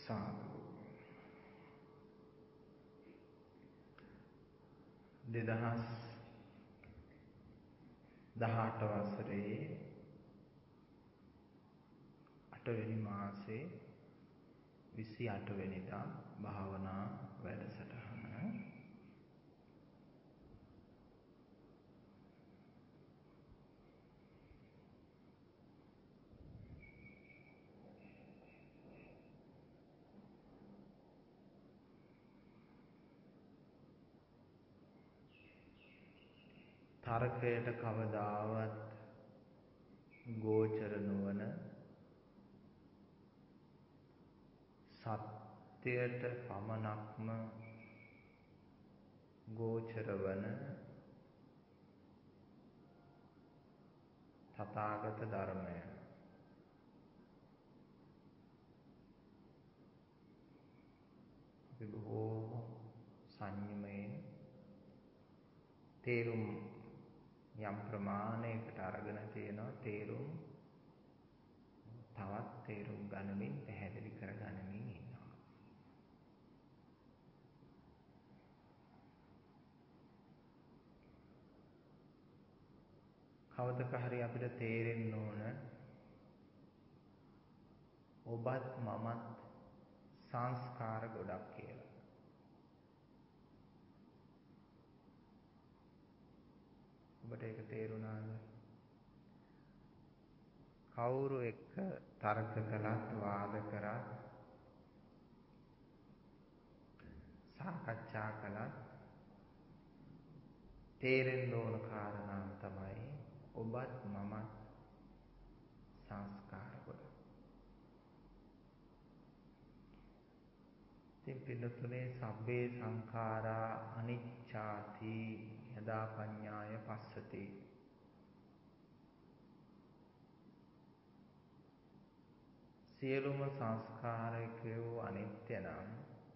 සාදු 2018 වසරේ 8 වෙනි මාසේ 28 වෙනිදා භාවනා වැඩසටහන තර්කයට කවදාවත් ගෝචර නොවන සත්‍යයට පමණක්ම ගෝචර වන තථාගත ධර්මය අපි බොහෝම සංයමයෙන් තේරුම් යම් ප්‍රමාණයකට අරගෙන තියෙනවා තේරුම් තවත් තේරුම් ගනිමින් පැහැදිලි කරගනිමින් ඉන්නවා. කවදක හරි අපිට තේරෙන්න ඕන ඔබත් මමත් සංස්කාර ගොඩක් කියලා. ඔබට ඒක තේරුණාද? කවුරු එක්ක තර්ක කළත් වාද කරත් සාකච්ඡා කළත් තේරෙන්න ඕන කාරණාව තමයි ඔබත් මමත් සංස්කාර කොට. ඉතින් පිළිතුරේ සබ්බේ සංඛාරා අනිච්චාති යදා පඤ්ඤාය පස්සති. සියලුම සංස්කාරයකෝ අනිත්‍ය නම්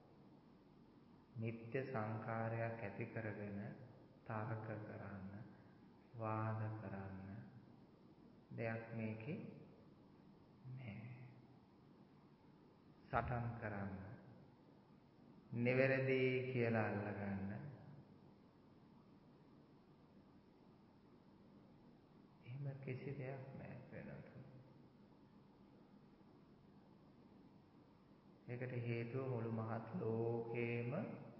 නිත්‍ය සංඛාරයක් ඇති කරගෙන තර්ක කරන්න වාද කරන්න දෙයක් මේකේ නැහැ. සටන් කරන්න නිවැරදි කියලා අල්ලගන්න එහෙම කිසි දෙයක් නැහැ වෙනතු. ඒකට හේතුව මුළු මහත් ලෝකේම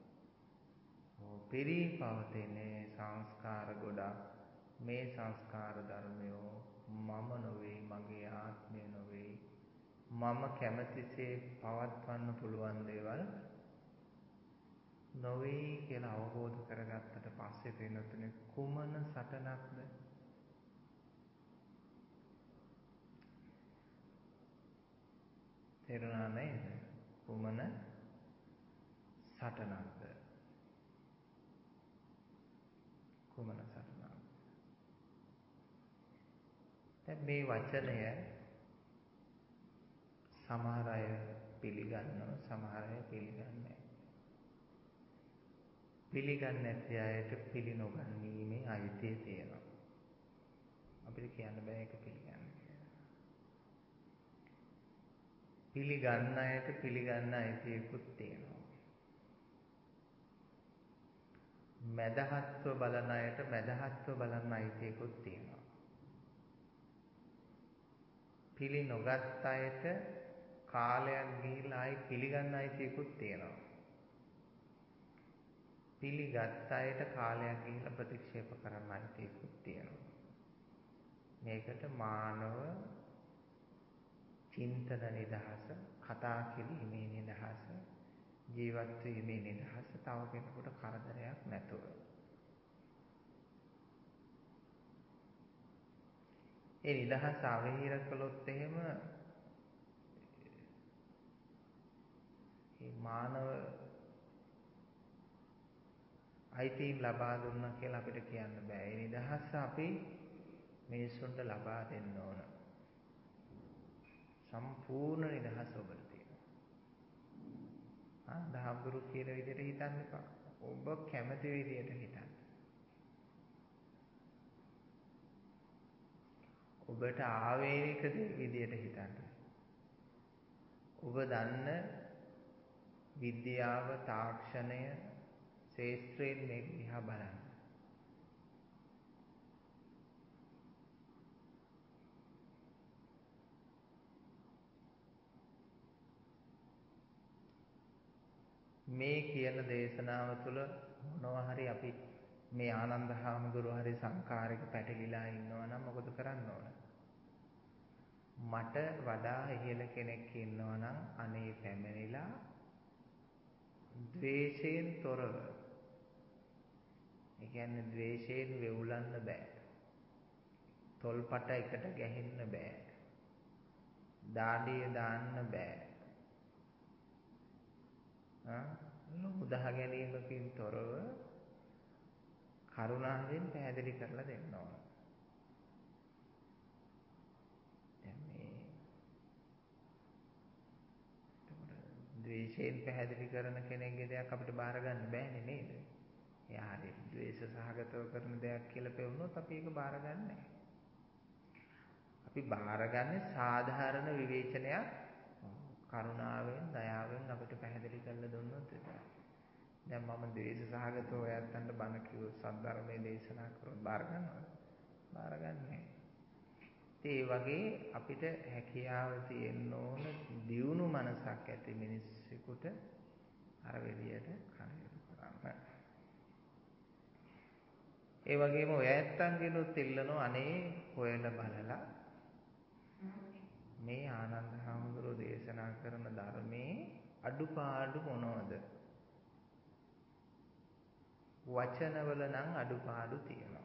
පිරී පවතින සංස්කාර ගොඩක්. මේ සංස්කාර ධර්මයෝ මම නොවේ, මගේ ආත්මය නොවේ, මම කැමතිසේ පවත්වන්න පුළුවන් දේවල් නොවේ කියලා අවබෝධ කරගත්තට පස්සේ වෙනතුනේ කුමන සටනක්ද? තේරුණා නේද? කුමන සටනක්ද? කුමන සටනක්ද? දැන් මේ වචනය සමහර අය පිළිගන්නවා, සමහර අය පිළිගන්නේ නැහැ. පිළිගන්නේ නැති අයට පිළිනොගන්නීමේ අයිතිය තියෙනවා. අපිට කියන්න බෑ ඒක පිළිගන්න කියලා. පිළිගන්න අයට පිළිගන්න අයිතියකුත් තියෙනවා. මැදහත්ව බලන අයට මැදහත්ව බලන්න අයිතියකුත් තියෙනවා. පිළි නොගත් අයට කාලයක් ගිහිලා ආයි පිළිගන්න අයිතියකුත් තියෙනවා. පිළිගත් අයට කාලයක් ගිහිලා ප්‍රතික්ෂේප කරන්න අයිතියකුත් තියෙනවා. මේකට මානව චින්තන නිදහස, කතා කිරීමේ නිදහස, ජීවත් වීමේ නිදහස තව කෙනෙකුට කරදරයක් නැතුව. ඒ නිදහස අවහිර කළොත් එහෙම මේ මානව අයිතීන් ලබා දුන්නා කියලා අපිට කියන්න බෑ. ඒ නිදහස අපි මිනිස්සුන්ට ලබා දෙන්න ඕන. සම්පූර්ණ නිදහස ඔබට තියෙනවා. දහම්ගුරු කියන විදිහට හිතන්න එපා. ඔබ කැමති විදිහට හිතන්න. ඔබට ආවේනික විදිහට හිතන්න. ඔබ දන්න විද්‍යාව තාක්ෂණය ශාස්ත්‍රයෙන් මේක දිහා බලන්න. මේ කියන දේශනාව තුළ මොනවා හරි අපි මේ ආනන්ද හාමුදුරුවෝ හරි සංකාරික පැටලිලා ඉන්නවා නම් මොකද කරන්න ඕන? මට වඩා ඉහළ කෙනෙක් ඉන්නවා නම් අනේ පැමිණිලා ද්වේෂයෙන් තොරව, ඒ කියන්නේ ද්වේෂයෙන් වෙවුලන්න බෑ, තොල්පට එකට ගැහෙන්න බෑ, දාඩිය දාන්න බෑ, ලොමු දහ ගැනීමකින් තොරව කරුණාවෙන් පැහැදිලි කරලා දෙන්න ඕන. දැන් මේ ද්වේෂයෙන් පැහැදිලි කරන කෙනෙක්ගේ දෙයක් අපිට බාර ගන්න බෑනේ නේද? එයා හරි ද්වේෂ සහගතව කරන දෙයක් කියලා පෙවුනොත් අපි ඒක බාර ගන්නෑ. අපි බාරගන්නේ සාධාරණ විවේචනයක් කරුණාවෙන් දයාවෙන් අපිට පැහැදිලි කරලා දුන්නොත් විතරයි. දැන් මම ද්වේෂ සහගතව ඔයයන්ට බණ කිව්වොත් සද්ධර්මයේ දේශනා කරොත් බාර ගන්නවද? බාරගන්නේ. ඒ වගේ අපිට හැකියාව තියෙන්න ඕන දියුණු මනසක් ඇති මිනිස්සුෙකුට අර විදියට කටයුතු කරන්න. ඒ වගේම ඔය ඇත්තන්ගෙනුත් ඉල්ලනවා අනේ හොයලා බලලා මේ ආනන්ද හාමුදුරුවෝ දේශනා කරන ධර්මයේ අඩුපාඩු මොනවද? වචනවල නම් අඩුපාඩු තියෙනවා.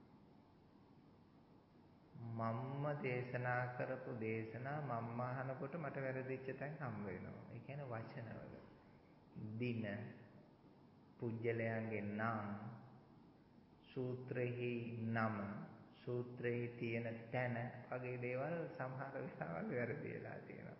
මම්ම දේශනා කරපු දේශනා මම්ම අහනකොට මට වැරදිච්ච තැන් හම් වෙනවා. ඒ කියන්නේ වචනවල. දින, පුජ්‍යලයන්ගේ නම්, සූත්‍රෙහි නම, සූත්‍රයේ තියෙන තැන වගේ දේවල් සමහර වෙලාවල් වැරදි වෙලා තියෙනවා.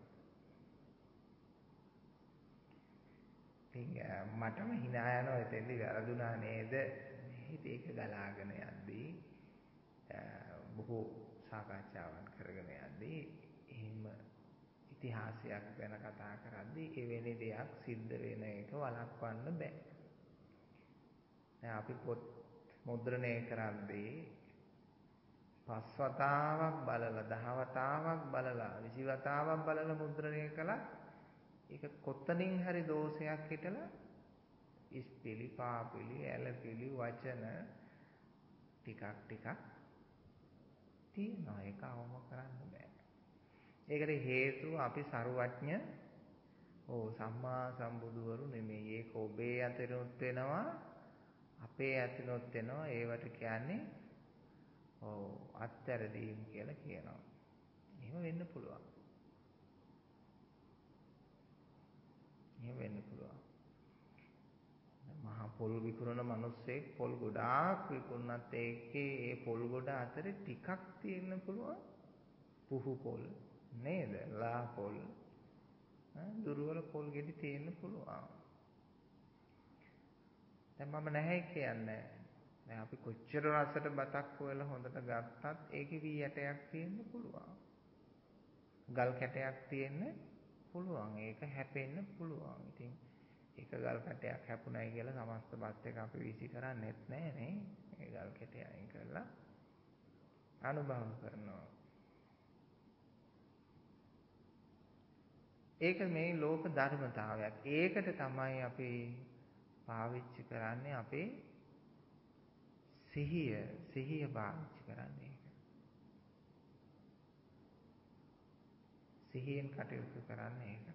ඉතින් මටම hina යනවා එතෙන්දි වැරදුනා නේද? ඒක ගලාගෙන යද්දී බොහෝ සාකච්ඡාවන් කරගෙන යද්දී එහෙම ඉතිහාසයක් ගැන කතා කරද්දී එවැනි දෙයක් සිද්ධ වෙන එක වළක්වන්න බෑ. දැන් අපි පොත් මුද්‍රණය කරද්දී 5 වතාවක් බලලා 10 වතාවක් බලලා 20 වතාවක් බලලා මුද්‍රණය කළා ඒක කොතනින් හරි දෝෂයක් හිටලා ඉස්පිලි පාපිලි ඇලපිලි වචන ටිකක් තියෙනවා. ඒක අවම කරන්න බෑ. ඒකට හේතුව අපි සරුවඥ සම්මා සම්බුදුවරු නෙමෙයි. ඒක ඔබේ අතරිනුත් වෙනවා අපේ අතරිනුත් වෙනවා. ඒවට කියන්නේ අත්තරදීම් කියලා කියනවා. එහෙම වෙන්න පුළුවන්. එහෙම වෙන්න පුළුවන්. මහා පොල් විකුණන මිනිස්සෙක් පොල් ගොඩාක් විකුණනත් ඒකේ ඒ පොල් ගොඩ අතරේ ටිකක් තියෙන්න පුළුවන් පුහු පොල් නේද? ලා පොල් දුර්වල පොල් ගෙඩි තියෙන්න පුළුවන්. දැන් මම නැහැ කියන්නේ. දැන් අපි කොච්චර රසට බතක් හොයලා හොඳට ගත්තත් ඒකේ වී ඇටයක් තියෙන්න පුළුවන්. ගල් කැටයක් තියෙන්න පුළුවන්. ඒක හැපෙන්න පුළුවන්. ඉතින් ඒක ගල් කැටයක් හැපුණයි කියලා සමස්ත බත් එක අපි වීසි කරන්නේත් නැහැ නේ. ඒ ගල් කැටය අයින් කරලා අනුභව කරනවා. ඒක මේ ලෝක ධර්මතාවයක්. ඒකට තමයි අපි පාවිච්චි කරන්නේ අපේ සිහිය පාවිච්චි කරන්නේ. සිහියෙන් කටයුතු කරන්නේ ඒකට.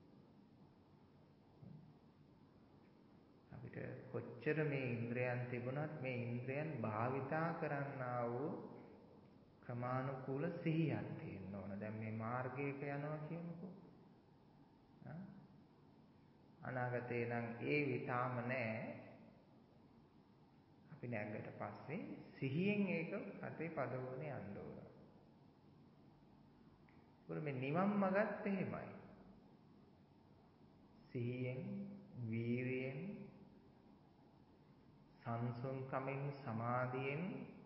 අපිට කොච්චර මේ ඉන්ද්‍රයන් තිබුණත් මේ ඉන්ද්‍රයන් භාවිතා කරන්නා වූ ක්‍රමානුකූල සිහියක් තියෙන්න ඕන. දැන් මේ මාර්ගයක යනවා කියනකො. අනාගතේ නම් ඒ විතාම නැහැ. අපි නැග්ගට පස්සේ සිහියෙන් ඒක අතේ පදවගෙන යන්න ඕන. මේ නිවන් මගත් එහෙමයි. සිහියෙන්, වීරියෙන්, සංසුන්කමින්, සමාධියෙන්,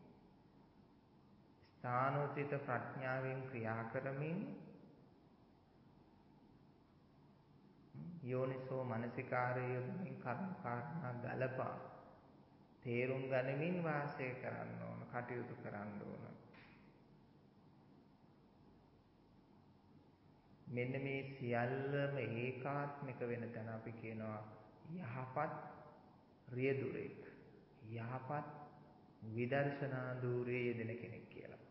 ස්ථානෝචිත ප්‍රඥාවෙන් ක්‍රියා කරමින් යෝනිසෝ මනසිකාරයෙන් කර්ම කාරණා ගලපා තේරුම් ගනිමින් වාසය කරන්න ඕන, කටයුතු කරන්න ඕන. මෙන්න මේ සියල්ලම ඒකාත්මික වෙන තැන අපි කියනවා යහපත් රියදුරෙක්, යහපත් විදර්ශනා ධූරයේ යෙදෙන කෙනෙක් කියලා.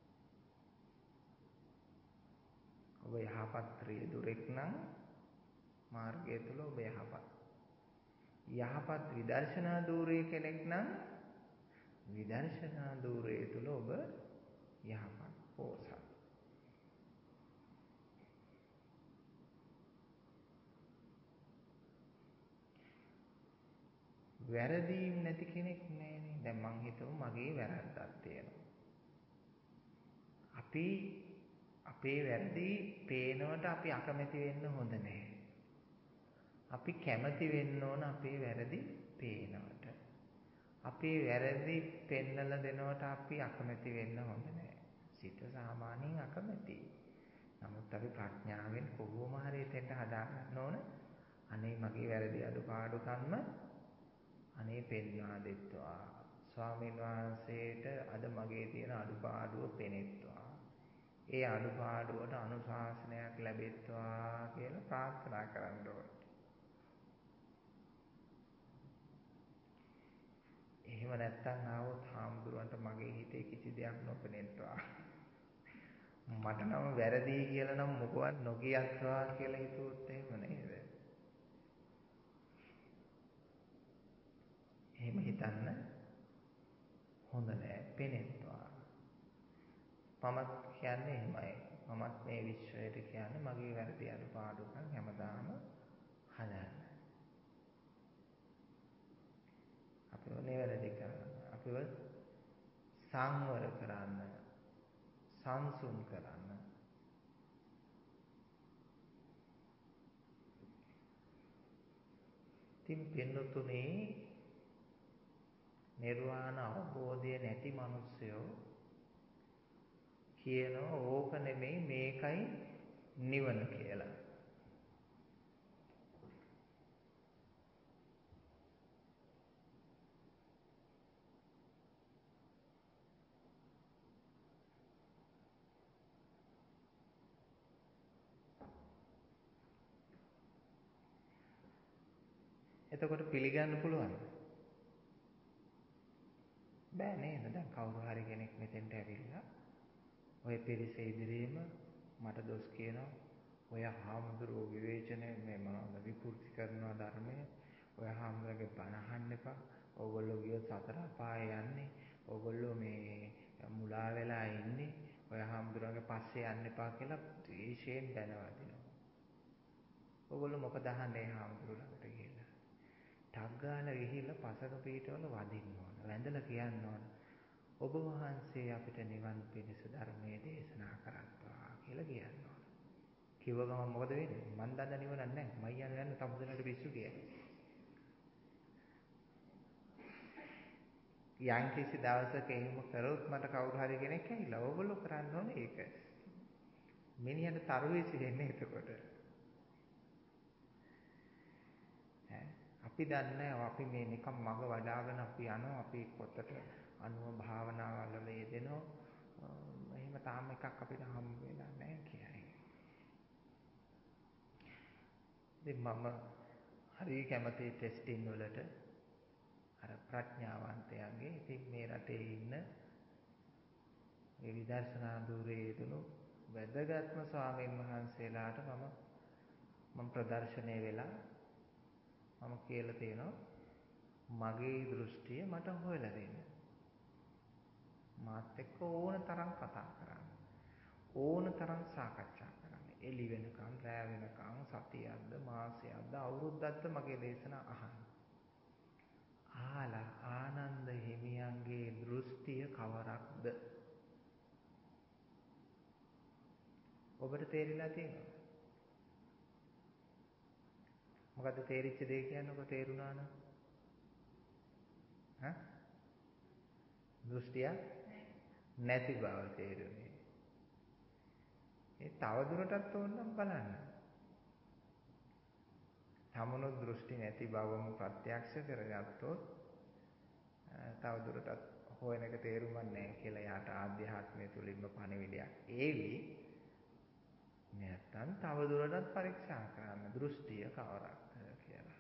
ඔබ යහපත් රියදුරෙක් නම් මාර්ගය තුල ඔබ යහපත්. යහපත් විදර්ශනා ධූරයේ කෙනෙක් නම් විදර්ශනා ධූරයේ තුල ඔබ යහපත් පෝසත්. වැරදීම් නැති කෙනෙක් නෑනේ. දැන් මං හිතුව මගේ වැරද්දක් තියෙනවා. අපි අපේ වැරදි පේනවට අපි අකමැති වෙන්න හොඳ නෑ. අපි කැමති වෙන්න ඕන අපේ වැරදි පේනවට. අපේ වැරදි පෙන්නලා දෙනවට අපි අකමැති වෙන්න හොඳ නෑ. සිත සාමාන්‍යයෙන් අකමැති. නමුත් අපි ප්‍රඥාවෙන් කොහොම හරි එතෙන්ට හදාගන්න ඕන. අනේ මගේ වැරදි අඩුපාඩුකම්ම අනේ පෙන්වා දෙත්වා. ස්වාමීන් වහන්සේට අද මගේ තියෙන අඩුපාඩුව පෙනෙත්වා. ඒ අඩුපාඩුවට අනුශාසනයක් ලැබෙත්වා කියලා ප්‍රාර්ථනා කරන්න ඕන. එහෙම නැත්තම් ආවොත් හාමුදුරුවන්ට මගේ හිතේ කිසි දෙයක් නොපෙනෙත්වා. මට නම් වැරදි කියලා නම් මොකවත් නොකියත්වා කියලා හිතුවොත් එහෙම නේද? එහෙම හිතන්න හොඳ නෑ. පෙනෙත්වා. මමත් කියන්නේ එහෙමයි. මමත් මේ විශ්වයට කියන්නේ මගේ වැරදි අඩුපාඩුකම් හැමදාම හදන්න. අපිව නිවැරදි කරන්න. අපිව සංවර කරන්න. සංසුන් කරන්න. ඉතින් පින්නතුනේ නිර්වාණ අවබෝධය නැති මිනිස්සුયો කියනවා ඕක නෙමෙයි මේකයි නිවන කියලා. එතකොට පිළිගන්න පුළුවන්ද? බෑ නේද? දැන් කවුරු හරි කෙනෙක් මෙතෙන්ට ඇවිල්ලා ඔය පිරිස ඉදිරියේම මට දොස් කියනවා. ඔය හාමුදුරුවෝ විවේචනය මේ මොනවද විකෘති කරනවා ධර්මය. ඔය හාමුදුරුවෝගේ බණ අහන්න එපා. ඕගොල්ලෝ ගියොත් සතර අපායේ යන්නේ. ඕගොල්ලෝ මේ මුලා වෙලා ඉන්නේ. ඔය හාමුදුරුවෝගේ පස්සේ යන්න එපා කියලා ද්වේෂයෙන් බැනවදිනවා. ඕගොල්ලෝ මොකද අහන්නේ හාමුදුරුවෝ ළඟට ගිහිල්ලා? ටක් ගාලා ගිහිල්ලා පසක පිටවල වදින්න ඕන. වැඳලා කියන්න ඕන. ඔබ වහන්සේ අපිට නිවන් පිණිස ධර්මයේ දේශනා කරත්වා කියලා කියන්න ඕන. කිව්ව ගමන් මොකද වෙන්නේ? මන් දන්න නිවනක් නැහැ. මයි යන තමුදලට පිස්සු කියන්නේ. යම් කිසි දවසක එහෙම කරොත් මට කවුරු හරි කෙනෙක් ඇවිල්ලා ඕගොල්ලෝ කරන්න ඕනේ ඒක. මිනිහට තරුවේසි වෙන්නේ එතකොට. අපි දන්නේ අපි මේ නිකම් මග වඩාගෙන අපි යනවා. අපි පොතට අනුව භාවනාවල් වල යෙදෙනවා. එහෙම තාම එකක් අපිට හම් වෙලා නැහැ කියයි. ඉතින් මම හරි කැමති ටෙස්ටිං වලට අර ප්‍රඥාවන්තයන්ගේ. ඉතින් මේ රටේ ඉන්න මේ විදර්ශනා ධූරයේ යෙදුණු වැදගත්ම ස්වාමීන් වහන්සේලාට මම ප්‍රදර්ශනය වෙලා මම කියලා තියෙනවා මගේ දෘෂ්ටිය මට හොයලා දෙන්න. මාත් එක්ක ඕන තරම් කතා කරන්න. ඕන තරම් සාකච්ඡා කරන්න. එළි වෙනකම්, රැ වෙනකම්, සතියක්ද, මාසයක්ද, අවුරුද්දක්ද මගේ දේශනා අහන්න. ආලා ආනන්ද හිමියන්ගේ දෘෂ්ටිය කවරක්ද? ඔබට තේරිලා තියෙනවද? මොකද්ද තේරිච්ච දේ කියන්නේ? ඔබ තේරුණා නම්? දෘෂ්ටිය නැති බව තේරුනේ. ඒ තව දුරටත් ඕනනම් බලන්න. තමනුත් දෘෂ්ටි නැති බවම ප්‍රත්‍යක්ෂ කරගත්තොත් තවදුරටත් හොයන එක තේරුමක් නැහැ කියලා යාට ආධ්‍යාත්මය තුලින්ම පණිවිඩයක් ඒවි. නැත්තම් තවදුරටත් පරීක්ෂා කරන්න දෘෂ්ටිය කවරක්ද කියලා.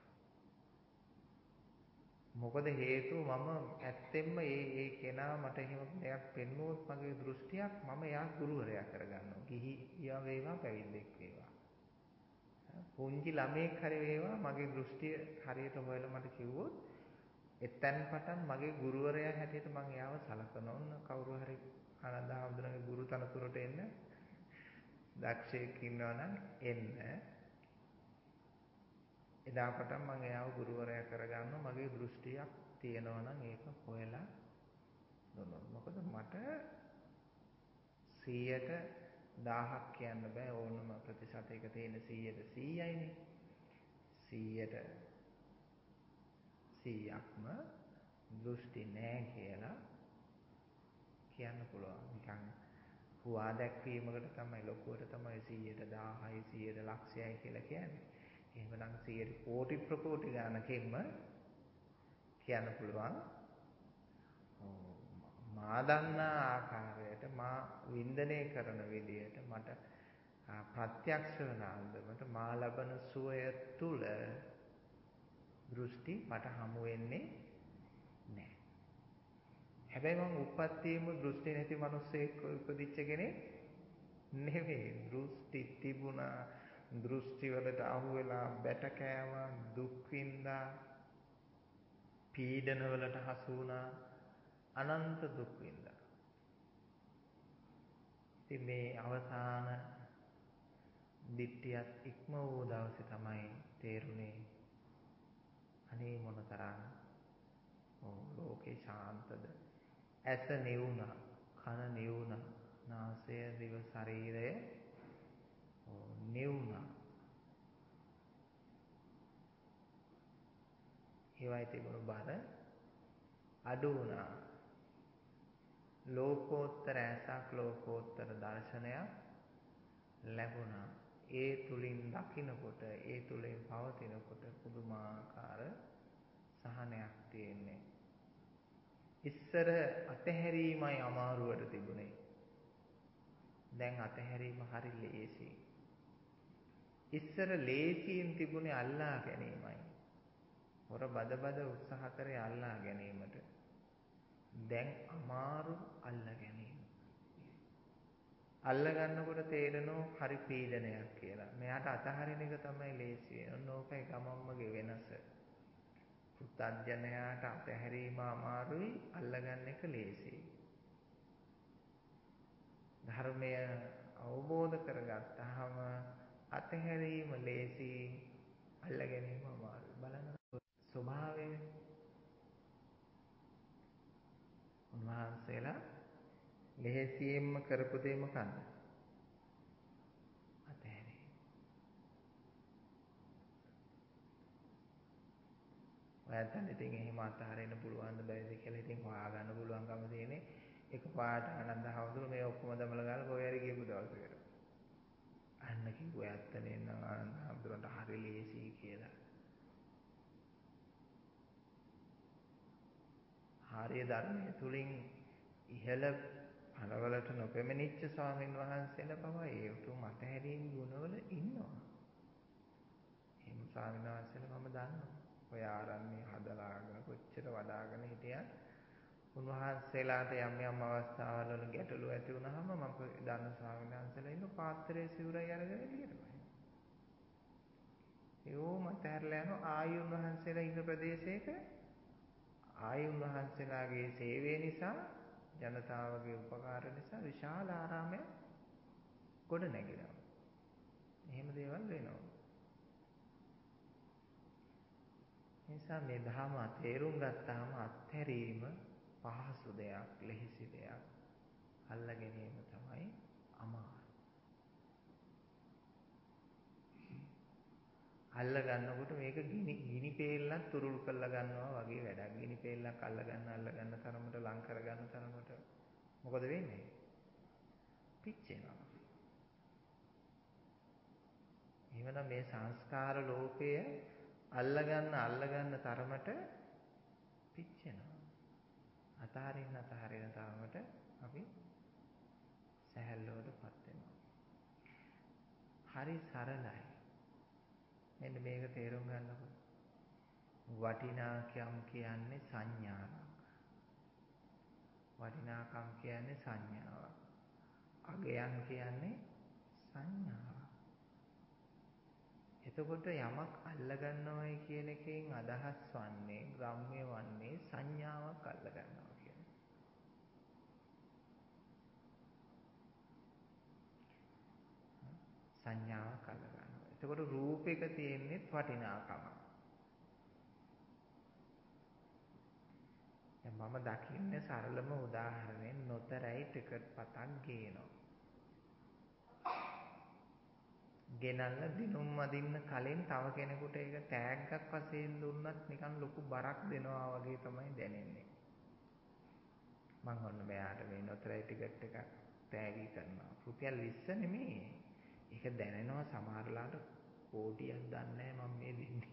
මොකද හේතුව මම ඇත්තෙන්ම ඒ කෙනා මට එහෙම දෙයක් පෙන්වුවොත් මගේ දෘෂ්ටියක් මම එයා ගුරුවරයා කරගන්නවා. ගිහියා වේවා පැවිද්දෙක් වේවා. පුංචි ළමයෙක් හරි වේවා මගේ දෘෂ්ටිය හරියට හොයලා මට කිව්වොත් එතෙන් පටන් මගේ ගුරුවරයා හැටියට මම එයාව සලකනවා. ඔන්න කවුරු හරි ආනන්ද හාමුදුරන්ගේ ගුරු තනතුරට එන්න දක්ෂයෙක් ඉන්නවා නම් එන්න. එදා පටන් මම එයාව ගුරුවරයා කරගන්නවා. මගේ දෘෂ්ටියක් තියෙනවා නම් ඒක හොයලා දුන්නොත්. මොකද මට 100ට 1000ක් කියන්න බෑ. ඕනම ප්‍රතිශතයක තියෙන 100ට 100යිනේ. 100ට 100ක්ම දෘෂ්ටි නෑ කියලා කියන්න පුළුවන්. නිකන් හුවා දැක්වීමකට තමයි ලොකුවට තමයි 100ට 1000යි 100ට ලක්ෂයයි කියලා කියන්නේ. එහෙමනම් 100ට කෝටි ප්‍රකෝටි ගානකින්ම කියන්න පුළුවන්. මා දන්නා ආකාරයට මා වින්දනය කරන විදියට මට ප්‍රත්‍යක්ෂ වන අන්දමට මා ලබන සුවය තුල දෘෂ්ටි මට හමු වෙන්නේ නැහැ. හැබැයි මම උප්පත්තියේම දෘෂ්ටි නැති මිනිස්සෙක් උපදිච්ච කෙනෙක් නෙවෙයි. දෘෂ්ටි තිබුණා, දෘෂ්ටි වලට අහු වෙලා බැට කෑවා, දුක් විඳා, පීඩන වලට හසු වුණා, අනන්ත දුක් විඳා. ඉතින් මේ අවසාන දිට්ඨියත් ඉක්ම වූ දවසේ තමයි තේරුනේ අනේ මොනතරම් ලෝකේ ශාන්තද. ඇස නිවුණා, කන නිවුණා, නාසය දිව ශරීරය නිවුණා. ඒවයි තිබුණු බර අඩු වුණා. ලෝකෝත්තර ඇසක්, ලෝකෝත්තර දර්ශනයක් ලැබුණා. ඒ තුලින් දකින්නකොට, ඒ තුලින් පවතිනකොට පුදුමාකාර සහනයක් තියෙන්නේ. ඉස්සර අතහැරීමයි අමාරුවට තිබුණේ. දැන් අතහැරීම හරි ලේසි. ඉස්සර ලේසියෙන් තිබුණේ අල්ලා ගැනීමයි. හොර බද උත්සාහ කරේ අල්ලා ගැනීමට. දැන් අමාරු අල්ලා ගැනීම. අල්ල ගන්නකොට තේරෙනවා හරි පීඩනයක් කියලා. මෙයාට අතහරින එක තමයි ලේසි. ඕකයි ගමම්මගේ වෙනස. පුත්තජනයාට අතහැරීම අමාරුයි, අල්ලගන්න එක ලේසියි. ධර්මය අවබෝධ කරගත්තාම අතහැරීම ලේසි, අල්ල ගැනීම අමාරුයි. බලන්න ස්වභාවය. උන්වහන්සේලා ලෙහෙසියෙන්ම කරපු දේ මොකක්ද? අතහැරීම. ඔයයන් ඉතින් එහෙම අතහරින්න පුළුවන් ද බැරිද කියලා ඉතින් හොයාගන්න පුළුවන්කම තියෙන්නේ. එකපාරට ආනන්ද හවුදුර මේ ඔක්කොම දමලා ගාලා කොහේ හරි ගියපු දවසකට. අන්න කිව්වා ඇත්තනේ නම් ආනන්ද හවුදුරන්ට හරි ලේසි කියලා. ආර්ය ධර්මයේ තුලින් ඉහළ අරවලට නොපෙමිණිච්ච ස්වාමීන් වහන්සේලා පවා ඒ උතුම් අතහැරීම් ගුණවල ඉන්නවා. එහෙම ස්වාමීන් වහන්සේලා මම දන්නවා. ඔය ආරණ්‍ය හදලාගෙන කොච්චර වඩාගෙන හිටියත් උන්වහන්සේලාට යම් යම් අවස්ථාවල වල ගැටලු ඇති වුනහම මම දන්න ස්වාමීන් වහන්සේලා ඉන්න පාත්‍රයේ සිවුරයි අරගෙන එළියට බහිනවා. ඒවම අතහැරලා යන ආයු උන්වහන්සේලා ඉන්න ප්‍රදේශයක ආයු උන්වහන්සේලාගේ සේවය නිසා ජනතාවගේ උපකාර නිසා විශාල ආරාමයක් ගොඩ නැගිනවා. එහෙම දේවල් වෙනවා. නිසා මේ ධර්ම තේරුම් ගත්තාම අත්හැරීම පහසු දෙයක්, ලෙහෙසි දෙයක්. අල්ල ගැනීම තමයි අමාරු. අල්ල ගන්නකොට මේක ගිනි පෙල්ලක් තුරුල් කරලා ගන්නවා වගේ වැඩක්. ගිනි පෙල්ලක් අල්ල ගන්න තරමට ලං කර ගන්න තරමට මොකද වෙන්නේ? පිච්චෙනවා. එහෙනම් මේ සංස්කාර ලෝකය අල්ලගන්න තරමට පිච්චෙනවා. අතහරින්න තරමට අපි සැහැල්ලුවටපත් වෙනවා. හරි සරලයි. මෙන්න මේක තේරුම් ගන්නකො. වටිනාකම් කියන්නේ සංඥාවක්. වටිනාකම් කියන්නේ සංඥාවක්. අගයන් කියන්නේ සංඥාවක්. එතකොට යමක් අල්ලගන්නවයි කියන එකෙන් අදහස් වන්නේ ග්‍රාම්‍ය වන්නේ සංඥාවක් අල්ලගන්නවා කියන්නේ. සංඥාවක් අල්ලගන්නවා. එතකොට රූපයක තියෙන්නේ වටිනාකම. දැන් මම දකින්නේ සරලම උදාහරණයෙන් නොතරයි ටිකට් පතක් ගේනවා. ගෙනල්ලා දිනුම් අදින්න කලින් තව කෙනෙකුට ඒක ටැග්ගක් වශයෙන් දුන්නත් නිකන් ලොකු බරක් දෙනවා වගේ තමයි දැනෙන්නේ. මම ඔන්න මෙයාට මේ නොතරයි ටිකට් එක තෑගි කරනවා. රුපියල් 20 නෙමෙයි. ඒක දැනෙනවා සමහරලාට කෝටියක් දන්නේ මම මේ දෙන්නේ.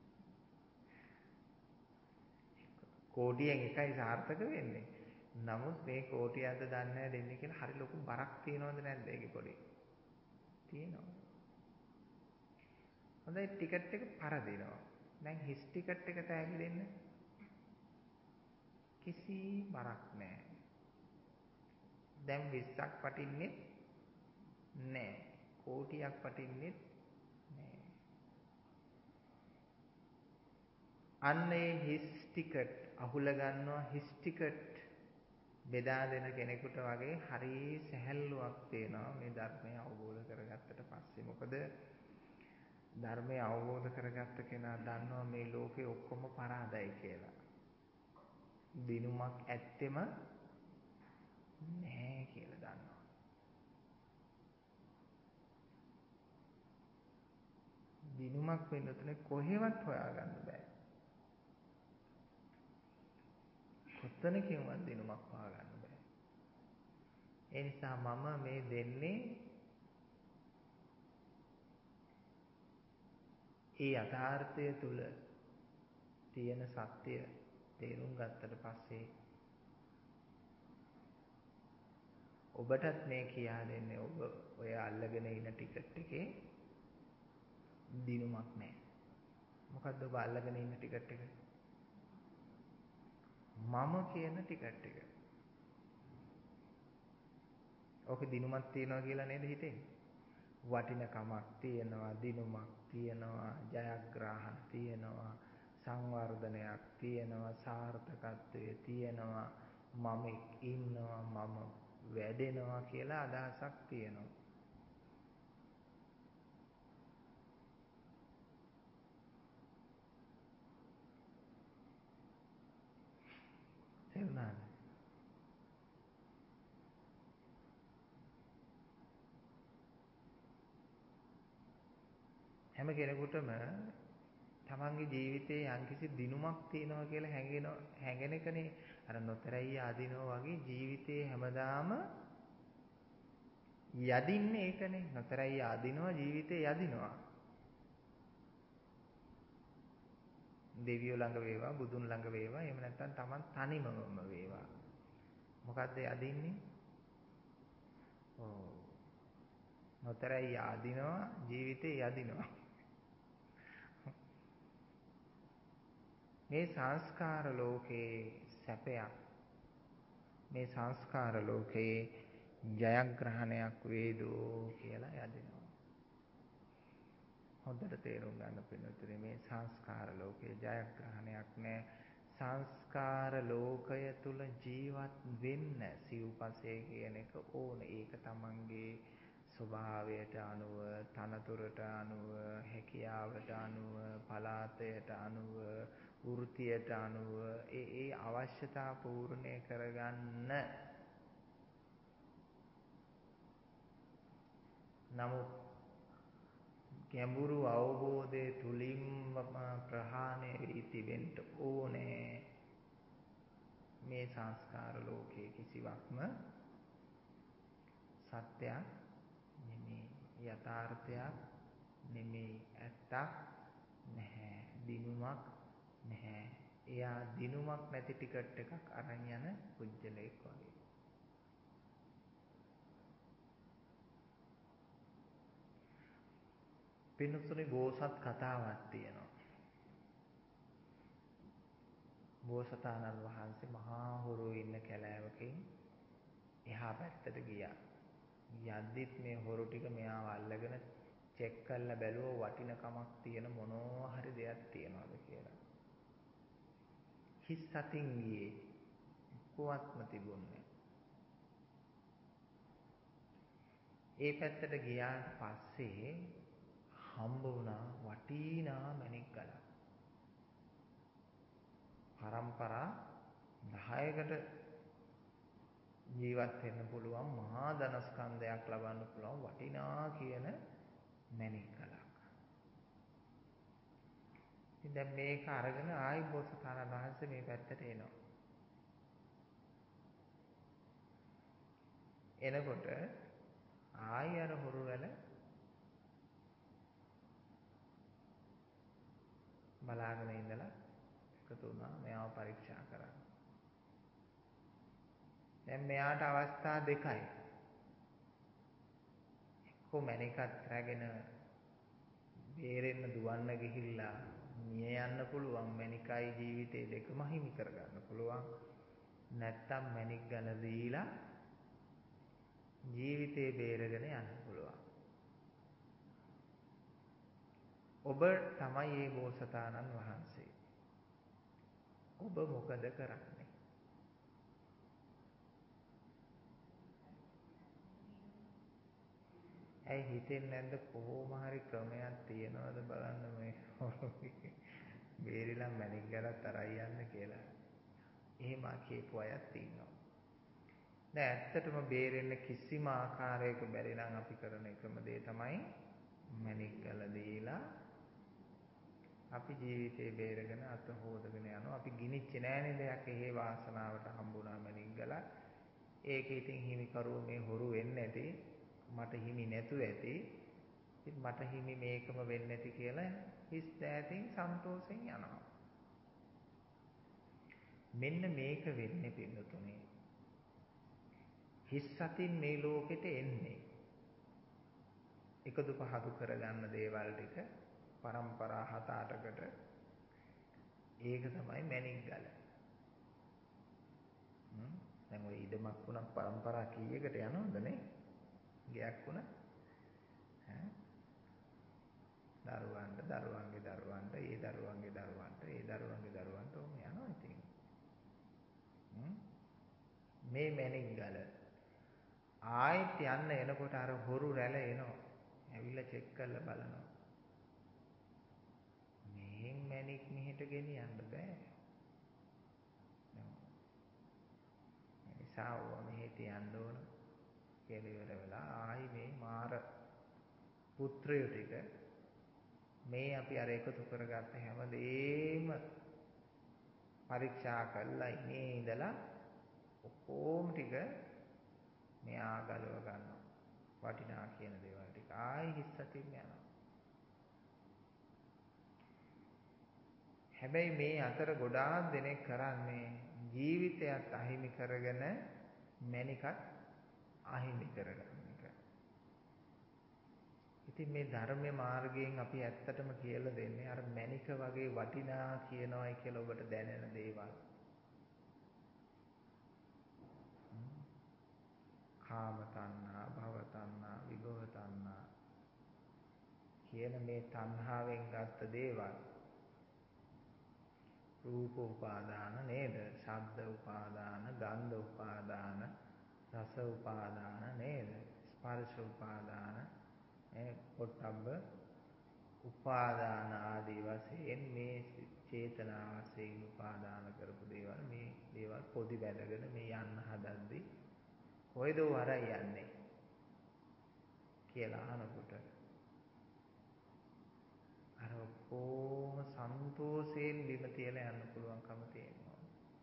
කෝටියෙන් එකයි සාර්ථක වෙන්නේ. නමුත් මේ කෝටියක්ද දන්නේ නැහැ දෙන්නේ කියලා හරි ලොකු බරක් තියනවද නැද්ද ඒකේ පොඩි? තියෙනවා. හොඳයි ටිකට් එක පරදිනවා. දැන් හිස් ටිකට් එක තෑගි දෙන්න. කිසි බරක් නැහැ. දැන් 20ක් පටින්නේ නැහැ. කෝටියක් පටින්නේ නැහැ. අන්න ඒ හිස් ටිකට් අහුල ගන්නවා හිස් ටිකට් බෙදා දෙන කෙනෙකුට වගේ හරි සැහැල්ලුවක් තියෙනවා මේ ධර්මය අවබෝධ කරගත්තට පස්සේ. මොකද ධර්මය අවබෝධ කරගත්ත කෙනා දන්නවා මේ ලෝකේ ඔක්කොම පරාදයි කියලා. දිනුමක් ඇත්තෙම නැහැ කියලා දන්නවා. දිනුමක් වෙනතුනේ කොහෙවත් හොයාගන්න බෑ. කොතනකින්වත් දිනුමක් හොයාගන්න බෑ. ඒ නිසා මම මේ දෙන්නේ ඒ යථාර්ථය තුල තියෙන සත්‍ය තේරුම් ගත්තට පස්සේ ඔබටත් මේ කියා දෙන්නේ ඔබ ඔය අල්ලගෙන ඉන්න ටිකට් එකේ දිනුමක් නැහැ. මොකද්ද ඔබ අල්ලගෙන ඉන්න ටිකට් එක? මම කියන ටිකට් එක. ඔක දිනුමක් තියනවා කියලා නේද හිතෙන්නේ? වටිනකමක් තියෙනවා, දිනුමක් තියෙනවා, ජයග්‍රහණ තියෙනවා, සංවර්ධනයක් තියෙනවා, සාර්ථකත්වයේ තියෙනවා, මම ඉන්නවා, මම වැඩෙනවා කියලා අදහසක් තියෙනවා. තේරුණාද? හැම කෙනෙකුටම තමන්ගේ ජීවිතයේ යම්කිසි දිනුමක් තියෙනවා කියලා හැඟෙන එකනේ අර නොතරයි ආදීනවා වගේ ජීවිතේ හැමදාම යදින්නේ ඒකනේ. නොතරයි ආදීනවා ජීවිතේ යදිනවා. දෙවියෝ ළඟ වේවා බුදුන් ළඟ වේවා එහෙම නැත්නම් තමන් තනිමම වේවා. මොකද්ද යදින්නේ? ඔව්. නොතරයි ආදීනවා ජීවිතේ යදිනවා. මේ සංස්කාර ලෝකේ සැපයක් මේ සංස්කාර ලෝකේ ජයග්‍රහණයක් වේදෝ කියලා යදිනවා. හොඳට තේරුම් ගන්න පිළිතුරේ මේ සංස්කාර ලෝකේ ජයග්‍රහණයක් නෑ. සංස්කාර ලෝකය තුල ජීවත් වෙන්න සිව්පසේ කියන එක ඕන. ඒක තමන්ගේ ස්වභාවයට අනුව, තනතුරට අනුව, හැකියාවට අනුව, පලාතයට අනුව, වෘත්තියට අනුව ඒ අවශ්‍යතා පූර්ණය කරගන්න. නමුත් ගැඹුරු අවබෝධයේ තුලින්ම ප්‍රහාණය වී තිබෙන්න ඕනේ මේ සංස්කාර ලෝකයේ කිසිවක්ම සත්‍යයක් නෙමෙයි, යථාර්ථයක් නෙමෙයි, ඇත්තක් නැහැ. දිනුමක් නැහැ. එයා දිනුමක් නැති ටිකට් එකක් අරන් යන පුජ්‍යලයක් වගේ. පින්තුනි බෝසත් කතාවක් තියෙනවා. බෝසතාණන් වහන්සේ මහා හොරු ඉන්න කැලෑවකින් එහා පැත්තට ගියා. යද්දිත් මේ හොරු ටික මෙයාව අල්ලගෙන චෙක් කරලා බැලුවා වටිනකමක් තියෙන මොනවා හරි දෙයක් තියනවාද කියලා. හිස් අතින් ගියේ කොවත්ම තිබුණේ. ඒ පැත්තට ගියාට පස්සේ හම්බ වුණා වටිනා මණික් ගලක්. පරම්පරා 10කට ජීවත් වෙන්න පුළුවන් මහා ධනස්කන්ධයක් ලබන්න පුළුවන් වටිනා කියන මණික් ගලක්. ඉතින් දැන් මේක අරගෙන ආයි බෝසතාණන් වහන්සේ මේ පැත්තට එනවා. එනකොට ආයි අර හොරු වල බලාගෙන ඉඳලා එකතු වුණා මෙයාව පරීක්ෂා කරන්න. දැන් මෙයාට අවස්ථා දෙකයි. එක්ක මණිකත් රැගෙන බේරෙන්න දුවන්න ගිහිල්ලා මිය යන්න පුළුවන් මණිකයි ජීවිතේ දෙකම හිමි කරගන්න පුළුවන්. නැත්තම් මණික් ගල දීලා ජීවිතේ බේරගෙන යන්න පුළුවන්. ඔබ තමයි මේ බෝසතාණන් වහන්සේ. ඔබ මොකද කරන්නේ? ඇයි හිතෙන්නේ නැද්ද කොහොම හරි ක්‍රමයක් තියනවද බලන්න මේ බේරිලා මැණික් ගලත් අරයි යන්න කියලා. එහෙම කියපු අයත් ඉන්නවා. දැන් ඇත්තටම බේරෙන්න කිසිම ආකාරයක බැරි නම් අපි කරන එකම දේ තමයි මැණික් ගල දීලා අපි ජීවිතේ බේරගෙන අත හොදගෙන යනවා. අපි ගිනිච්චේ නෑනේ දෙයක්. එහෙ වාසනාවට හම්බුණා මැණික් ගල. ඒක ඉතින් හිමිකරුවෝ මේ හොරු වෙන්නේ නැති මට හිමි නැතුව ඇති. ඉතින් මට හිමි මේකම වෙන්නේ නැති කියලා හිස් දෑතින් සන්තෝෂෙන් යනවා. මෙන්න මේක වෙන්නේ පින්නතුනේ. හිස් අතින් මේ ලෝකෙට එන්නේ. එකදු පහදු කරගන්න දේවල් ටික පරම්පරා 7-8කට ඒක තමයි මැණික් ගල. දැන් ඔය ඉඩමක් වුණත් පරම්පරා කීයකට යනවද නේ? ගයක් වුණා දරුවන්ට දරුවන්ගේ දරුවන්ට ඒ දරුවන්ගේ දරුවන්ට ඒ දරුවන්ගේ දරුවන්ට ඔහොම යනවා ඉතින්. මේ මැණික් ගල ආයෙත් යන්න එනකොට අර හොරු රැළ එනවා. ඇවිල්ලා චෙක් කරලා බලනවා. මෙහෙන් මැණික් මෙහෙට ගෙනියන්න බෑ. නිසා ඕවා මෙහෙට යන්න ඕන කියලා ඉවර වෙලා ආයි මේ මාර පුත්‍රයෝ ටික මේ අපි අර එකතු කරගත්ත හැමදේම පරීක්ෂා කරලා ඉන්නේ ඉඳලා ඔක්කොම ටික මෙයා ගලව ගන්නවා. වටිනා කියන දේවල් ටික ආයි හිස් අතින් යනවා. හැබැයි මේ අතර ගොඩාක් දෙනෙක් කරන්නේ ජීවිතයත් අහිමි කරගෙන මැණිකත් අහිමි කරගන්න එක. ඉතින් මේ ධර්ම මාර්ගයෙන් අපි ඇත්තටම කියලා දෙන්නේ අර මැණික වගේ වටිනා කියනවායි කියලා ඔබට දැනෙන දේවල්. කාම තණ්හා, භව තණ්හා, විභව තණ්හා කියන මේ තණ්හාවෙන් ගත්ත දේවල්. රූප උපාදාන නේද? ශබ්ද උපාදාන, ගන්ධ උපාදාන, රස උපාදාන නේද? ස්පර්ශ උපාදාන, පොට්ටබ්බ උපාදාන ආදී වශයෙන් මේ චේතනා වශයෙන් උපාදාන කරපු දේවල් මේ දේවල් පොඩි බැඳගෙන මේ යන්න හදද්දී කොයිද වරයි යන්නේ කියලා අහනකොට අර ඔක්කොම සන්තෝෂයෙන් බිම තියලා යන්න පුළුවන්කම තියෙනවා.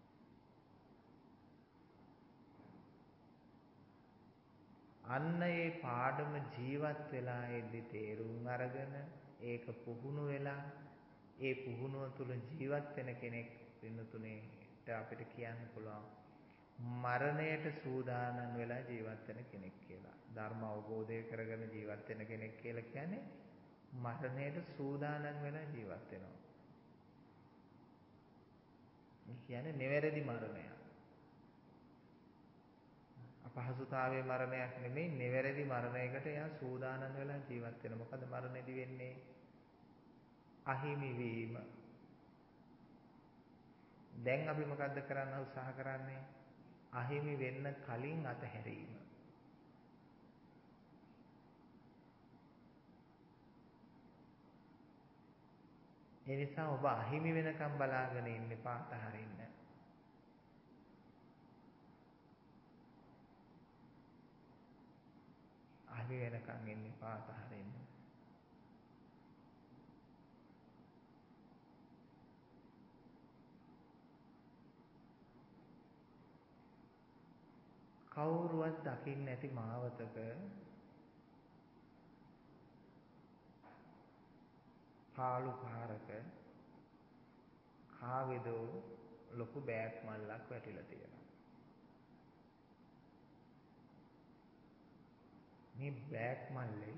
අන්න ඒ පාඩම ජීවත් වෙලා ඉඳි තේරුම් අරගෙන ඒක පුහුණු වෙලා ඒ පුහුණුව තුළ ජීවත් වෙන කෙනෙක් පින්නතුනේට අපිට කියන්න පුළුවන් මරණයට සූදානම් වෙලා ජීවත් වෙන කෙනෙක් කියලා. ධර්ම අවබෝධය කරගෙන ජීවත් වෙන කෙනෙක් කියලා කියන්නේ මරණයට සූදානම් වෙලා ජීවත් වෙනවා. ඒ කියන්නේ නිවැරදි මරණයක්. අපහසුතාවයේ මරණයක් නෙමෙයි, නිවැරදි මරණයකට එයා සූදානම් වෙලා ජීවත් වෙනවා. මොකද මරණයදී වෙන්නේ අහිමි වීම. දැන් අපි මොකද්ද කරන්න උත්සාහ කරන්නේ? අහිමි වෙන්න කලින් අතහැරීම. ඒ නිසා ඔබ අහිමි වෙනකම් බලාගෙන ඉන්න එපා, අතහරින්න. අහිමි වෙනකම් ඉන්න එපා, අතහරින්න. කවුරුවත් දකින්න නැති මාවතක පාළු පාරක කාගෙදෝ ලොකු බෑග් මල්ලක් වැටිලා තියෙනවා. මේ බෑග් මල්ලේ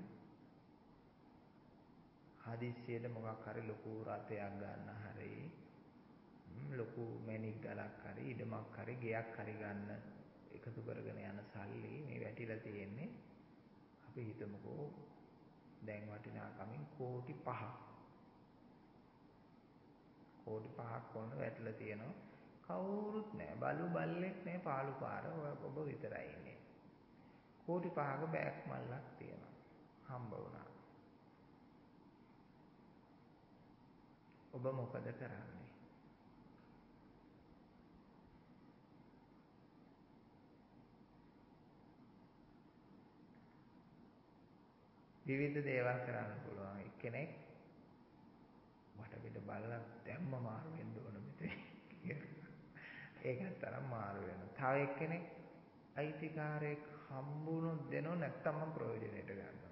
හදිස්සියට මොකක් හරි ලොකු රථයක් ගන්න හරි ලොකු මැණික් ගලක් හරි ඉඩමක් හරි ගෙයක් හරි ගන්න එකතු කරගෙන යන සල්ලි මේ වැටිලා තියෙන්නේ. අපි හිතමුකෝ දැන් වටිනාකමින් කෝටි 5ක්. කෝටි 5ක් වොන්න වැටිලා තියෙනවා. කවුරුත් නැහැ. බලු බල්ලෙක් නැහැ. පාළු පාර ඔබ විතරයි ඉන්නේ. කෝටි 5ක බෑග් මල්ලක් තියෙනවා. හම්බ වුණා. ඔබ මොකද කරන්නේ? විවිධ දේවල් කරන්න පුළුවන්. එක්කෙනෙක් වටපිට බලලා දැම්ම මාරු වෙන්න ඕන මෙතේ කියලා. ඒකත් තරම් මාරු වෙනවා. තව එක්කෙනෙක් අයිතිකාරයෙක් හම්බුනොත් දෙනව නැත්තම් මම ප්‍රයෝජනෙට ගන්නවා.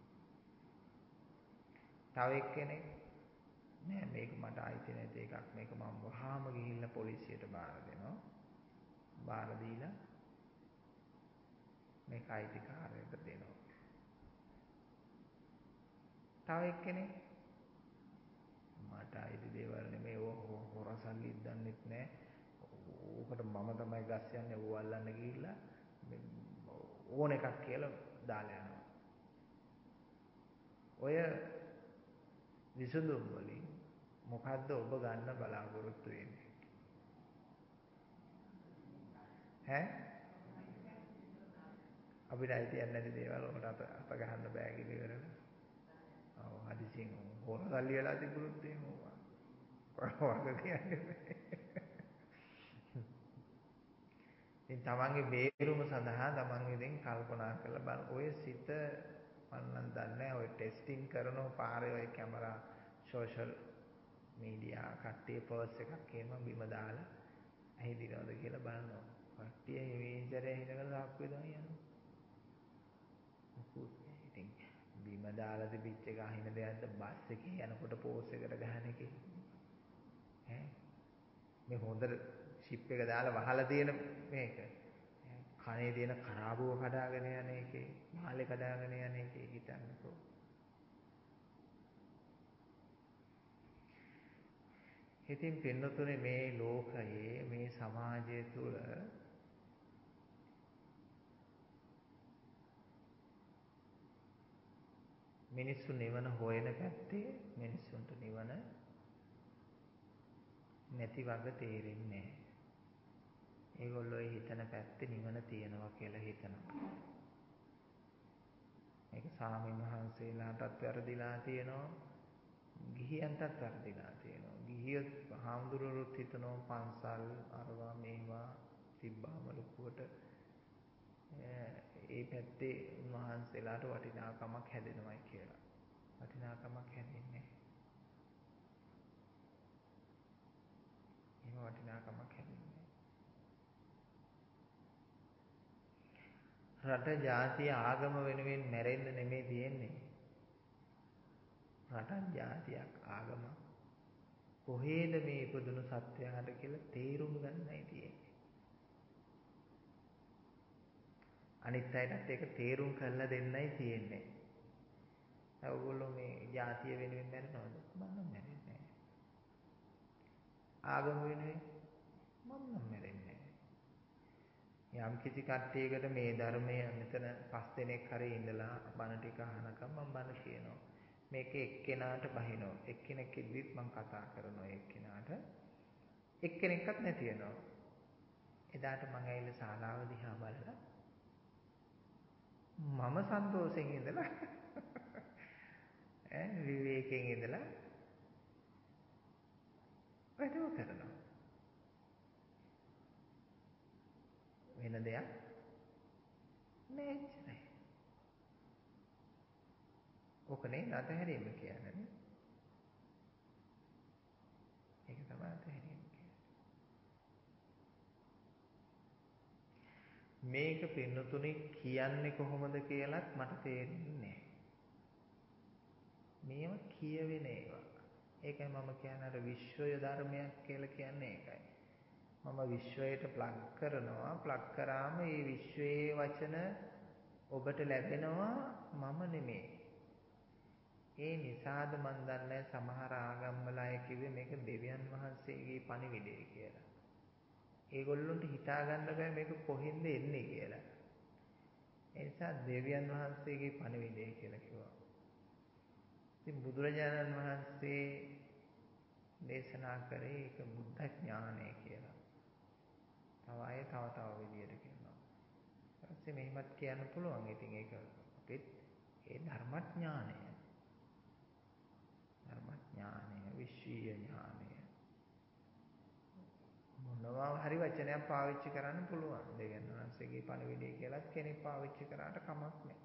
තව එක්කෙනෙක් නෑ මේක මට අයිති නැති එකක්, මේක මම වහාම ගිහිල්ලා පොලිසියට බාර දෙනවා. බාර දීලා මේක අයිතිකාරයට දෙනවා. තව එක්කෙනෙක් මට අයිති දේවල් නෙමෙයි, හොර සල්ලිත් දන්නෙත් නෑ, ඕකට මම තමයි ගස් යන්නේ, ඌ අල්ලන්න ගිහිල්ලා ඕන එකක් කියලා දාලා යනවා. ඔය විසඳුම් වලින් මොකද්ද ඔබ ගන්න බලාපොරොත්තු වෙන්නේ? ඈ අපිට අයිතියක් නැති දේවල් වලට අප ගහන්න බෑ කියලා ඉවරද? ඔව් හදිසියෙන් හොර සල්ලි වෙලා තිබුණොත් එහෙම වග කියන්නේ නැහැ. ඉතින් තමන්ගේ බේරුම සඳහා තමන් ඉතින් කල්පනා කරලා බලන්න. ඔය සිත මම නම් දන්නේ ඔය ටෙස්ටිං කරන පාරේ ඔය කැමරා සෝෂල් මීඩියා කට්ටිය පර්ස් එකක් එහෙම බිම දාලා ඇහිදිනවද කියලා බලනවා. කට්ටිය හිමීතරේ හිටගෙන දාප්පේ දාන යනවා. මොකුත් ඉතින් බිම දාලා තිබිච්ච එක අහින දෙයක්ද බස් එකේ යනකොට පෝස් එකට ගහන එකේ ඈ මේ හොඳට ෂිප් එක දාලා වහලා තියෙන මේක කනේ තියෙන කරාබුව කඩාගෙන යන එකේ මාලේ කඩාගෙන යන එකේ හිතන්නකෝ. ඉතින් පින්නතුනේ මේ ලෝකයේ මේ සමාජය තුළ මිනිස්සු නිවන හොයන පැත්තේ මිනිස්සුන්ට නිවන නැති වගේ තේරෙන්නේ නැහැ. ඒගොල්ලෝ හිතන පැත්තේ නිවන තියෙනවා කියලා හිතනවා. මේක සාමින් වහන්සේලාටත් වැරදිලා තියෙනවා. ගිහියන්ටත් වැරදිලා තියෙනවා. ගිහියොත් හාමුදුරුවෝත් හිතනවා පන්සල් අරවා මේවා තිබ්බාම ලොකුවට ඒ පැත්තේ උන්වහන්සේලාට වටිනාකමක් හැදෙනවයි කියලා. වටිනාකමක් හැදෙන්නේ නැහැ. එහෙම වටිනාකමක් හැදෙන්නේ නැහැ. රට ජාතිය ආගම වෙනුවෙන් මැරෙන්න නෙමෙයි තියෙන්නේ. රටක් ජාතියක් ආගම කොහේද මේ ඉපදුණු සත්‍යයට කියලා තේරුම් ගන්නයි තියෙන්නේ. අනිත් අයටත් ඒක තේරුම් කරලා දෙන්නයි තියෙන්නේ. ඔයගොල්ලෝ මේ ජාතිය වෙනුවෙන් මැරෙනවද? මම නම් මැරෙන්නේ නැහැ. ආගම වෙනුවෙන් මම නම් මැරෙන්නේ නැහැ. යම් කිසි කට්ටියකට මේ ධර්මය මෙතන 5 දෙනෙක් හරි ඉඳලා බණ ටික අහනකම් මම බණ කියනවා. මේක එක්කෙනාට බහිනවා. එක්කෙනෙක් ඉද්දිත් මම කතා කරනවා එක්කෙනාට. එක්කෙනෙක්වත් නැති වෙනවා. එදාට මම ඇවිල්ලා ශාලාව දිහා බලලා මම සන්තෝෂෙන් ඉඳලා විවේකයෙන් ඉඳලා වැඩම කරනවා. වෙන දෙයක් නෑ. ඔකනේ අතහැරීම කියන්නේ. ඒක තමයි අතහැරීම කියන්නේ. මේක පින්නතුනේ කියන්නේ කොහොමද කියලාත් මට තේරෙන්නේ නෑ. මේව කියවෙන ඒවා. ඒකයි මම කියන්නේ අර විශ්වය ධර්මයක් කියලා කියන්නේ ඒකයි. මම විශ්වයට ප්ලග් කරනවා. ප්ලග් කරාම මේ විශ්වයේ වචන ඔබට ලැබෙනවා මම නෙමෙයි. ඒ නිසාද මන් දන්නේ සමහර ආගම්වල අය කිව්වේ මේක දෙවියන් වහන්සේගේ පණිවිඩය කියලා. ඒගොල්ලොන්ට හිතා ගන්න බෑ මේක කොහෙන්ද එන්නේ කියලා. ඒ නිසා දෙවියන් වහන්සේගේ පණිවිඩය කියලා කිව්වා. ඉතින් බුදුරජාණන් වහන්සේ දේශනා කරේ ඒක බුද්ධ ඥානය කියලා. තව අය තව විදියට කියනවා. ඊපස්සේ මෙහෙමත් කියන්න පුළුවන්. ඉතින් ඒක අපිත් ඒ ධර්මඥානය. ධර්මඥානය, විශ්වීය ඥානය. මොනවා හරි වචනයක් පාවිච්චි කරන්න පුළුවන්. දෙවියන් වහන්සේගේ පණිවිඩය කියලාත් කෙනෙක් පාවිච්චි කරාට කමක් නැහැ.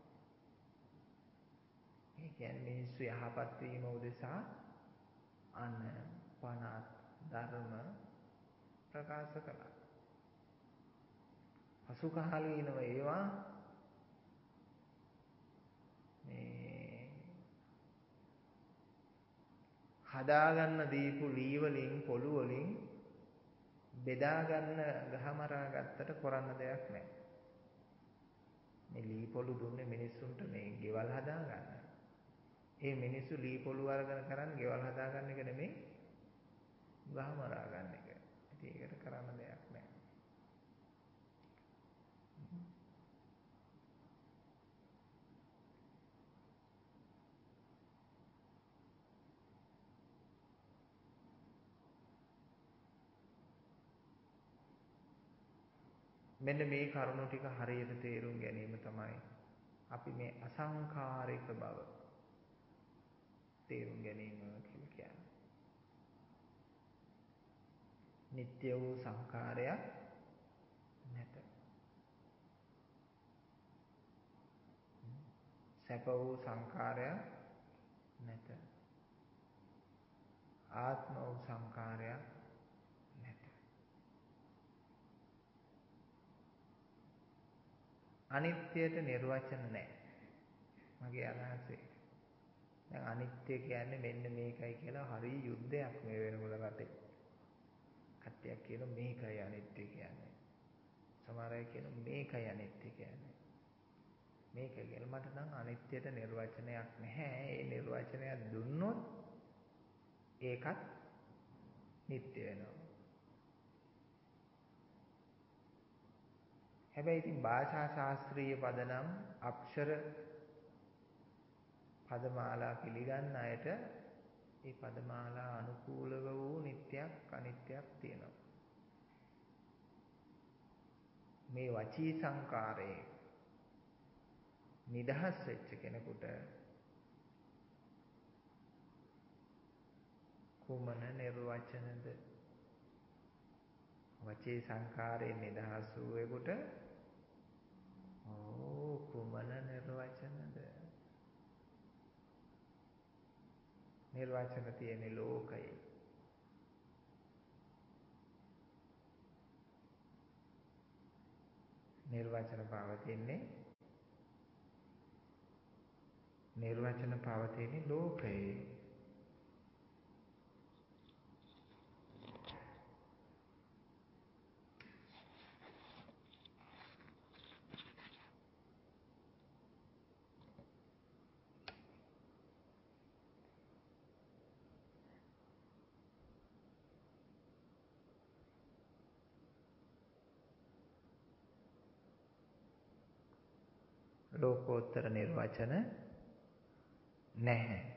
ඒ කියන්නේ මිනිස්සු යහපත් වීම උදෙසා අන පනත් ධර්ම ප්‍රකාශ කළා. පසු කාලීනව ඒවා මේ හදාගන්න දීපු ලී වලින් පොළු වලින් බෙදා ගන්න ගහමරා ගත්තට කරන්න දෙයක් නැහැ. මේ ලී පොළු දුන්නේ මිනිස්සුන්ට මේ ගෙවල් හදා ගන්න. ඒ මිනිස්සු ලී පොළු අරගෙන කරන්නේ ගෙවල් හදා ගන්න එක නෙමෙයි ගහමරා ගන්න එක. ඉතින් ඒකට කරන්න දෙයක් නැහැ. මෙන්න මේ කරුණු ටික හරියට තේරුම් ගැනීම තමයි අපි මේ අසංකාරික බව තේරුම් ගැනීම කියලා කියන්නේ. නিত্য වූ සංකාරයක් නැත. සැප වූ සංකාරයක් නැත. ආත්ම වූ සංකාරයක් නැත. අනිත්‍යයට නිර්වචන නැහැ. මගේ අදහසේ. දැන් අනිත්‍ය කියන්නේ මෙන්න මේකයි කියලා හරි යුද්ධයක් මේ වෙනකොට රටේ. කට්ටියක් කියන මේකයි අනිත්‍ය කියන්නේ. සමහර අය කියන මේකයි අනිත්‍ය කියන්නේ. මේක කියලා මට නම් අනිත්‍යයට නිර්වචනයක් නැහැ. ඒ නිර්වචනයක් දුන්නොත් ඒකත් නිට්ටය වෙනවා. හැබැයි ඉතින් භාෂා ශාස්ත්‍රීය පදනම් අක්ෂර පදමාලා පිළිගන්න අයට ඒ පදමාලා අනුකූලව වූ නිට්ටයක් අනිත්‍යක් තියෙනවා. මේ වචී සංකාරයේ නිදහස් වෙච්ච කෙනෙකුට කුමන නිර්වචනද? වචී සංකාරයෙන් නිදහස් වූවෙකුට කුමන නිර්වචනද? නිර්වචන තියෙන ලෝකයේ නිර්වචන පවතින්නේ ලෝකයේ. ලෝකෝත්තර නිර්වචන නැහැ.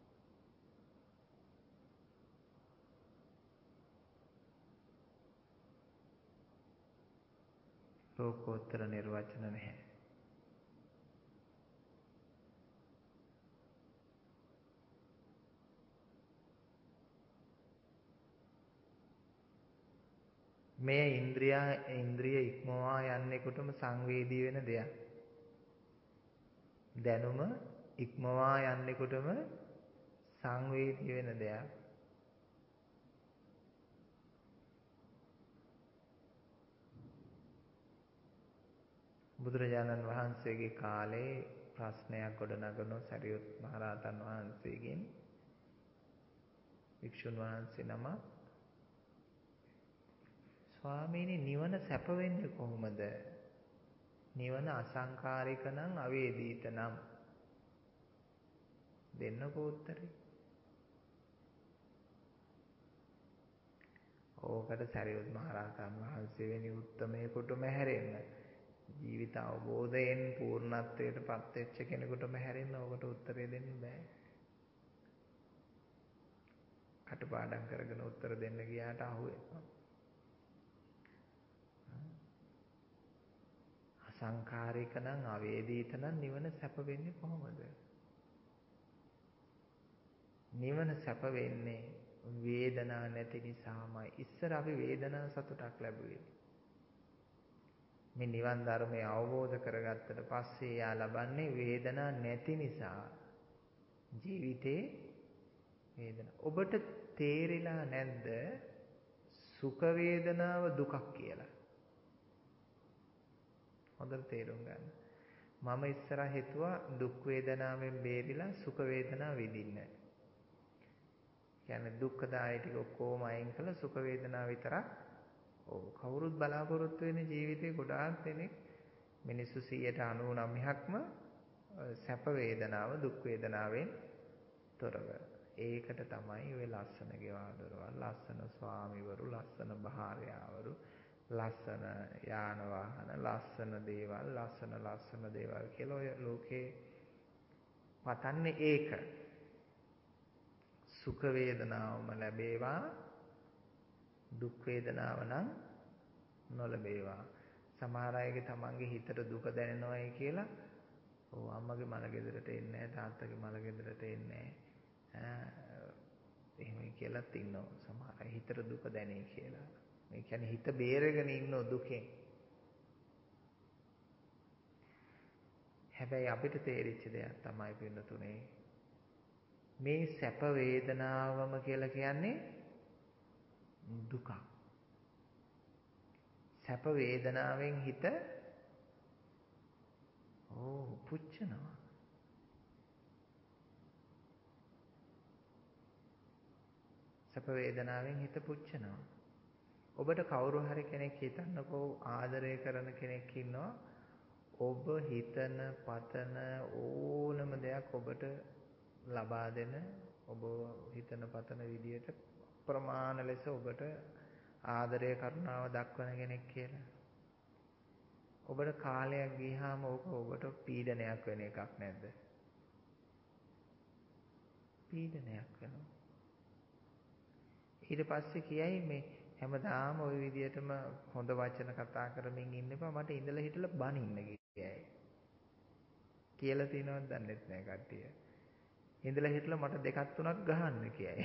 ලෝකෝත්තර නිර්වචන නැහැ. මේ ඉන්ද්‍රිය ඉක්මවා යන්නෙකුටම සංවේදී වෙන දෙයක්. දැනුම ඉක්මවා යන්නෙකුටම සංවේදී වෙන දෙයක්. බුදුරජාණන් වහන්සේගේ කාලේ ප්‍රශ්නයක් ගොඩනගන සරියුත් මහරහතන් වහන්සේගෙන් වික්ෂුන් වහන්සේ නම ස්වාමීනි නිවන සැප වෙන්නේ කොහොමද? නිවන අසංකාරික නම් අවේදිත නම් දෙන්නකෝ උත්තරේ. ඕකට සරියුත් මහරහතන් වහන්සේ වෙනි උත්තමයෙකුටම හැරෙන්න, ජීවිත අවබෝධයෙන් පූර්ණත්වයට පත් වෙච්ච කෙනෙකුටම හැරෙන්න ඕකට උත්තරේ දෙන්න බෑ. කටපාඩම් කරගෙන උත්තර දෙන්න ගියාට අහුවෙනවා. අසංකාරික නම් අවේදිත නම් නිවන සැප වෙන්නේ කොහොමද? නිවන සැප වෙන්නේ වේදනා නැති නිසාමයි. ඉස්සර අපි වේදනා සතුටක් ලැබුවේ. මේ නිවන් ධර්මය අවබෝධ කරගත්තට පස්සේ යා ලබන්නේ වේදනා නැති නිසා. ජීවිතේ වේදනා. ඔබට තේරිලා නැද්ද සුඛ වේදනාව දුකක් කියලා? හොඳට තේරුම් ගන්න. මම ඉස්සර හිතුවා දුක් වේදනාවෙන් බේරිලා සුඛ වේදනාව විඳින්න. කියන්නේ දුක්ඛදාය ටික ඔක්කොම අයින් කළා සුඛ වේදනාව විතරක්. ඔව් කවුරුත් බලාපොරොත්තු වෙන ජීවිතේ ගොඩාක් දෙනෙක් මිනිස්සු 99%ක්ම සැප වේදනාව දුක් වේදනාවෙන් තොරව. ඒකට තමයි ඔය ලස්සන ගෙවල් දොරවල්, ලස්සන ස්වාමිවරු, ලස්සන භාර්යාවරු, ලස්සන යාන වාහන, ලස්සන දේවල් කියලා ඔය ලෝකේ පතන්නේ ඒක. සුඛ වේදනාවම ලැබේවා, දුක් වේදනාව නම් නොලැබේවා. සමහර අයගේ තමන්ගේ හිතට දුක දැනෙනවයි කියලා ඔව් අම්මගේ මල ගෙදරට එන්නේ නැහැ, තාත්තගේ මල ගෙදරට එන්නේ නැහැ. එහෙමයි කියලාත් ඉන්නවා. සමහර අය හිතට දුක දැනේ කියලා. මේ කියන්නේ හිත බේරගෙන ඉන්න දුකෙන්. හැබැයි අපිට තේරිච්ච දෙයක් තමයි පින්නතුනේ මේ සැප වේදනාවම කියලා කියන්නේ දුක. සැප වේදනාවෙන් හිත පුච්චනවා. සැප වේදනාවෙන් හිත පුච්චනවා. ඔබට කවුරු හරි කෙනෙක් හිතන්නකෝ ආදරය කරන කෙනෙක් ඉන්නවා. ඔබ හිතන පතන ඕනම දෙයක් ඔබට ලබා දෙන, ඔබ හිතන පතන විදියට ප්‍රමාණ ලෙස ඔබට ආදරය කරුණාව දක්වන කෙනෙක් කියලා. ඔබට කාලයක් ගියාම ඔබට පීඩනයක් වෙන එකක් නැද්ද? පීඩනයක් වෙනවා. ඊට පස්සේ කියයි මේ හැමදාම ওই විදියටම හොඳ වචන කතා කරමින් ඉන්න එපා, මට ඉඳලා හිටලා බනින්න කියයි. කියලා තියෙනවද දන්නෙත් නෑ කට්ටිය. ඉඳලා හිටලා මට දෙකක් තුනක් ගහන්න කියයි.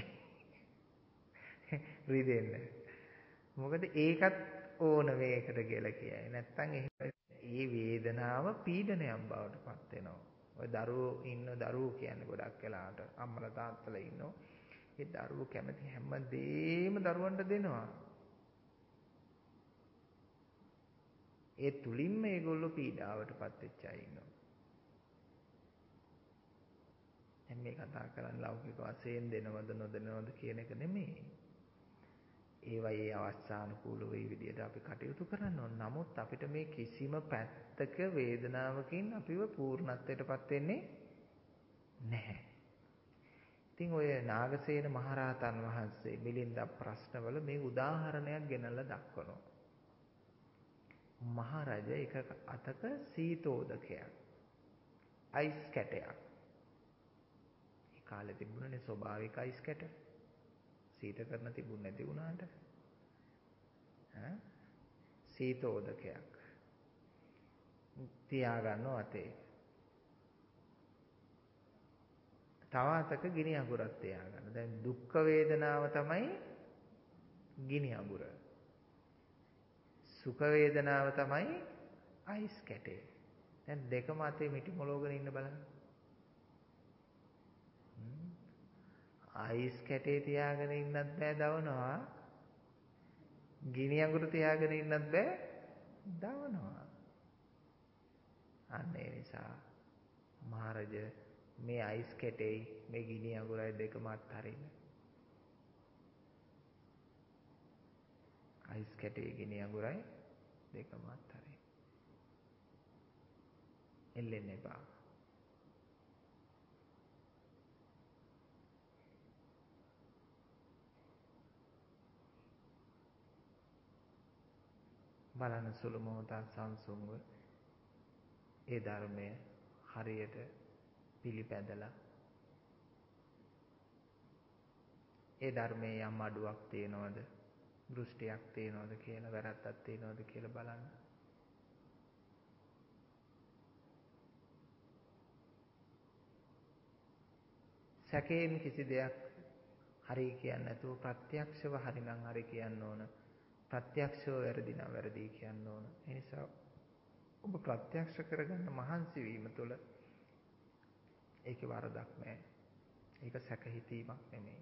රිදෙන්න. මොකද ඒකත් ඕන මේකට කියලා කියයි. නැත්තම් ඒ වේදනාව පීඩනයක් බවට පත් වෙනවා. ඔය දරුවෝ කියන්නේ ගොඩක් වෙලාවට අම්මලා තාත්තලා ඉන්නෝ. ඒ දරුවෝ කැමති හැමදේම දරුවන්ට දෙනවා. ඒ තුලින්ම ඒගොල්ලෝ පීඩාවට පත් වෙච්ච අය ඉන්නවා. දැන් මේ කතා කරන්නේ ලෞකික වශයෙන් දෙනවද නොදෙනවද කියන එක නෙමෙයි. ඒවයේ අවස්ථානුකූලව මේ විදිහට අපි කටයුතු කරන්න ඕන. නමුත් අපිට මේ කිසිම පැත්තක වේදනාවකින් අපිව පූර්ණත්වයටපත් වෙන්නේ නැහැ. ඉතින් ඔය නාගසේන මහරහතන් වහන්සේ මිලින්ද ප්‍රශ්නවල මේ උදාහරණයක් ගෙනල්ලා දක්වනවා. මහරජ එක අතක සීතෝදකයක්. අයිස් කැටයක්. ඒ කාලේ තිබුණනේ ස්වභාවික අයිස් කැට. සීත කරන තිබුණ නැති වුණාට. සීතෝදකයක්. තියාගන්නව අතේ. තව අතක ගිනි අඟුරක් තියාගන්න. දැන් දුක් වේදනාව තමයි ගිනි අඟුර. සුඛ වේදනාව තමයි අයිස් කැටේ. දැන් දෙකම අතේ මිටි මොලෝගෙන ඉන්න බලන්න. අයිස් කැටේ තියාගෙන ඉන්නත් බෑ දවනවා. ගිනි අඟුර තියාගෙන ඉන්නත් බෑ දවනවා. අන්න ඒ නිසා මහරජ මේ අයිස් කැටෙයි මේ ගිනි අඟුරයි දෙකම අත්හරින්න. අයිස් කැටේ ගිනි අඟුරයි දෙකම අත්හරින්න. එල්ලෙන්න එපා. බලන සුළු මොහොතක් සංසුන්ව ඒ ධර්මය හරියට පිළිපැදලා ඒ ධර්මයේ යම් අඩුවක් තියෙනවද දෘෂ්ටියක් තියෙනවද කියලා වැරද්දක් තියෙනවද කියලා බලන්න. සැකයෙන් කිසි දෙයක් හරි කියන්නේ නැතුව ප්‍රත්‍යක්ෂව හරිනම් හරි කියන්න ඕන. ප්‍රත්‍යක්ෂව වැරදි නම් වැරදි කියන්න ඕන. ඒ නිසා ඔබ ප්‍රත්‍යක්ෂ කරගන්න මහන්සි වීම තුළ ඒකේ වරදක් නැහැ. ඒක සැක හිතීමක් නෙමෙයි.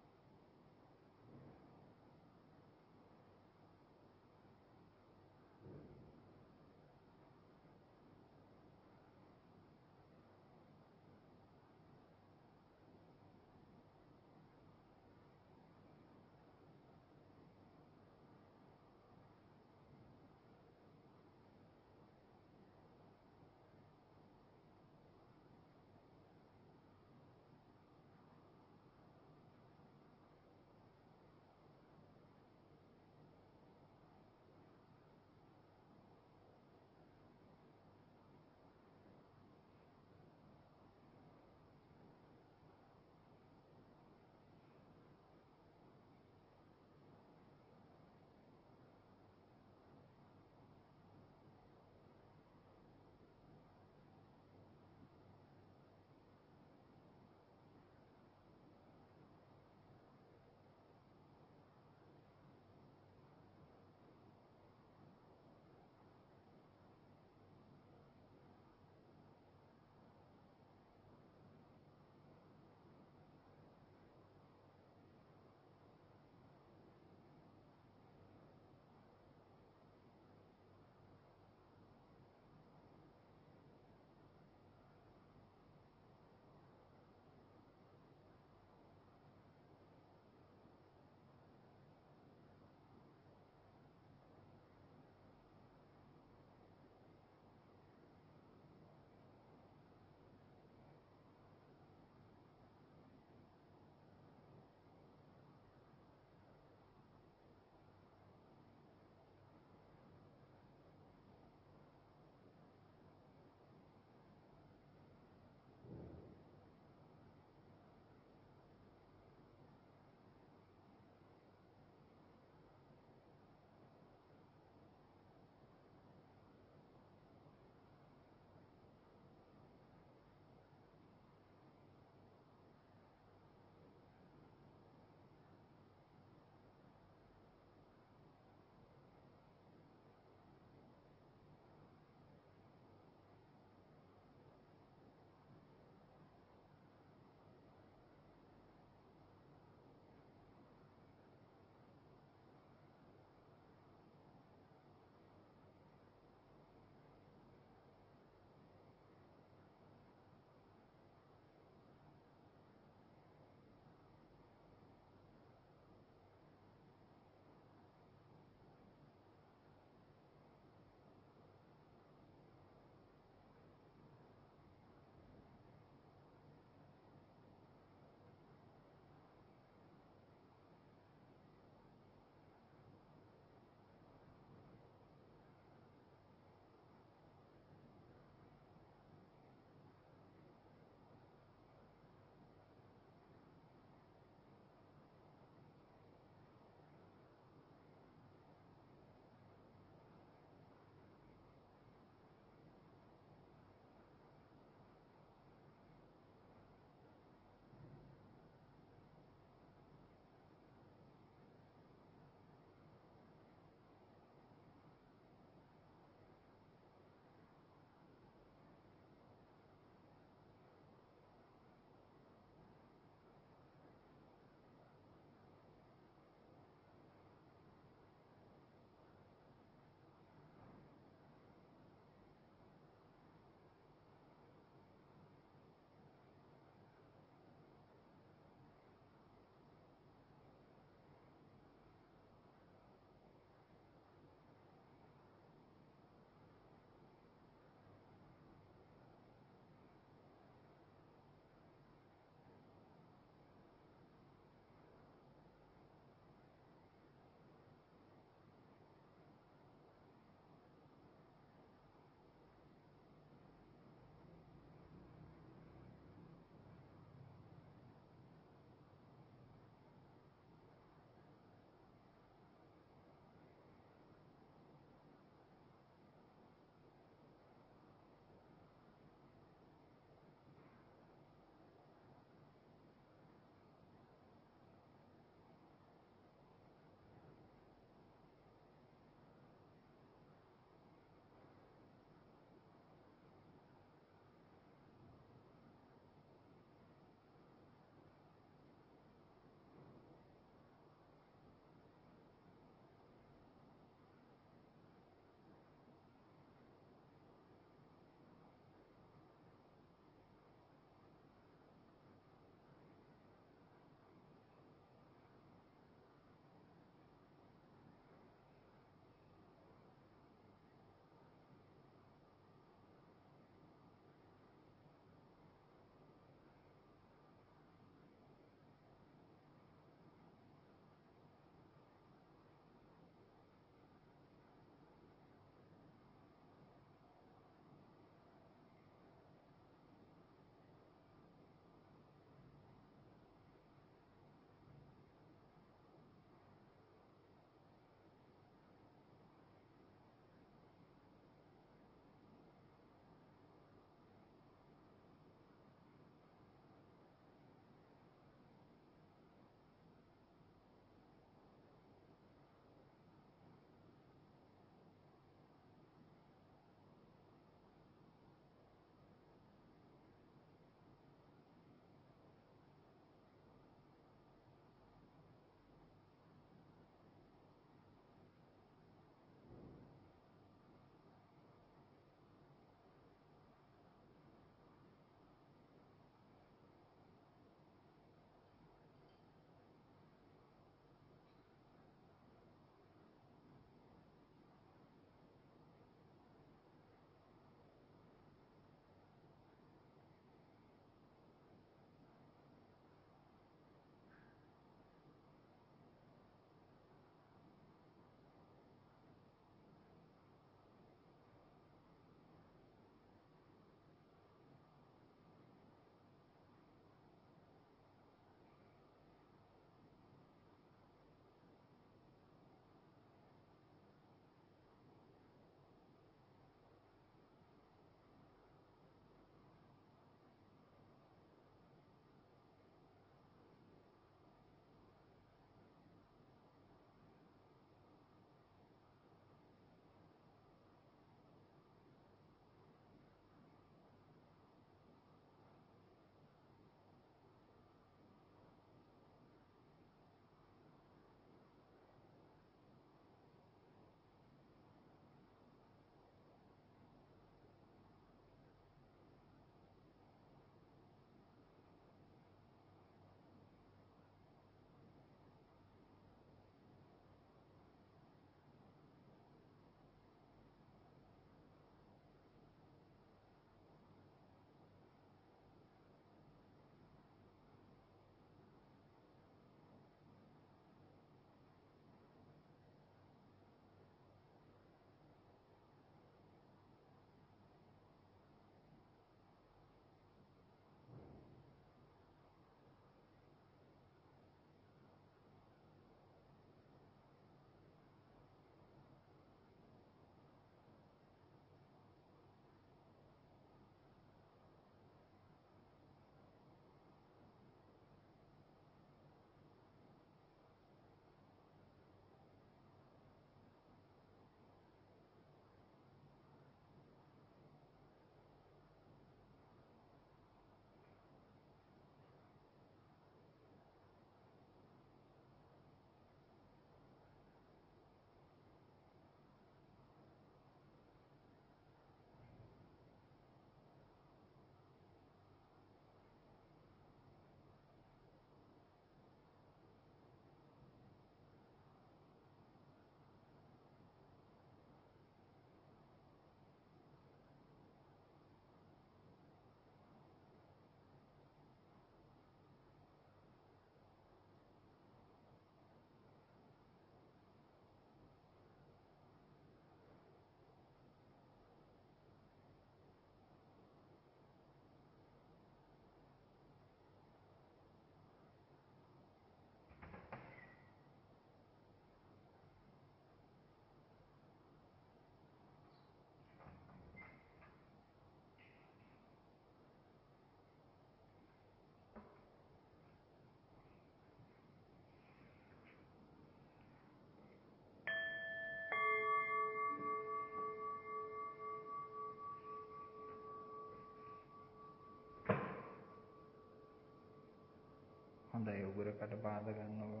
හොඳයි උගුරකට පාද ගන්නකො.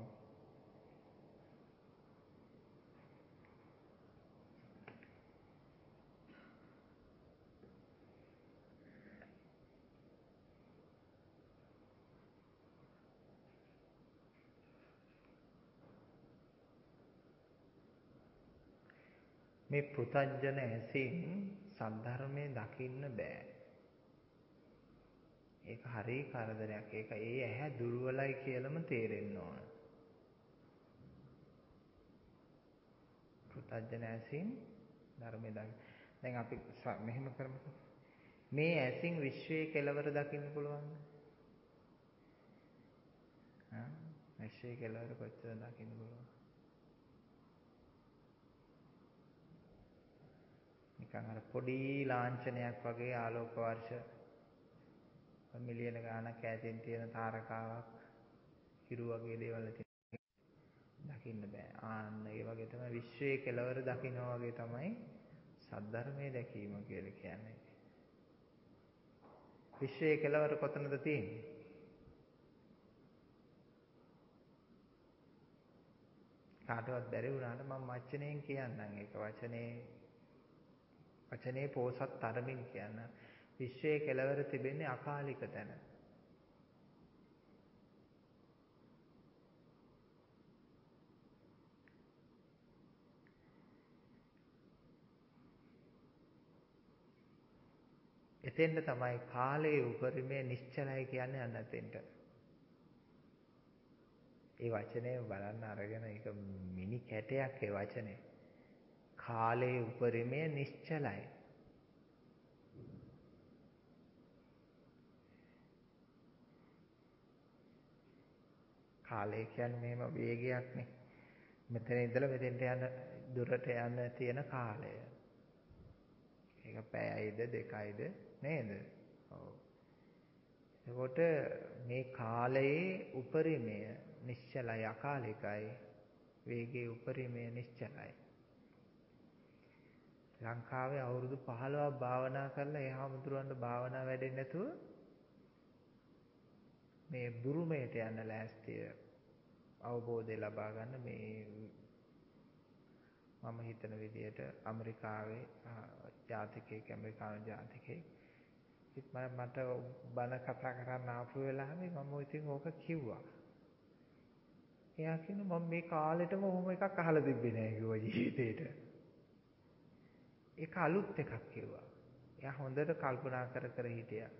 මේ පෘථග්ජන ඇසින් සද්ධර්මයේ දකින්න බෑ. ඒක හරි කරදරයක්. ඒක ඒ ඇහැ දුර්වලයි කියලාම තේරෙන්න ඕන. පෘථග්ජන ඇසින් ධර්මයේ දැන් අපි මෙහෙම කරමුකෝ. මේ ඇසින් විශ්වයේ කෙලවර දකින්න පුළුවන්ද? විශ්වයේ කෙලවර කොච්චර දකින්න පුළුවන්ද? නිකන් අර පොඩි ලාංඡනයක් වගේ ආලෝක වර්ෂ මිලියන ගාණක් ඈතින් තියෙන තාරකාවක් හිරු වගේ දේවල් දකින්න බෑ. ආන්න ඒ වගේ තමයි විශ්වයේ කෙලවර දකින්නවා වගේ තමයි සද්ධර්මයේ දැකීම කියලා කියන්නේ. විශ්වයේ කෙලවර කොතනද තියෙන්නේ? කාටවත් බැරි වුණාට මම වචනයෙන් කියන්නම් ඒක වචනේ පෝසත් තරමින් කියන්න. විශ්වයේ කෙලවර තිබෙන්නේ අකාලික තැන. එතෙන්ට තමයි කාලයේ උපරිමය නිශ්චලයි කියන්නේ අන්න එතෙන්ට. ඒ වචනේ බලන්න අරගෙන ඒක මිනි කැටයක් ඒ වචනේ. කාලයේ උපරිමය නිශ්චලයි. කාලය කියන්නේ මෙහෙම වේගයක්නේ. මෙතන ඉඳලා මෙතෙන්ට යන දුරට යන තියෙන කාලය. ඒක පැයයිද දෙකයිද නේද? ඔව්. එතකොට මේ කාලයේ උපරිමය නිශ්චලයි අකාලිකයි. වේගයේ උපරිමය නිශ්චලයි. ලංකාවේ අවුරුදු 15ක් භාවනා කරලා ඒ හැමතුරන්ට භාවනා වැඩෙන්නේ නැතුව මේ බුරුමයට යන ලෑස්තිය අවබෝධය ලබා ගන්න මේ මම හිතන විදියට ඇමරිකාවේ ජාතිකයෙක් ඇමරිකානු ජාතිකයෙක් මට බණ කතා කරන්න ආපු වෙලාවේ මම ඉතින් ඕක කිව්වා. එයා කියනවා මම මේ කාලෙටම ඔහොම එකක් අහලා තිබ්බේ නෑ කිව්වා ජීවිතේට. ඒක අලුත් එකක් කිව්වා. එයා හොඳට කල්පනා කර හිටියා.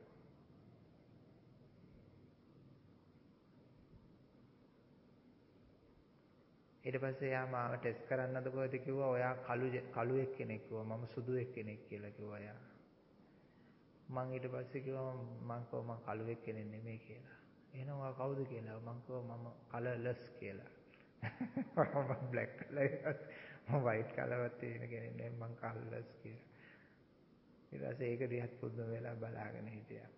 ඊට පස්සේ එයා මාව ටෙස්ට් කරන්නද කොහෙද කිව්වා. ඔයා කළු එක්කෙනෙක් කිව්වා. මම සුදු එක්කෙනෙක් කියලා කිව්වා එයා. මං ඊට පස්සේ කිව්වා මං කළු එක්කෙනෙක් නෙමෙයි කියලා. එහෙනම් ඔයා කවුද කියලා. මං කිව්වා මම කලර්ලස් කියලා. මම බ්ලැක් කලර් මම වයිට් කලර්වත් තියෙන කෙනෙක් නෙමෙයි මං කලර්ලස් කියලා. ඊට පස්සේ ඒක දිහත් පුදුම වෙලා බලාගෙන හිටියා.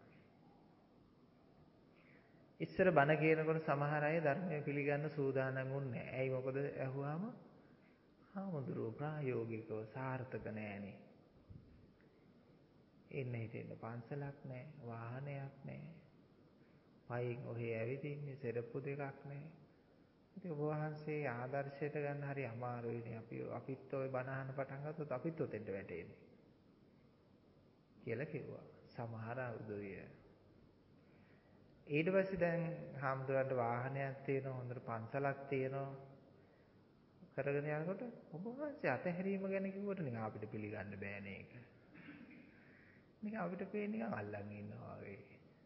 ඉස්සර බණ කියනකොට සමහර අය ධර්මය පිළිගන්න සූදානම් වුණේ නැහැ. ඇයි මොකද ඇහුවාම හාමුදුරුවෝ ප්‍රායෝගිකව සාර්ථක නෑනේ. එන්න හිටින්න පන්සලක් නැහැ, වාහනයක් නැහැ. පයින් ඔහේ ඇවිදින්නේ සෙරප්පු දෙකක් නැහැ. ඉතින් ඔබ වහන්සේ ආදර්ශයට ගන්න හරි අමාරුයිනේ. අපිත් ඔය බණ අහන්න පටන් ගත්තොත් අපිත් ඔතෙන්ට වැටෙන්නේ. කියලා කිව්වා. සමහර උදවිය. ඊට පස්සේ දැන් හාමුදුරන්ට වාහනයක් තියෙනවා, හොඳට පන්සලක් තියෙනවා. කරගෙන යනකොට ඔබ වහන්සේ අතහැරීම ගැන කිව්වට නිකන් අපිට පිළිගන්න බෑනේ ඒක. නිකන් අපිට පේන්නේ නිකන් අල්ලන් ඉන්නවා වගේ.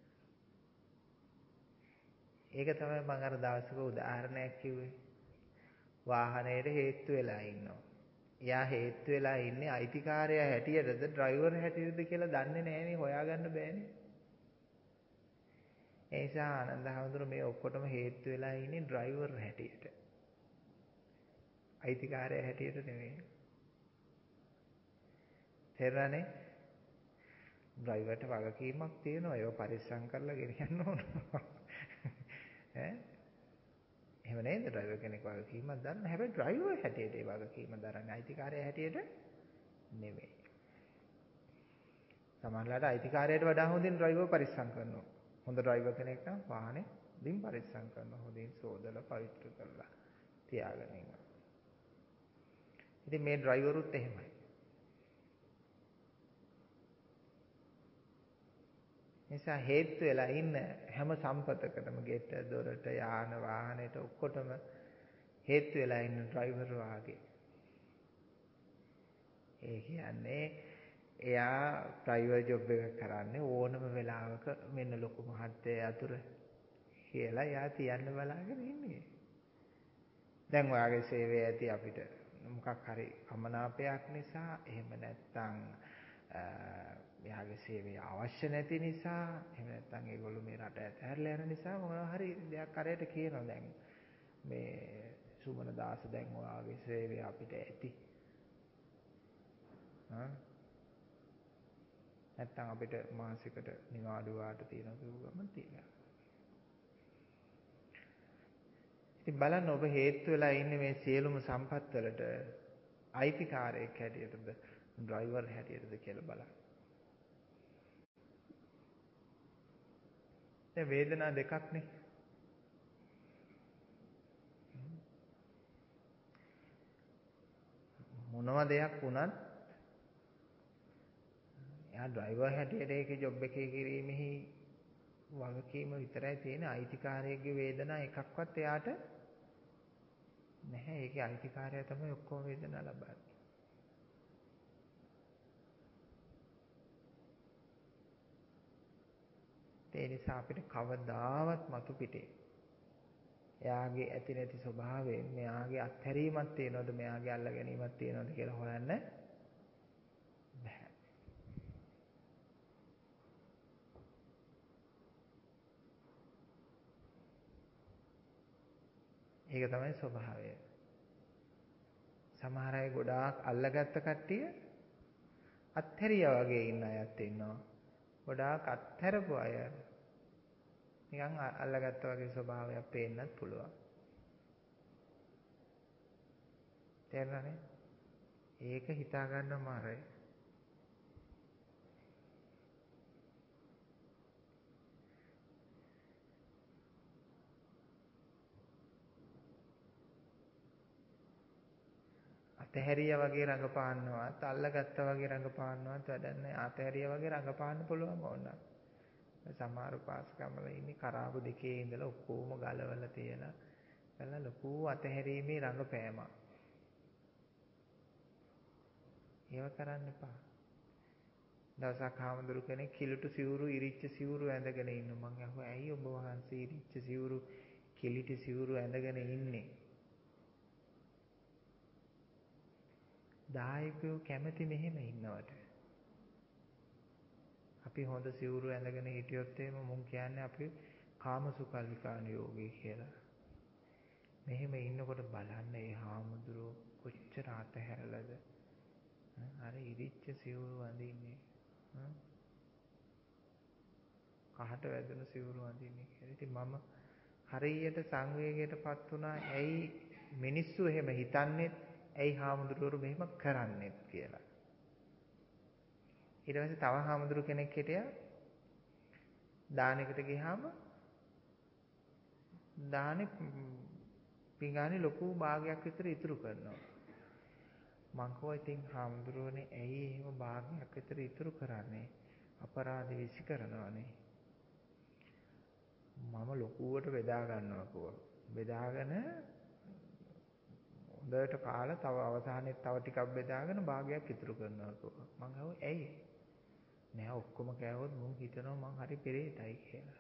ඒක තමයි මම අර දවසක උදාහරණයක් කිව්වේ. වාහනේට හේතු වෙලා ඉන්නවා. එයා හේතු වෙලා ඉන්නේ අයිතිකාරයා හැටියටද ඩ්‍රයිවර් හැටියටද කියලා දන්නේ නැහනේ, හොයාගන්න බෑනේ. ඒ නිසා ආනන්ද හැමතුරු මේ ඔක්කොටම හේතු වෙලා ඉන්නේ ඩ්‍රයිවර් හැටියට. අයිතිකාරයා හැටියට නෙමෙයි. තේරුණානේ? ඩ්‍රයිවර්ට වගකීමක් තියෙනවා. ඒක පරිස්සම් කරලා ගෙනියන්න ඕන. ඈ? එහෙම නේද? ඩ්‍රයිවර් කෙනෙක් වගකීමක් දරන. හැබැයි ඩ්‍රයිවර් හැටියට ඒ වගකීම දරන්නේ අයිතිකාරයා හැටියට නෙමෙයි. සමහරවිට අයිතිකාරයට වඩා හොඳින් ඩ්‍රයිවර් පරිස්සම් කරනවා. හොඳ ඩ්‍රයිවර් කෙනෙක් නම් වාහනේ හොඳින් පරිස්සම් කරනවා. හොඳින් සෝදලා පවිත්‍ර කරලා තියාගෙන ඉන්නවා. ඉතින් මේ ඩ්‍රයිවරුත් එහෙමයි. නිසා හේතු වෙලා ඉන්න හැම සම්පතකටම ගෙට දොරට යාන වාහනයට ඔක්කොටම හේතු වෙලා ඉන්න ඩ්‍රයිවර් වාගේ. ඒ කියන්නේ එයා ප්‍රයිවට් ජොබ් එක කරන්නේ ඕනම වෙලාවක මෙන්න ලොකු මහත්තයා අතුර කියලා එයා තියන්න බලාගෙන ඉන්නේ. දැන් ඔයාගේ සේවය ඇති අපිට මොකක් හරි අමනාපයක් නිසා එහෙම නැත්නම් එයාගේ සේවය අවශ්‍ය නැති නිසා එහෙම නැත්නම් ඒගොල්ලෝ මේ රට ඇතහැරලා යන නිසා මොනවා හරි දෙයක් කරේට කියනවා. දැන් මේ සුමන දාස දැන් ඔයාගේ සේවය අපිට ඇති. නැත්තම් අපිට මාසිකට නිවාඩු වාට තියෙන කිව්වම තියෙනවා. ඉතින් බලන්න ඔබ හේතු වෙලා ඉන්නේ මේ සියලුම සම්පත් වලට අයිතිකාරයෙක් හැටියටද ඩ්‍රයිවර් හැටියටද කියලා බලන්න. දැන් වේදනා දෙකක් නේ. මොනවා දෙයක් වුණත් එයා ඩ්‍රයිවර් හැටියට ඒකේ ජොබ් එකේ කිරීමෙහි වගකීම විතරයි තියෙන. අයිතිකාරයෙක්ගේ වේදනා එකක්වත් එයාට නැහැ. ඒකේ අයිතිකාරයා තමයි ඔක්කොම වේදනා ලබන්නේ. ඒ නිසා අපිට කවදාවත් මතු පිටේ එයාගේ ඇති නැති ස්වභාවයෙන් මෙයාගේ අත්හැරීමක් තියෙනවද මෙයාගේ අල්ල ගැනීමක් තියෙනවද කියලා හොයන්න බෑ. ඒක තමයි ස්වභාවය. සමහර අය ගොඩාක් අල්ලගත්ත කට්ටිය අත්හැරියා වගේ ඉන්න අයත් ඉන්නවා. ගොඩාක් අත්හැරපු අය නිකන් අල්ලගත්ත වගේ ස්වභාවයක් පේන්නත් පුළුවන්. තේරුණානේ? ඒක හිතා ගන්න මාරයි. අතහැරියා වගේ රඟපාන්නවත් අල්ලගත්තා වගේ රඟපාන්නවත් වැඩක් නැහැ. අතහැරියා වගේ රඟපාන්න පුළුවන් ඕනනම්. සමහර පාසකම්වල ඉන්නේ කරාබු දෙකේ ඉඳලා ඔක්කොම ගලවලා තියලා එලා ලොකු අතහැරීමේ රඟපෑමක්. ඒව කරන්න එපා. දවසක් හාමුදුරු කෙනෙක් කිලුට සිවුරු ඉරිච්ච සිවුරු ඇඳගෙන ඉන්න මං අහුවා ඇයි ඔබ වහන්සේ ඉරිච්ච සිවුරු කිලිට සිවුරු ඇඳගෙන ඉන්නේ? දායකයෝ කැමති මෙහෙම ඉන්නවට. අපි හොඳ සිවුරු ඇඳගෙන හිටියොත් එහෙම මුන් කියන්නේ අපි කාමසුකල්ලිකාන යෝගී කියලා. මෙහෙම ඉන්නකොට බලන්න මේ හාමුදුරුවෝ කොච්චර අතහැරලාද? අර ඉරිච්ච සිවුරු අඳින්නේ. කහට වැදුණු සිවුරු අඳින්නේ කියලා. ඉතින් මම හරියට සංවේගයටපත් වුණා. ඇයි මිනිස්සු එහෙම හිතන්නේ? ඇයි හාමුදුරුවෝ මෙහෙම කරන්නේ කියලා. ඊට පස්සේ තව හාමුදුරු කෙනෙක් හිටියා දානෙකට ගියාම දානේ පිඟානේ ලොකු භාගයක් විතර ඉතුරු කරනවා. මං කෝ ඉතින් හාමුදුරුවනේ ඇයි එහෙම භාගයක් විතර ඉතුරු කරන්නේ? අපරාධ විසි කරනවානේ. මම ලොකුවට බෙදා ගන්නවා කෝ. බෙදාගෙන හොඳට කාලා තව අවසානයේ තව ටිකක් බෙදාගෙන භාගයක් ඉතුරු කරනවා කෝ. මං අහුවා ඇයි? නෑ ඔක්කොම කෑවොත් මුන් හිතනවා මං හරි පෙරේතයි කියලා.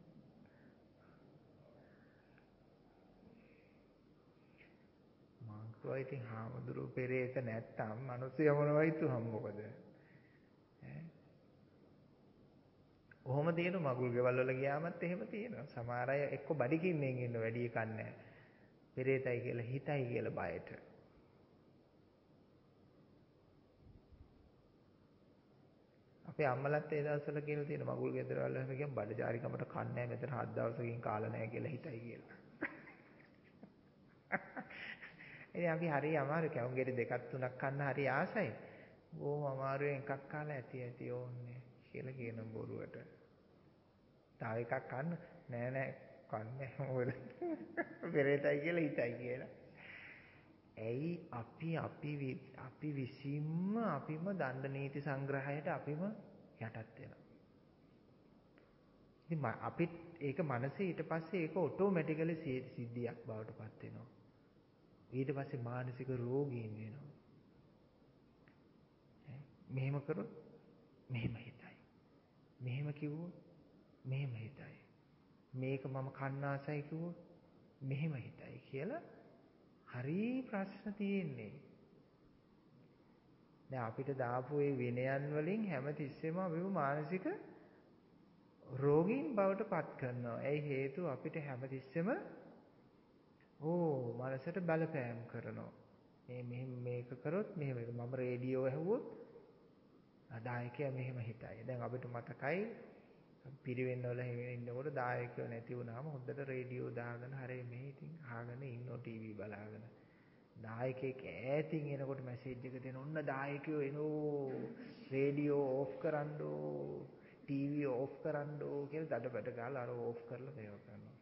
මං කිව්වා ඉතින් හාමුදුරුවෝ පෙරේත නැත්තම් මිනිස්සු යමනවා හිතුවම මොකද? ඔහොම තියෙන මගුල් ගෙවල් වල ගියාමත් එහෙම තියෙනවා. සමහර අය එක්ක බඩගින්නෙන් ඉන්න වැඩි කන්නේ පෙරේතයි කියලා හිතයි කියලා බයට. අපේ අම්මලත් ඒ දවස්වල කියලා තියෙන මගුල් ගෙදර වල එහෙම ගියම් බඩජාරිකමට කන්නේ නැහැ මෙතන 7 දවසකින් කාලා නැහැ කියලා හිතයි කියලා. ඉතින් අපි හරි අමාරු කැවුම් ගෙඩි දෙකක් තුනක් කන්න හරි ආසයි. බොහොම අමාරුවෙන් එකක් කාලා ඇති ඕන්නේ කියලා කියන බොරුවට. තව එකක් කන්න නෑ කන්නේ මොකද? පෙරේතයි කියලා හිතයි කියලා. ඇයි අපි විසින්ම අපිම දණ්ඩ නීති සංග්‍රහයට අපිම යටත් වෙනවා. ඉතින් අපිත් ඒක මනසේ ඊට පස්සේ ඒක ඔටෝමැටිකලි සිද්ධියක් බවට පත් වෙනවා. ඊට පස්සේ මානසික රෝගීන් වෙනවා. මෙහෙම කරොත් මෙහෙම හිතයි. මෙහෙම කිව්වොත් මෙහෙම හිතයි. මේක මම කන්න ආසයි කිව්වොත් මෙහෙම හිතයි කියලා හරි ප්‍රශ්න තියෙන්නේ. දැන් අපිට දාපු මේ විනයන් වලින් හැමතිස්සෙම අපිව මානසික රෝගීන් බවට පත් කරනවා. ඒ හේතුව අපිට හැමතිස්සෙම මනසට බලපෑම් කරනවා. මේක කරොත් මෙහෙම මම රේඩියෝ ඇහුවොත් දායකයා මෙහෙම හිතයි. දැන් අපිට මතකයි පිරිවෙන්න වල ඉන්නකොට දායකයෝ නැති වුණාම හොඳට රේඩියෝ දාගෙන හරි මේ ඉතින් අහගෙන ඉන්නෝ ටීවී බලාගෙන. දායකයෙක් ඈතින් එනකොට මැසේජ් එක දෙන ඔන්න දායකයෝ එනෝ රේඩියෝ ඕෆ් කරන්නෝ ටීවී ඕෆ් කරන්නෝ කියලා දඩබඩ ගාලා අර ඕෆ් කරලා මේව කරනවා.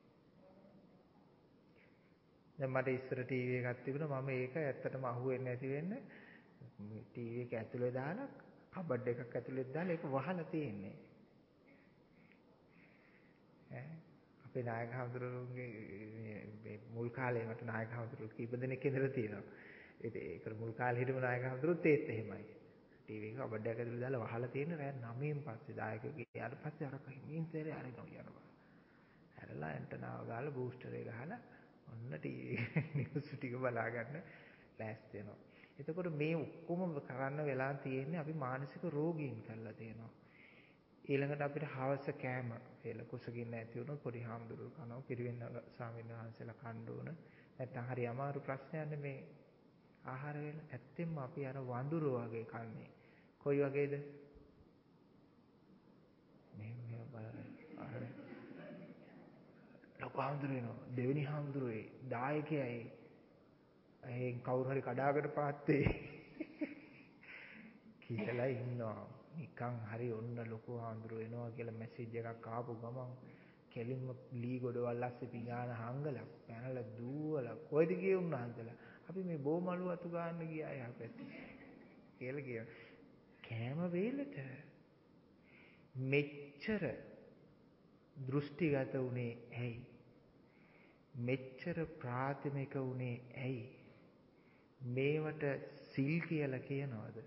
දැන් මට ඉස්සර ටීවී එකක් තිබුණා මම ඒක ඇත්තටම අහුවෙන්නේ නැති වෙන්න ටීවී එක ඇතුලේ දාලා කබඩ් එකක් ඇතුලේ දාලා ඒක වහලා තියෙන්නේ. අපේ නායක හඳුරුගේ මුල් කාලේ මට නායක හඳුරු කීප දෙනෙක් ඉඳලා තියෙනවා. ඒක මුල් කාලේ හිටපු නායක හඳුරුත් ඒත් එහෙමයි. ටීවී එක කබඩ් එකක් ඇතුලේ දාලා වහලා තියෙන රෑ 9න් පස්සේ දායකයෝ ගියාට පස්සේ අර කහින් තේරේ අරිනවා යනවා. හැරලා ඇන්ටනාව ගාලා බූස්ටර් එක ගහලා ඔන්න ටීවී නිවුස් ටික බලා ගන්න ලෑස්ති වෙනවා. එතකොට මේ ඔක්කොම කරන්න වෙලා තියෙන්නේ අපි මානසික රෝගීන් කරලා තියෙනවා. ඊළඟට අපිට හවස කෑම වේල කුසගින්න ඇති වුණොත් පොඩි හාමුදුරුවෝ කනවා පිරිවෙන්න ස්වාමීන් වහන්සේලා කන්න ඕන. නැත්නම් හරි අමාරු ප්‍රශ්නයක්නේ මේ ආහාර වේල. ඇත්තෙන්ම අපි අර වඳුරු වගේ කන්නේ. කොයි වගේද? මේ බලන්න. ලොකු හාමුදුරුවෝ දෙවෙනි හාමුදුරුවෝ දායකයයි ඒ කවුරු හරි කඩාකට පාත්තේ කියලා ඉන්නවා. නිකන් හරි ඔන්න ලොකු හාමුදුරුවෝ එනවා කියලා මැසේජ් එකක් ආපු ගමන් කෙලින්ම ලී ගොඩවල් ඇස්සේ පිඟාන හංගලා පැනලා දුවලා කොයිද ගියේ උන්වහන්සේලා අපි මේ බෝමලු අතු ගන්න ගියා යා පැත්තේ කියලා කියනවා. කෑම වේලට මෙච්චර දෘෂ්ටිගත උනේ ඇයි? මෙච්චර ප්‍රාථමික උනේ ඇයි? මේවට සිල් කියලා කියනවද?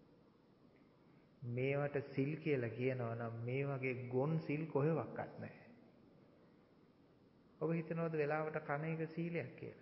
මේවට සිල් කියලා කියනවා නම් මේ වගේ ගොන් සිල් කොහෙවත් නැහැ. ඔබ හිතනවද වෙලාවට කණ එක සීලයක් කියලා?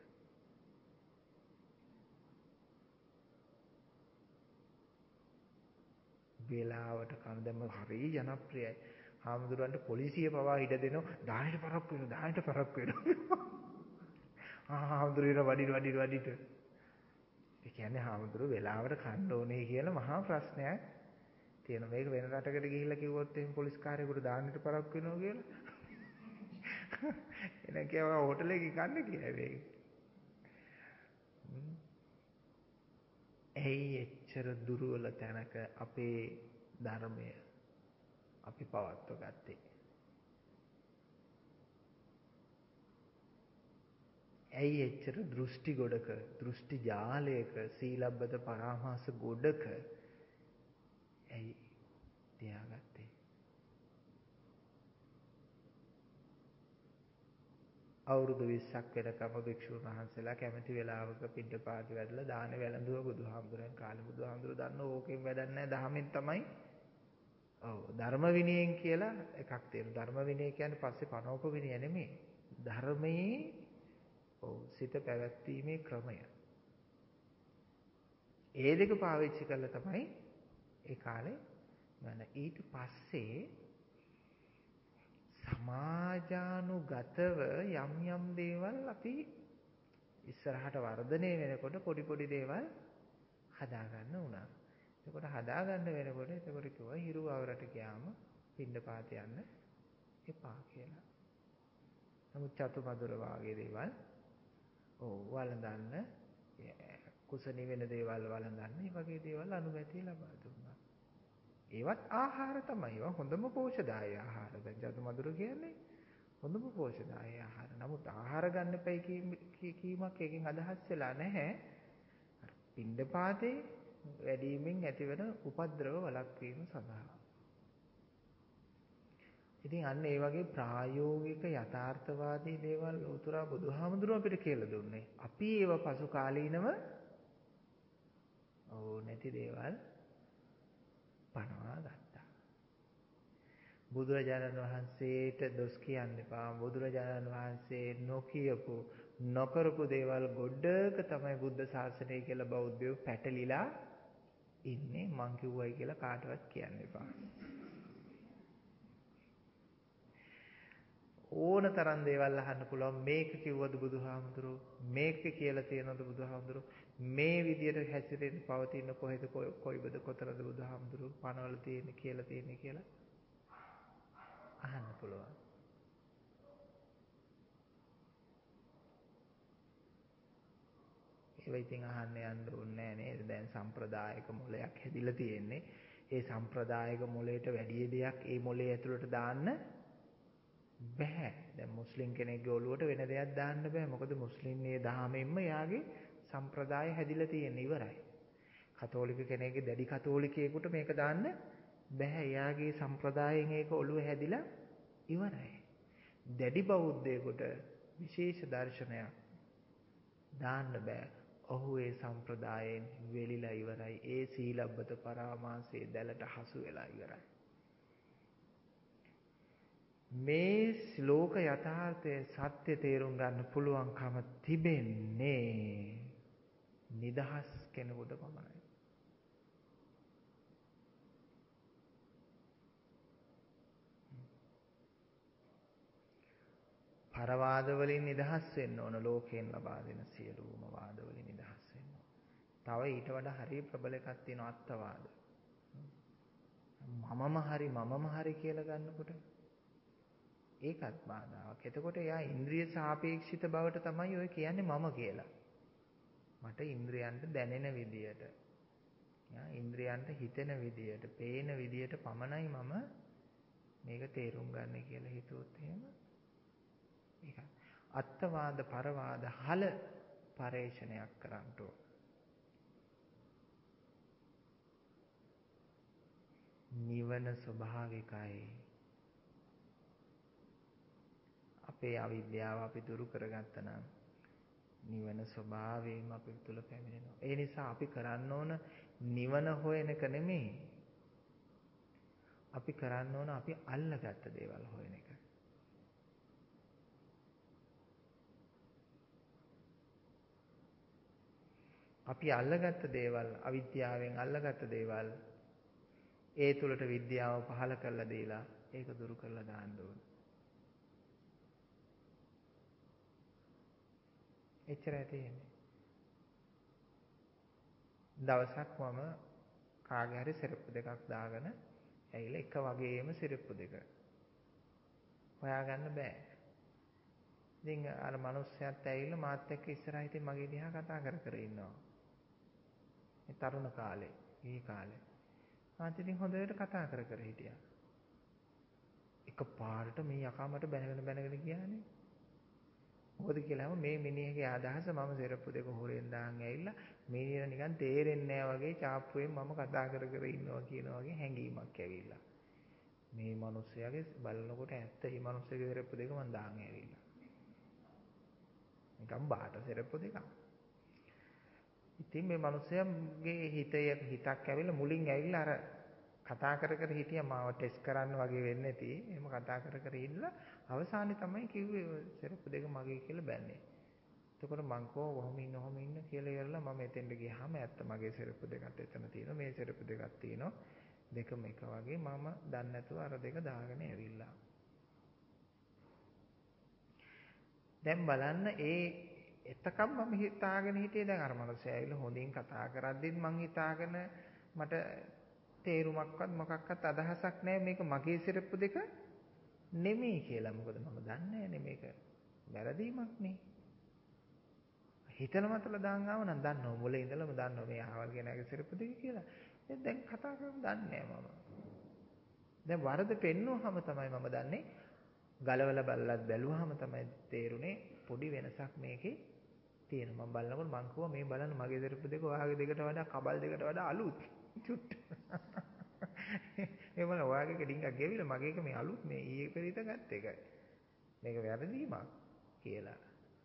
වෙලාවට කන දැම්ම හරි ජනප්‍රියයි. හාමුදුරන්ට පොලිසිය පවා ඉඩ දෙනවා දානෙට පරක්කු වෙනවා දානෙට පරක්කු වෙනවා. හාමුදුරුවෝ වඩිට. ඒ කියන්නේ හාමුදුරුවෝ වෙලාවට කන්න ඕනේ කියලා මහා ප්‍රශ්නයක් තියෙනවා. මේක වෙන රටකට ගිහිල්ලා කිව්වොත් එහෙනම් පොලිස් කාර්යයකට දානෙට පරක්කු වෙනවා කියලා. එන කියවා හෝටලෙක කන්න කියලා මේක. ඇයි එච්චර දුර්වල තැනක අපේ ධර්මය අපි පවත්ව ගත්තේ? ඇයි එච්චර දෘෂ්ටි ගොඩක දෘෂ්ටි ජාලයක සීලබ්බත පරාමාස ගොඩක ඇයි තියාගත්තේ? අවුරුදු 20ක් වෙනකම් භික්ෂුන් වහන්සේලා කැමති වෙලාවක පිටපාති වැඩලා දාන වැළඳුව බුදුහාමුදුරන් කාලේ බුදුහාමුදුරු දන්න ඕකෙන් වැඩක් නැහැ දහමෙන් තමයි. ඔව් ධර්ම විනයෙන් කියලා එකක් තියෙනවා. ධර්ම විනය කියන්නේ පස්සේ පනෝප විනය නෙමෙයි. ධර්මයේ සිත පැවැත්වීමේ ක්‍රමය. ඒ දෙක පාවිච්චි කරලා තමයි ඒ කාලේ ඊට පස්සේ සමාජානුගතව යම් දේවල් අපි ඉස්සරහට වර්ධනය වෙනකොට පොඩි දේවල් හදාගන්න උනා. එතකොට හදාගන්න වෙනකොට එතකොට කිව්වා හිරු අවරට ගියාම පින්නපාත යන්න එපා කියලා. නමුත් චතුමදුර වාගේ දේවල් වළඳන්න කුසණි වෙන දේවල් වළඳන්න මේ වගේ දේවල් අනුමැතිය ලබා දුන්නා. ඒවත් ආහාර තමයි. ඒවා හොඳම පෝෂදායී ආහාර. දැන් චතුමදුර කියන්නේ හොඳම පෝෂණාය ආහාර. නමුත් ආහාර ගන්න එපයි කීමක් එකකින් අදහස් වෙලා නැහැ. පිණ්ඩපාතේ වැඩිවීමෙන් ඇතිවන උපද්‍රව වළක්වීම සඳහා. ඉතින් අන්න ඒ වගේ ප්‍රායෝගික යථාර්ථවාදී දේවල් උතුරා බුදුහාමුදුරුවෝ අපිට කියලා දුන්නේ. අපි ඒව පසු කාලීනව නැති දේවල් පනවා ගත්තා. බුදුරජාණන් වහන්සේට දොස් කියන්න එපා. බුදුරජාණන් වහන්සේ නොකියපු නොකරපු දේවල් ගොඩක තමයි බුද්ධ ශාසනය කියලා බෞද්ධයෝ පැටලිලා ඉන්නේ. මං කිව්වයි කියලා කාටවත් කියන්න එපා. ඕන තරම් දේවල් අහන්න පුළුවන්. මේක කිව්වද බුදුහාමුදුරුවෝ? මේක කියලා තියෙනවද බුදුහාමුදුරුවෝ? මේ විදියට හැසිරෙන්න පවතින කොහෙද කොයිබද කොතරද බුදුහාමුදුරුවෝ පනවල තියෙන්නේ කියලා තියෙන්නේ කියලා අහන්න පුළුවන්. ඒව ඉතින් අහන්න යන්න ඕනේ නෑ නේද? දැන් සම්ප්‍රදායික මොලයක් හැදිලා තියෙන්නේ. ඒ සම්ප්‍රදායික මොලේට වැඩි දෙයක් ඒ මොලේ ඇතුළට දාන්න බෑ. දැන් මුස්ලිම් කෙනෙක්ගේ ඔළුවට වෙන දෙයක් දාන්න බෑ. මොකද මුස්ලිම් මේ දහමෙන්ම යාගේ සම්ප්‍රදාය හැදිලා තියෙන ඉවරයි. කතෝලික කෙනෙක්ගේ දැඩි කතෝලිකයෙකුට මේක දාන්න බෑ. යාගේ සම්ප්‍රදායෙන් ඒක ඔළුව හැදිලා ඉවරයි. දැඩි බෞද්ධයෙකුට විශේෂ දර්ශනයක් දාන්න බෑ. ඔහු ඒ සම්ප්‍රදායෙන් වෙලිලා ඉවරයි. ඒ සීලබ්බත පරාමාසයේ දැලට හසු වෙලා ඉවරයි. මේ ශ්ලෝක යථාර්ථයේ සත්‍ය තේරුම් ගන්න පුළුවන්කම තිබෙන්නේ නිදහස් කෙනෙකුට පමණයි. පරවාද වලින් නිදහස් වෙන්න ඕන. ලෝකයෙන් ලබා දෙන සියලුම වාද වලින් නිදහස් වෙන්න ඕන. තව ඊට වඩා හරිය ප්‍රබල එකක් තියෙනවා අත්වාද. මමම හරි කියලා ගන්නකොට ඒකත් බාධාවක්. එතකොට එයා ඉන්ද්‍රිය සාපේක්ෂිත බවට තමයි ඔය කියන්නේ මම කියලා. මට ඉන්ද්‍රියන්ට දැනෙන විදියට, ඉන්ද්‍රියන්ට හිතෙන විදියට, පේන විදියට පමණයි මම මේක තේරුම් ගන්න කියලා හිතුවොත් එහෙම ඒක අත්වාද පරවාද හල පරේෂණයක් කරන්න ඕන. නිවන ස්වභාවිකයි. අපේ අවිද්‍යාව අපි දුරු කරගත්තා නම් නිවන ස්වභාවයෙන්ම අපි තුල පැමිණෙනවා. ඒ නිසා අපි කරන්න ඕන නිවන හොයන එක නෙමෙයි. අපි කරන්න ඕන අපි අල්ලගත්ත දේවල් හොයන එක. අපි අල්ලගත්ත දේවල්, අවිද්‍යාවෙන් අල්ලගත්ත දේවල් ඒ තුලට විද්‍යාව පහල කරලා දීලා ඒක දුරු කරලා දාන්න ඕන. එච්චරයි තියෙන්නේ. දවසක් මම කාගේ හරි සෙරප්පු දෙකක් දාගෙන ඇවිල්ලා එක වගේම සෙරප්පු දෙක හොයාගන්න බෑ. ඉතින් අර මිනිස්සයාත් ඇවිල්ලා මාත් එක්ක ඉස්සරහින් ඉතින් මගේ දිහා කතා කර කර ඉන්නවා. මේ තරුණ කාලේ, ඊ කාලේ. මාත් ඉතින් හොඳට කතා කර කර හිටියා. එකපාරට මේ යකා මට බැනගෙන ගියානේ. මොකද කියලාම මේ මිනිහගේ අදහස මම සෙරප්පු දෙක හොරෙන් දාන් ඇවිල්ලා මිනිහට නිකන් තේරෙන්නේ නැහැ වගේ චාප්පුවෙන් මම කතා කර කර ඉන්නවා කියන වගේ හැඟීමක් ඇවිල්ලා. මේ මිනිහයාගේ බලනකොට ඇත්ත මේ මිනිහගේ සෙරප්පු දෙක මම දාන් ඇවිල්ලා. නිකන් බාට සෙරප්පු දෙකක්. ඉතින් මේ මිනිහයාගේ හිතක් ඇවිල්ලා මුලින් ඇවිල්ලා අර කතා කර කර හිටියා මාව ටෙස්ට් කරන්න වගේ වෙන්නේ නැති. එහෙම කතා කර කර ඉඳලා අවසානයේ තමයි කිව්වේ සෙරප්පු දෙක මගේ කියලා බැන්නේ. එතකොට මං කෝ ඔහොම ඉන්න කියලා ඉවරලා මම එතෙන්ට ගියාම ඇත්ත මගේ සෙරප්පු දෙකත් එතන තියෙනවා. මේ සෙරප්පු දෙකක් තියෙනවා. දෙකම එක වගේ මම දන්නේ නැතුව අර දෙක දාගෙන ඇවිල්ලා. දැන් බලන්න එතකම් මම හිතාගෙන හිටියේ දැන් අර මනුස්සයා ඇවිල්ලා හොඳින් කතා කරද්දිත් මං හිතාගෙන මට තේරුමක්වත් මොකක්වත් අදහසක් නැහැ මේක මගේ සිරප්පු දෙක නෙමෙයි කියලා. මොකද මම දන්නේ නැනේ මේක වැරදීමක් නේ. හිතන මතල දාන් ආව නම් දන්නවා මුලින් ඉඳලම දන්නවා මේ අහවල් කෙනාගේ සිරප්පු දෙක කියලා. දැන් කතා කරමු දන්නේ නැහැ මම. දැන් වරද පෙන්නුවහම තමයි මම දන්නේ ගලවලා බලලත් බැලුවාම තමයි තේරුනේ පොඩි වෙනසක් මේකේ තියෙනවා. මම බලනකොට මං කිව්වා මේ බලන්න මගේ දෙරපු දෙක ඔයාගේ දෙකට වඩා කබල් දෙකට වඩා අලුත්. චුට්. ඒ වල ඔයාගේ එක ඩිංගක් ගෙවිලා මගේ එක මේ අලුත් මේ ඊයේ පෙරිත ගත්ත එකයි. මේක වැරදීමක් කියලා.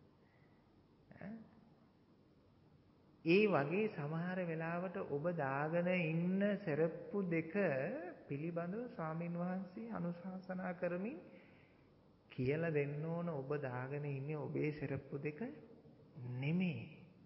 ඒ වගේ සමහර වෙලාවට ඔබ දාගෙන ඉන්න සරප්පු දෙක පිළිබඳව ස්වාමින් වහන්සේ අනුශාසනා කරමින් කියලා දෙන්න ඕන ඔබ දාගෙන ඉන්නේ ඔබේ සරප්පු දෙක නෙමෙයි.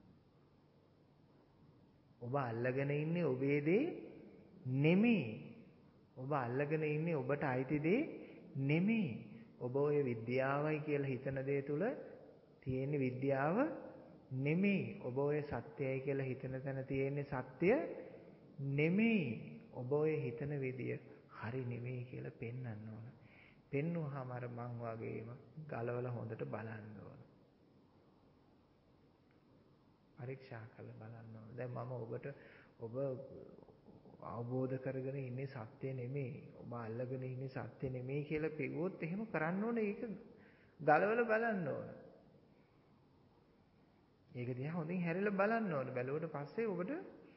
ඔබ අල්ලගෙන ඉන්නේ ඔබේ දේ නෙමෙයි. ඔබ අල්ලගෙන ඉන්නේ ඔබට අයිති දේ නෙමෙයි. ඔබ ඔය විද්‍යාවයි කියලා හිතන දේ තුල තියෙන විද්‍යාව නෙමෙයි. ඔබ ඔය සත්‍යයි කියලා හිතන තැන තියෙන සත්‍ය නෙමෙයි. ඔබ ඔය හිතන විදිය හරි නෙමෙයි කියලා පෙන්වන්න ඕන. පෙන්වුවාම අර මං වගේම ගලවලා හොඳට බලන්න ඕන. පරීක්ෂා කරලා බලන්න ඕන. දැන් මම ඔබට ඔබ අවබෝධ කරගෙන ඉන්නේ සත්‍ය නෙමෙයි. ඔබ අල්ලගෙන ඉන්නේ සත්‍ය නෙමෙයි කියලා පෙව්වොත් එහෙම කරන්න ඕනේ. ඒක ගලවලා බලන්න ඕන. ඒක දිහා හොඳින් හැරිලා බලන්න ඕන. බැලුවට පස්සේ ඔබට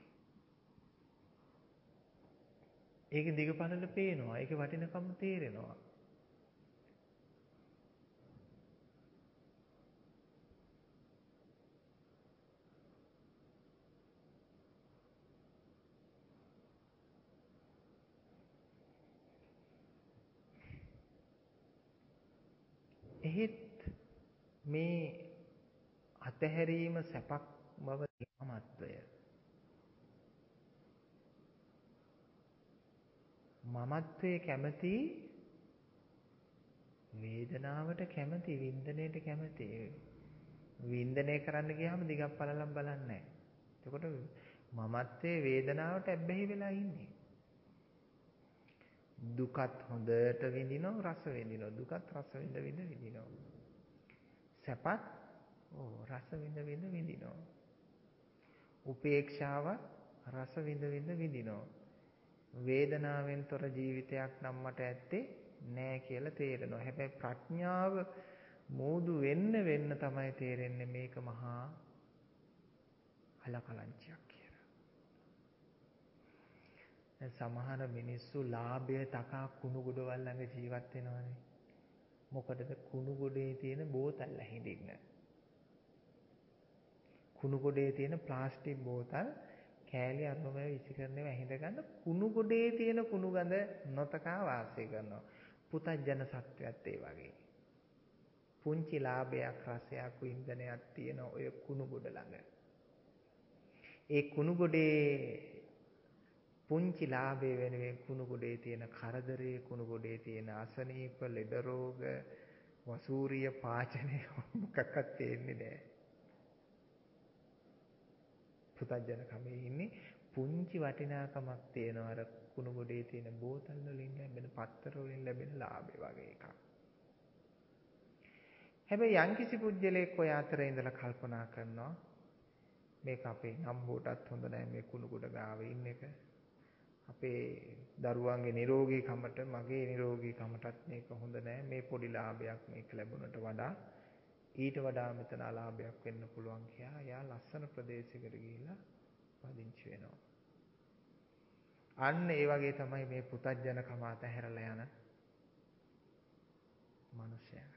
ඒකේ දිගපළල පේනවා. ඒකේ වටිනකම තේරෙනවා. එහෙත් මේ අතහැරීම සැපක් බව මමත්වය. මමත්වයේ කැමති වේදනාවට කැමති වින්දනයට කැමති. වින්දනය කරන්න ගියාම දිගක් පළලක් බලන්නේ නැහැ. එතකොට මමත්වයේ වේදනාවට ඇබ්බැහි වෙලා ඉන්නේ. දුකත් හොඳට විඳිනවා රස විඳිනවා. දුකත් රස විඳිනවා. සැපත් රස විඳිනවා. උපේක්ෂාව රස විඳිනවා. වේදනාවෙන් තොර ජීවිතයක් නම් මට ඇත්තේ නෑ කියලා තේරෙනවා. හැබැයි ප්‍රඥාව මෝදු වෙන්න තමයි තේරෙන්නේ මේක මහා අලකලංචියක් කියලා. දැන් සමහර මිනිස්සු ලාභය තකා කුණු ගොඩවල් ළඟ ජීවත් වෙනවානේ. මොකටද කුණු ගොඩේ තියෙන බෝතල් ඇහිඳින්න. කුණු ගොඩේ තියෙන ප්ලාස්ටික් බෝතල් කෑලි අරමම විසිකරනව ඇහිඳ ගන්න කුණු ගොඩේ තියෙන කුණු ගඳ නොතකා වාසය කරනවා. පුතජන සත්‍යයත් ඒ වගේ. පුංචි ලාභයක් රසයක් වින්දනයක් තියෙන ඔය කුණු ගොඩ ළඟ. ඒ කුණු ගොඩේ පුංචි ලාභය වෙනුවෙන් කුණු ගොඩේ තියෙන කරදරේ කුණු ගොඩේ තියෙන අසනීප ලෙඩ රෝග වසූරිය පාචනය මොකක්වත් තේන්නේ නැහැ. පුතජන කමේ ඉන්නේ පුංචි වටිනාකමක් තියෙනවා අර කුණු ගොඩේ තියෙන බෝතල් වලින් ලැබෙන පත්තර වලින් ලැබෙන ලාභය වගේ එකක්. හැබැයි යම්කිසි පුජ්‍යලයක් ඔය අතර ඉඳලා කල්පනා කරනවා මේක අපේ නම්බුවටත් හොඳ නැහැ මේ කුණු ගොඩ ගාව ඉන්න එක. අපේ දරුවන්ගේ නිරෝගීකමට මගේ නිරෝගීකමටත් මේක හොඳ නැහැ. මේ පොඩි ලාභයක් මේක ලැබුණට වඩා ඊට වඩා මෙතන අලාභයක් වෙන්න පුළුවන් කියලා එයා ලස්සන ප්‍රදේශයකට ගිහිල්ලා පදිංචි වෙනවා. අන්න ඒ වගේ තමයි මේ පුතජනකම අතහැරලා යන මනුෂ්‍යයා.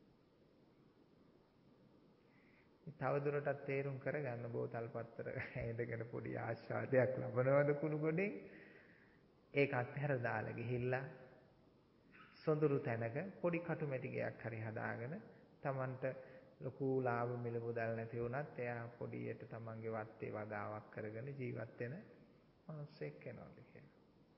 තවදුරටත් තේරුම් කරගන්න බෝතල් පත්තර ඇඳගෙන පොඩි ආශාදයක් ලබනවද කුණු ගොඩෙන් ඒක අත්හැර දාලා ගිහිල්ලා සොඳුරු තැනක පොඩි කටුමැටි ගයක් හරි හදාගෙන Tamanට ලොකු ලාභ මිල මුදල් නැති වුණත් එයා පොඩියට Tamanගේ වත්තේ වගාවක් කරගෙන ජීවත් වෙන මිනිස්සෙක් වෙනවාද කියලා.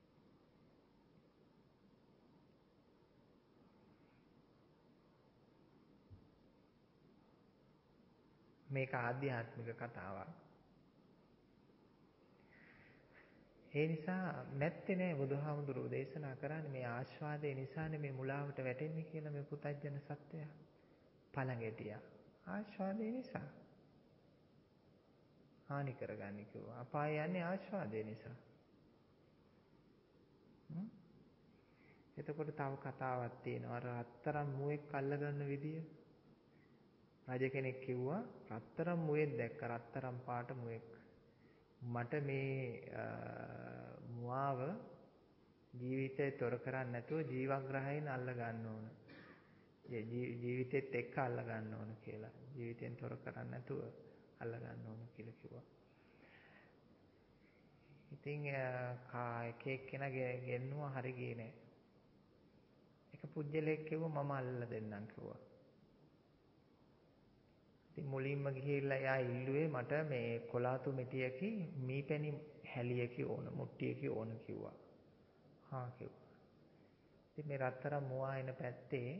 මේක ආධ්‍යාත්මික කතාවක්. ඒ නිසා නැත්තේ නෑ බුදුහාමුදුරුවෝ දේශනා කරන්නේ මේ ආස්වාදයේ නිසානේ මේ මුලාවට වැටෙන්නේ කියලා මේ පුතජන සත්‍යය. පළඟැටියා ආස්වාදයේ නිසා හානි කරගන්නේ කිව්වා. අපාය යන්නේ ආස්වාදයේ නිසා. එතකොට තව කතාවක් තියෙනවා. අර රත්තරන් මුවෙක් අල්ලගන්න විදිය. රජ කෙනෙක් කිව්වා රත්තරන් මුවෙක් දැක්ක රත්තරන් පාට මුවෙක්. මට මේ මුවාව ජීවිතේ තොර කරන්නේ නැතුව ජීවග්‍රහයෙන් අල්ල ගන්න ඕන. ජීවිතෙත් එක්ක අල්ල ගන්න ඕන කියලා. ජීවිතෙන් තොර කරන්නේ නැතුව අල්ල ගන්න ඕන කියලා කිව්වා. ඉතින් එක එක්කෙනා ගෙන්නුවා හරි ගියේ නෑ. එක පුජ්‍යලෙක් කිව්වා මම අල්ලලා දෙන්නම් කිව්වා. ඉතින් මුලින්ම ගිහිල්ලා එයා ඉල්ලුවේ මට මේ කොලාතු මිටියකි මීපැණි හැලියකි ඕන මුට්ටියකි ඕන කිව්වා. හා කිව්වා. ඉතින් මේ රත්තරන් මුවා එන පැත්තේ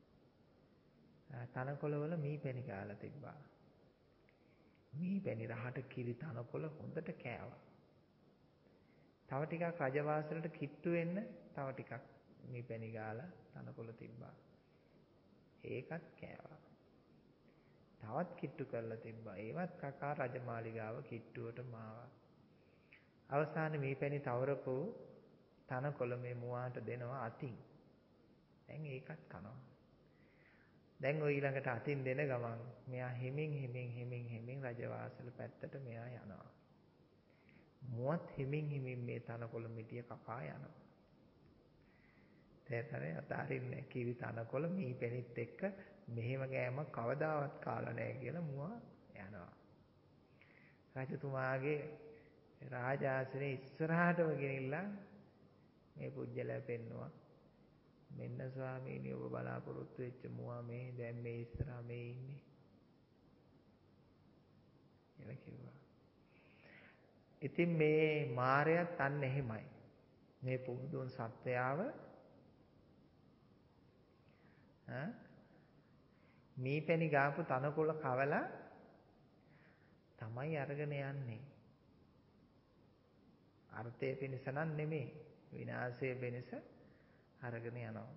තනකොළවල මීපැණි ගාලා තිබ්බා. මීපැණි රහට කිරි තනකොළ හොඳට කෑවා. තව ටිකක් රජවාසලට කිට්ටු වෙන්න තව ටිකක් මීපැණි ගාලා තනකොළ තිබ්බා. ඒකත් කෑවා. තවත් කිට්ටු කරලා තිබ්බා. ඒවත් කකා රජමාලිගාව කිට්ටුවට මාවා. අවසානයේ මීපැණි තවරපු තනකොළ මේ මුවාට දෙනවා අතින්. දැන් ඒකත් කනවා. දැන් ඔය ඊළඟට අතින් දෙන ගමන් මෙයා හිමින් රජවාසල පැත්තට මෙයා යනවා. මුවත් හිමින් මේ තනකොළ මිටිය කපා යනවා. තේරෙන්නේ අතාරින්නේ කිරි තනකොළ මීපැණිත් එක්ක මෙහෙම ගෑමක් කවදාවත් කාලා නැහැ කියලා මුවා යනවා. රජතුමාගේ රාජාසනේ ඉස්සරහටම ගෙනිල්ලා මේ පුජ්‍යලයා පෙන්නවා. මෙන්න ස්වාමීනි ඔබ බලාපොරොත්තු වෙච්ච මුවා මේ දැන් මේ ඉස්සරහා මේ ඉන්නේ. කියලා කිව්වා. ඉතින් මේ මාරයත් අන්න එහෙමයි. මේ පුදුන් සත්‍යයව මීපැණි ගාපු තනකොළ කවලා තමයි අරගෙන යන්නේ. අර්ථය පිණිස නම් නෙමෙයි. විනාශය පිණිස අරගෙන යනවා.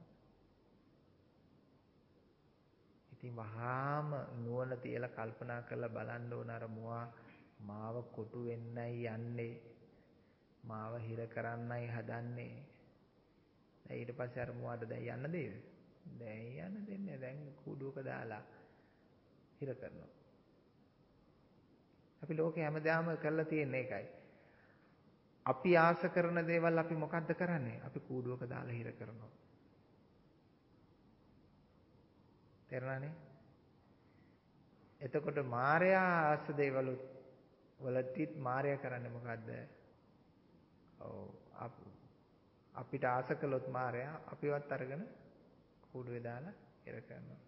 ඉතින් වහාම නුවණ තියලා කල්පනා කරලා බලන්න ඕන අර මුවා මාව කොටු වෙන්නයි යන්නේ. මාව හිර කරන්නයි හදන්නේ. ඊට පස්සේ අර මුවාට දැන් යන්න දෙයිද? දැන් යන්න දෙන්නේ දැන් කුඩුවක දාලා හිර කරනවා. අපි ලෝකේ හැමදාම කරලා තියෙන එකයි. අපි ආස කරන දේවල් අපි මොකද්ද කරන්නේ? අපි කුඩුවක දාලා හිර කරනවා. තේරුණානේ? එතකොට මායя ආස දේවල් වලදීත් මායя කරන්නේ මොකද්ද? ඔව් අපිට ආස කළොත් මායя අපිවත් අරගෙන කුඩුවේ දාලා හිර කරනවා.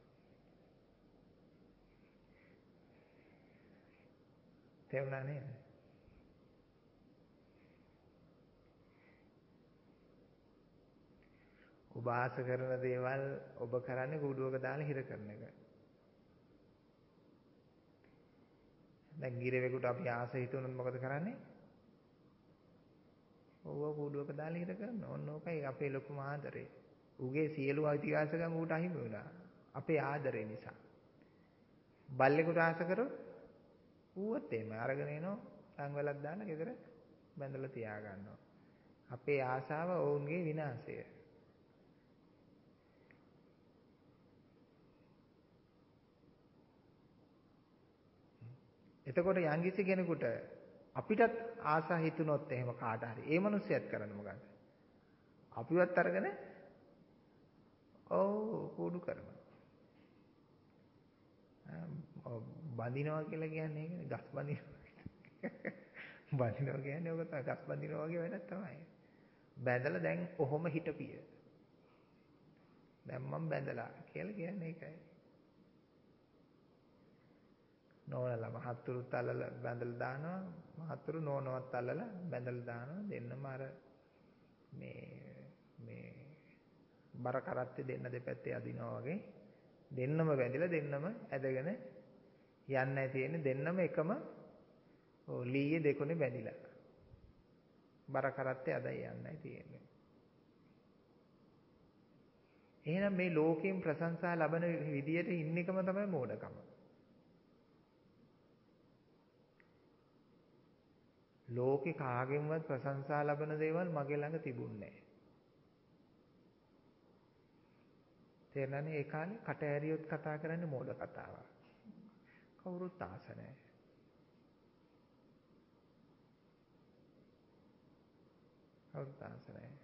තේරුණා නේද? ඔබ ආස කරන දේවල් ඔබ කරන්නේ කුඩුවක දාලා හිර කරන එක. දැන් ගිරවෙකුට අපි ආස හිතුනොත් මොකද කරන්නේ? ඔව් කුඩුවක දාලා හිර කරනවා. ඔන්න ඕකයි අපේ ලොකුම ආදරේ. උගේ සියලු අයිතිවාසිකම් ඌට අහිමි වුණා. අපේ ආදරේ නිසා. බල්ලෙකුට ආස කරොත් ඌවත් එහෙම අරගෙන එනවා සංවලක් දාලා ගෙදර බැඳලා තියා ගන්නවා. අපේ ආසාව ඔවුන්ගේ විනාශය. එතකොට යංගිසි කෙනෙකුට අපිටත් ආසා හිතුනොත් එහෙම කාට හරි ඒ මිනිස්සයත් කරන්නේ මොකද්ද? අපිවත් අරගෙන ඔව් කුඩු කරනවා. බඳිනවා කියලා කියන්නේ ඒකනේ ගස් බඳිනවා. බඳිනවා කියන්නේ ඔක තමයි ගස් බඳිනවා වගේ වැඩක් තමයි. බැඳලා දැන් කොහොම හිටපිය. දැන් මම බැඳලා කියලා කියන්නේ ඒකයි. නෝනලා මහත්තුරුත් අල්ලලා බැඳලා දානවා. මහත්තුරු නෝනවත් අල්ලලා බැඳලා දානවා. දෙන්නම අර මේ බර කරත්තේ දෙන්න දෙපැත්තේ අදිනවා වගේ දෙන්නම බැඳලා දෙන්නම ඇදගෙන යන්නයි තියෙන්නේ. දෙන්නම එකම ලීයේ දෙකොනේ බැඳිලා. බර කරත්තේ අදයි යන්නයි තියෙන්නේ. එහෙනම් මේ ලෝකයෙන් ප්‍රශංසා ලබන විදියට ඉන්න එකම තමයි මෝඩකම. ලෝකේ කාගෙන්වත් ප්‍රශංසා ලබන දේවල් මගේ ළඟ තිබුණේ නැහැ. තේරෙනවනේ ඒ කාලේ කට ඇරියොත් කතා කරන්නේ මෝඩ කතාවක්. කවුරුත් ආස නැහැ. කවුරුත් ආස නැහැ.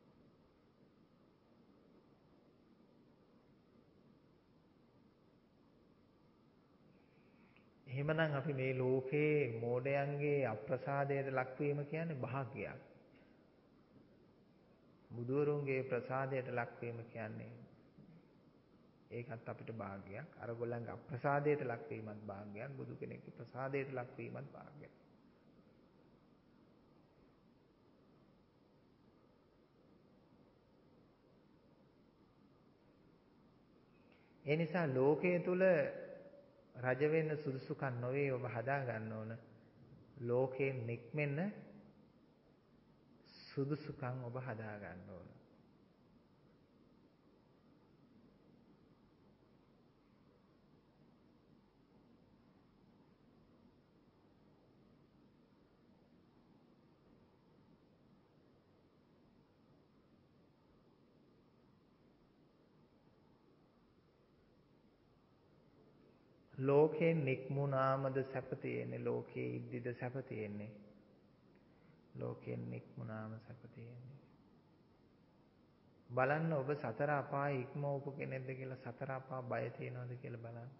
එහෙමනම් අපි මේ ලෝකේ මෝඩයන්ගේ අප්‍රසාදයට ලක්වීම කියන්නේ භාග්‍යයක්. බුදුවරුන්ගේ ප්‍රසාදයට ලක්වීම කියන්නේ ඒකත් අපිට භාග්‍යයක්. අරගොල්ලන්ගේ අප්‍රසාදයට ලක්වීමත් භාග්‍යයක්. බුදු කෙනෙක්ගේ ප්‍රසාදයට ලක්වීමත් භාග්‍යයක්. ඒ නිසා ලෝකයේ තුල රජ වෙන්න සුදුසුකම් නොවේ ඔබ හදා ගන්න ඕන. ලෝකයෙන් නික්මෙන්න සුදුසුකම් ඔබ හදා ගන්න ඕන. ලෝකයෙන් නික්මුණාමද සැප තියෙන්නේ. ලෝකයේ ඉද්දිද සැප තියෙන්නේ. ලෝකයෙන් නික්මුණාම සැප තියෙන්නේ. බලන්න ඔබ සතර අපාය ඉක්මවපු කෙනෙක්ද කියලා. සතර අපා බය තියනවද කියලා බලන්න.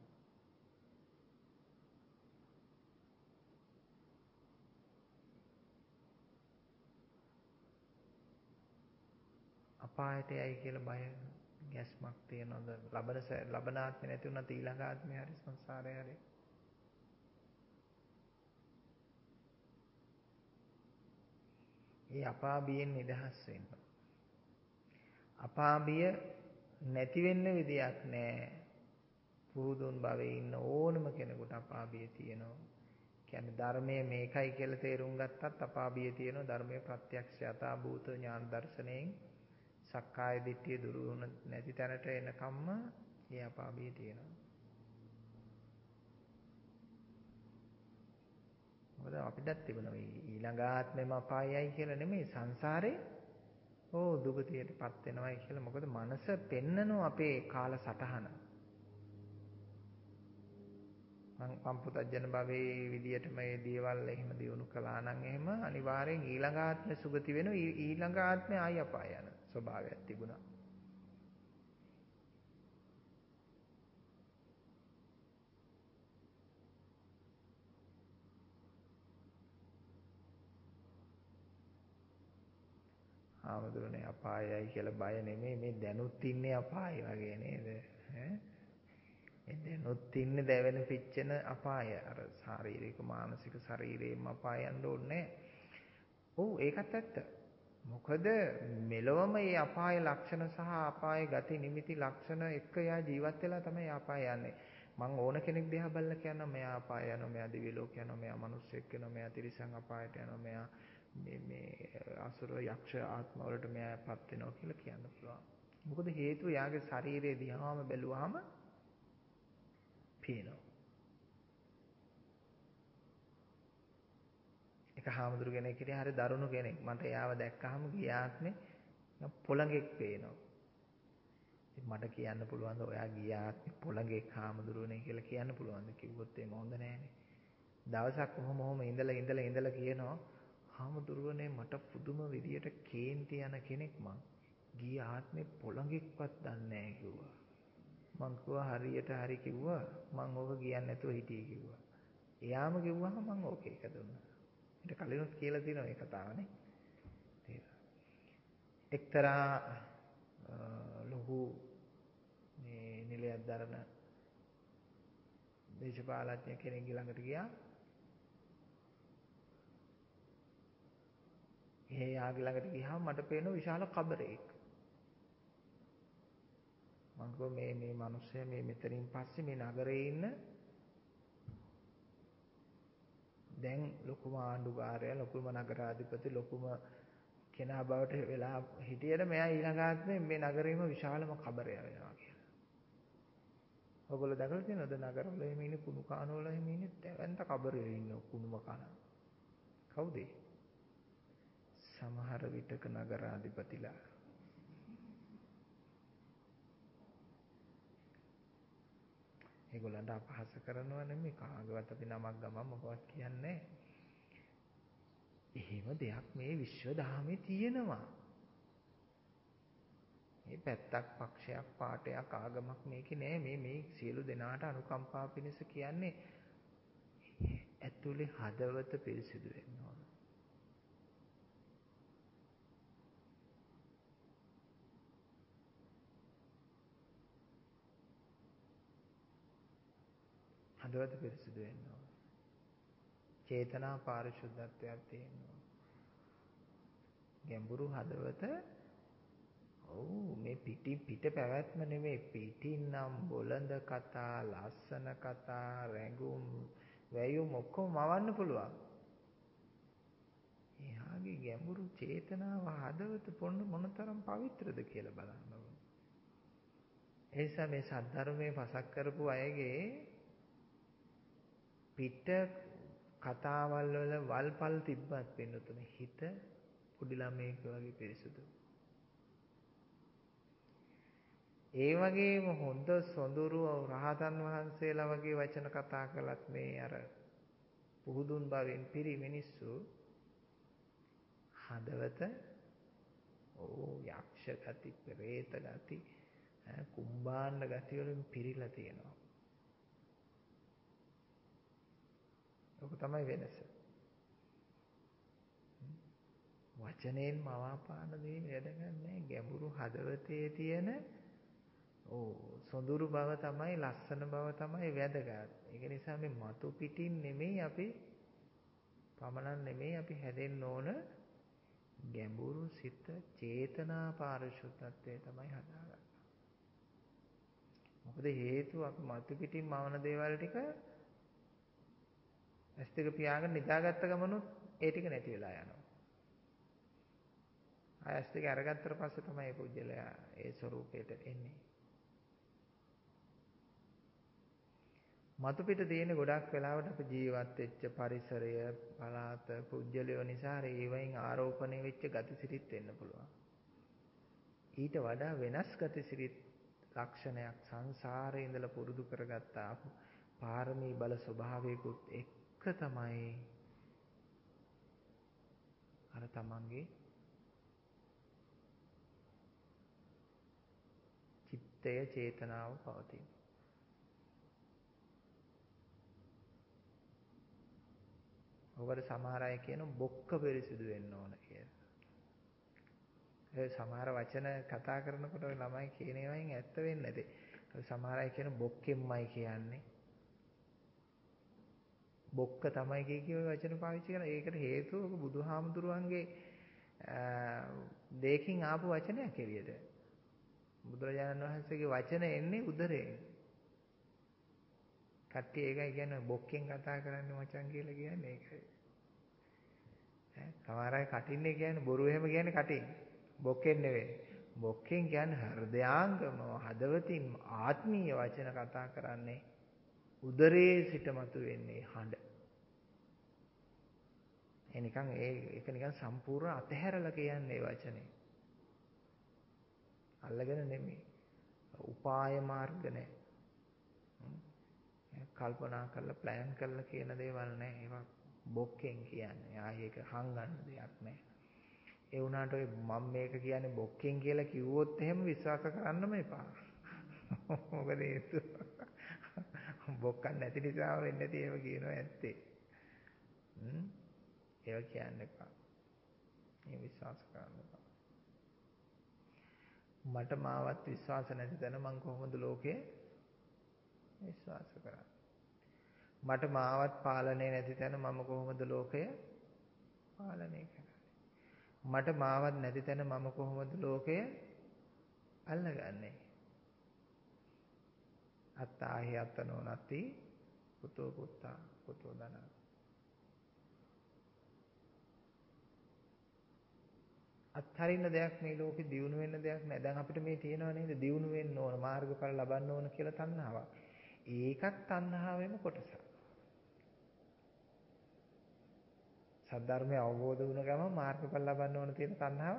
අපායට යයි කියලා බය ගැස්මක් තියනවද? ලබන ආත්මේ නැති වුණත් ඊළඟ ආත්මේ හරි සංසාරේ හරි. ඒ අපාබියෙන් නිදහස් වෙන්න. අපාබිය නැති වෙන්න විදියක් නැහැ. පුදුන් භවයේ ඉන්න ඕනම කෙනෙකුට අපාබිය තියෙනවා. කියන්නේ ධර්මයේ මේකයි කියලා තේරුම් ගත්තත් අපාබිය තියෙනවා. ධර්මයේ ප්‍රත්‍යක්ෂ යථා භූත ඥාන දර්ශනයෙන් සක්කාය දිට්ඨිය දුරු වුණ නැති තැනට එනකම්ම මේ අපාබිය තියෙනවා. මොකද අපිටත් තිබුණා ඊළඟ ආත්මෙම අපායයි කියලා නෙමෙයි සංසාරේ දුගතියටපත් වෙනවයි කියලා. මොකද මනස පෙන්නනෝ අපේ කාල සටහන. මං පුතජන භවයේ විදියට මේ දේවල් එහෙම දියුණු කළා නම් එහෙම අනිවාර්යෙන් ඊළඟ ආත්මෙ සුගති වෙනවා. ඊළඟ ආත්මෙ ආයි අපාය යන ස්වභාවයක් තිබුණා. ආමදුරනේ අපායයි කියලා බය නෙමෙයි මේ දැනුත් ඉන්නේ අපාය වගේ නේද? මේ දැනුත් ඉන්නේ දැවෙන පිච්චෙන අපාය. අර ශාරීරික මානසික ශරීරයෙන්ම අපාය යන්න ඕනේ. ඔව් ඒකත් ඇත්ත. මොකද මෙලොවම මේ අපාය ලක්ෂණ සහ අපාය ගති නිමිති ලක්ෂණ එක්ක යා ජීවත් වෙලා තමයි අපාය යන්නේ. මං ඕන කෙනෙක් දිහා බලලා කියනවා මෙයා අපාය යනවා, මෙයා දිව්‍ය ලෝක යනවා, මෙයා මිනිස්සෙක් වෙනවා, මෙයා තිරිසන් අපායට යනවා, මෙයා මේ අසුර යක්ෂ ආත්ම වලට මෙයාපත් වෙනවා කියලා කියන්න පුළුවන්. මොකද හේතුව යාගේ ශරීරය දිහාම බැලුවාම පේනවා. එක හාමුදුරු කෙනෙක් හිටියා හරි දරුණු කෙනෙක්. මට යාව දැක්කහම ගිය ආත්මේ පොළඟෙක් පේනවා. ඉතින් මට කියන්න පුළුවන්ද ඔයා ගිය ආත්මේ පොළඟෙක් හාමුදුරුවනේ කියලා කියන්න පුළුවන්ද? කිව්වොත් එහෙම හොඳ නෑනේ. දවසක් කොහොම ඉඳලා කියනවා හාමුදුරුවනේ මට පුදුම විදියට කේන්ති යන කෙනෙක් මං. ගිය ආත්මේ පොළඟෙක්වත් දන්නේ නැහැ කිව්වා. මං කිව්වා හරියට හරි කිව්වා. මං ඕක කියන්නේ නැතුව හිටියේ කිව්වා. එයාම කිව්වහම මං ඕක එක දුන්නා. ඊට කලිනුත් කියලා තියෙනවා මේ කතාවනේ. එක්තරා ලොකු මේ නිලයක් දරන දේශපාලඥ කෙනෙක් ළඟට ගියා. යාගේ ළඟට ගියාම මට පේන විශාල කබරේක්. මං කිව්වා මේ මිනිස්සයා මේ මෙතනින් පස්සේ මේ නගරේ ඉන්න දැන් ලොකුම ආණ්ඩුකාරයා, ලොකුම නගරාධිපති, ලොකුම කෙනා බවට වෙලා හිටියට මෙයා ඊළඟ ආත්මේ මේ නගරේම විශාලම කබරය වෙනවා කියලා. ඔයගොල්ලෝ දැකලා තියෙනවද නගරවල එහෙම ඉන්නේ කුණු කාන වල එහෙම ඉන්නේ දැවැන්ත කබරේ ඉන්න කුණුම කන. කවුද? සමහර විටක නගරාධිපතිලා. ඒගොල්ලන්ට අපහාස කරනවා නෙමෙයි, කාගවත් අපි නමක් ගමන් මොකවත් කියන්නේ නැහැ. එහෙම දෙයක් මේ විශ්ව දහමේ තියෙනවා. මේ පැත්තක් පක්ෂයක් පාටයක් ආගමක් මේකේ නෑ. මේ සියලු දෙනාට අනුකම්පා පිණිස කියන්නේ ඇතුලේ හදවත පිරිසිදු වෙන්න ඕන. හදවත පිරිසිදු වෙන්න ඕන. චේතනා පාරිශුද්ධත්වයක් තියෙන්න ඕන. ගැඹුරු හදවත. ඔව් මේ පිට පැවැත්ම නෙමෙයි, පිටින් නම් බොළඳ කතා, ලස්සන කතා, රැඟුම්, වැයුම් ඔක්කොම මවන්න පුළුවන්. එහාගේ ගැඹුරු චේතනාව හදවත මොනතරම් පවිත්‍රද කියලා බලන්න ඕනේ. ඒ නිසා මේ සද්ධර්මයේ පසක් කරපු අයගේ පිට කතාවල් වල වල්පල් තිබ්බත් වෙනතුනේ හිත පොඩි ළමයෙක් වගේ පිරිසුදු. ඒ වගේම හොඳ සොඳුරු රහතන් වහන්සේලා වගේ වචන කතා කළත් මේ අර පුහුදුන් බවෙන් පිරි මිනිස්සු හදවත යක්ෂ ගති, ප්‍රේත ගති, කුම්භාණ්ඩ ගති වලින් පිරීලා තියෙනවා. ඔක තමයි වෙනස. වචනයෙන් මවාපාන දේ වැඩගන්නේ ගැඹුරු හදවතේ තියෙන සොඳුරු බව තමයි, ලස්සන බව තමයි වැදගත්. ඒක නිසා මේ මතු පිටින් නෙමෙයි අපි පමණක් නෙමෙයි අපි හැදෙන්න ඕන, ගැඹුරු සිත චේතනා පාරිශුද්ධත්වය තමයි හදාගන්න. මොකද හේතුව අපි මතු පිටින් මවන දේවල් ටික ඇස් දෙක පියාගෙන නිදාගත්ත ගමනොත් ඒ ටික නැති වෙලා යනවා. ඇස් දෙක අරගත්තට පස්සේ තමයි ඒ පුජ්‍යලයා ඒ ස්වરૂපයට එන්නේ. මතු පිට තියෙන ගොඩක් වෙලාවට අපි ජීවත් වෙච්ච පරිසරය, පළාත, පුජ්‍යලයෝ නිසා ඒ වයින් ආරෝපණය වෙච්ච ගතිසිරිත් වෙන්න පුළුවන්. ඊට වඩා වෙනස් ගතිසිරිත් ලක්ෂණයක් සංසාරේ ඉඳලා පුරුදු කරගත්තා පාරමී බල ස්වභාවයකුත් එක්ක තමයි අර තමන්ගේ චිත්තය චේතනාව පවතින. ඔබට සමහර අය කියන බොක්ක පිරිසිදු වෙන්න ඕන කියලා. ඒ සමහර වචන කතා කරනකොට ඔය ළමයි කියන ඒවායින් ඇත්ත වෙන්නේ නැති. සමහර අය කියන බොක්කෙම්මයි කියන්නේ. බොක්ක තමයි කිය වචන පාවිච්චි කරන. ඒකට හේතුව ඔබ බුදුහාමුදුරුවන්ගේ දෙයකින් ආපු වචනයක් එළියට. බුදුරජාණන් වහන්සේගේ වචන එන්නේ උදරයෙන්. කට්ටිය ඒකයි කියන්නේ බොක්කෙන් කතා කරන්නේ මචං කියලා කියන්නේ ඒකයි. සමහර අය කටින්නේ කියන්නේ බොරු එහෙම කියන්නේ කටින්. බොක්කෙන් නෙවෙයි. බොක්කෙන් කියන්නේ හෘදයාංගම හදවතින් ආත්මීය වචන කතා කරන්නේ උදරයේ සිට මතුවෙන්නේ හඬ. ඒක නිකන් සම්පූර්ණ අතහැරලා කියන්නේ වචනේ. අල්ලගෙන නෙමෙයි. උපාය මාර්ග නැහැ. කල්පනා කරලා ප්ලෑන් කරලා කියන දේවල් නැහැ. ඒවා බොක්කෙන් කියන්නේ. ආයේ ඒක හංගන්න දෙයක් නැහැ. ඒ වුණාට ඔය මම මේක කියන්නේ බොක්කෙන් කියලා කිව්වොත් එහෙම විශ්වාස කරන්නම එපා. මොකද හේතුව බොක්කක් නැති නිසා වෙන්නේ නැති ඒව කියනවා ඇත්තේ. ඒව කියන්න එපා. මේ විශ්වාස කරන්න එපා. මට මාවත් විශ්වාස නැති තැන මං කොහොමද ලෝකේ විශ්වාස කරන්නේ? මට මාවත් පාලනය නැති තැන මම කොහොමද ලෝකය පාලනය කරන්නේ? මට මාවත් නැති තැන මම කොහොමද ලෝකය අල්ලගන්නේ? අත්තාහි අත්තනෝ නැති පුතෝ පුත්තා පුතෝ දනා. අත්හරින්න දෙයක් මේ ලෝකේ දියුණු වෙන්න දෙයක් නැහැ. දැන් අපිට මේ තියෙනව නේද? දියුණු වෙන්න ඕන, මාර්ගඵල ලබන්න ඕන කියලා තණ්හාවක්. ඒකත් තණ්හාවෙම කොටසක්. සද්ධර්මය අවබෝධ වුණ ගමන් මාර්ගඵල ලබන්න ඕන තියෙන තණ්හාව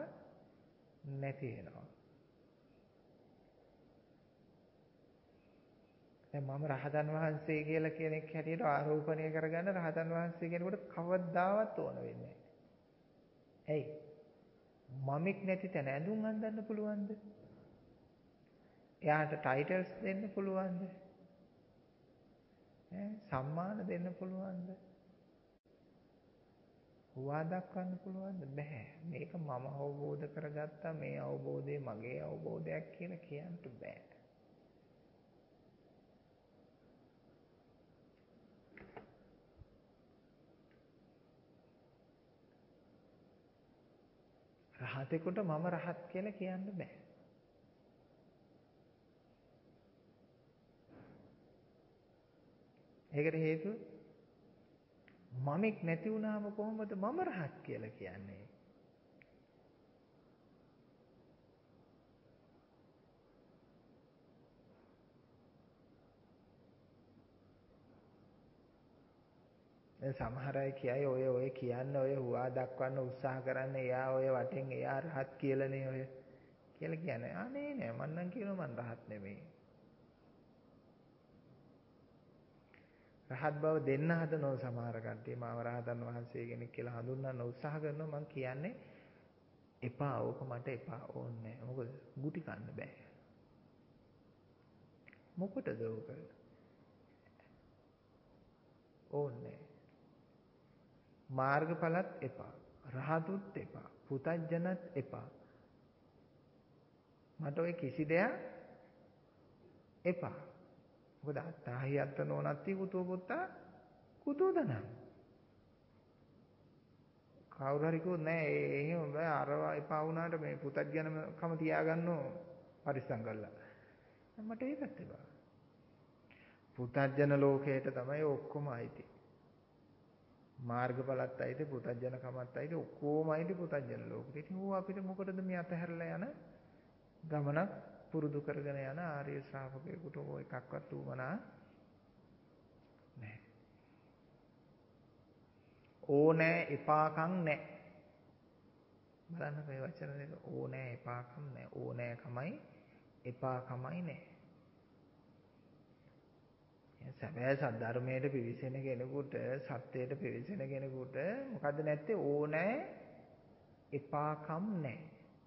නැති වෙනවා. දැන් මම රහතන් වහන්සේ කියලා කෙනෙක් හැටියට ආරෝපණය කරගන්න රහතන් වහන්සේ කෙනෙකුට කවදාවත් ඕන වෙන්නේ නැහැ. ඇයි? මමෙක් නැති තැන ඇඳුම් අඳින්න පුළුවන්ද? එයාට ටයිටල්ස් දෙන්න පුළුවන්ද? සම්මාන දෙන්න පුළුවන්ද? හුවා දක්වන්න පුළුවන්ද? බෑ. මේක මම අවබෝධ කරගත්තා, මේ අවබෝධය මගේ අවබෝධයක් කියලා කියන්න බෑ. රහතෙකුට මම රහත් කියලා කියන්න බෑ. ඒකට හේතුව මමෙක් නැති වුණාම කොහොමද මම රහත් කියලා කියන්නේ? දැන් සමහර අය කියයි ඔය කියන්නේ ඔය හුවා දක්වන්න උත්සාහ කරන්නේ එයා ඔය වටෙන් එයා රහත් කියලානේ ඔය කියලා කියන්නේ. අනේ නෑ මං නම් කියනවා මං රහත් නෙමෙයි. රහත් බව දෙන්න හදනෝ සමහර කට්ටිය මාව රහතන් වහන්සේ කෙනෙක් කියලා හඳුන්වන්න උත්සාහ කරනවා. මං කියන්නේ එපා ඕක මට එපා ඕනේ නෑ. මොකද ගුටි කන්න බෑ. මොකටද ඕක? ඕනේ මාර්ගඵලත් එපා. රහතුත් එපා. පුතඥනත් එපා. මට ඔය කිසි දෙයක් එපා. මොකද අත්තාහි අත්තනෝනත්ති කුතෝ පුත්තා කුතෝ දනං. කවුරු හරි කිව්වොත් නෑ එහෙම බෑ අරවා එපා වුණාට මේ පුතඥකම තියාගන්නෝ පරිස්සම් කරලා. මට ඒකත් එපා. පුතඥ ලෝකයට තමයි ඔක්කොම අයිති. මාර්ගඵලත් අයිති, පුතඥකමත් අයිති, ඔක්කොම අයිති පුතඥ ලෝකෙට. ඉතින් ඌ අපිට මොකටද මේ අතහැරලා යන ගමනක් පුරුදු කරගෙන යන ආර්ය ශ්‍රාවකයෙකුට ඔය එකක්වත් උවමනා නැහැ. ඕනෑ එපාකම් නැහැ. බලන්න මේ වචන දෙක ඕනෑ එපාකම් නැහැ. ඕනෑකමයි එපාකමයි නැහැ. සැබෑ සද්ධර්මයට පිවිසෙන කෙනෙකුට, සත්‍යයට පිවිසෙන කෙනෙකුට මොකද්ද නැත්තේ? ඕනෑ එපාකම් නැහැ.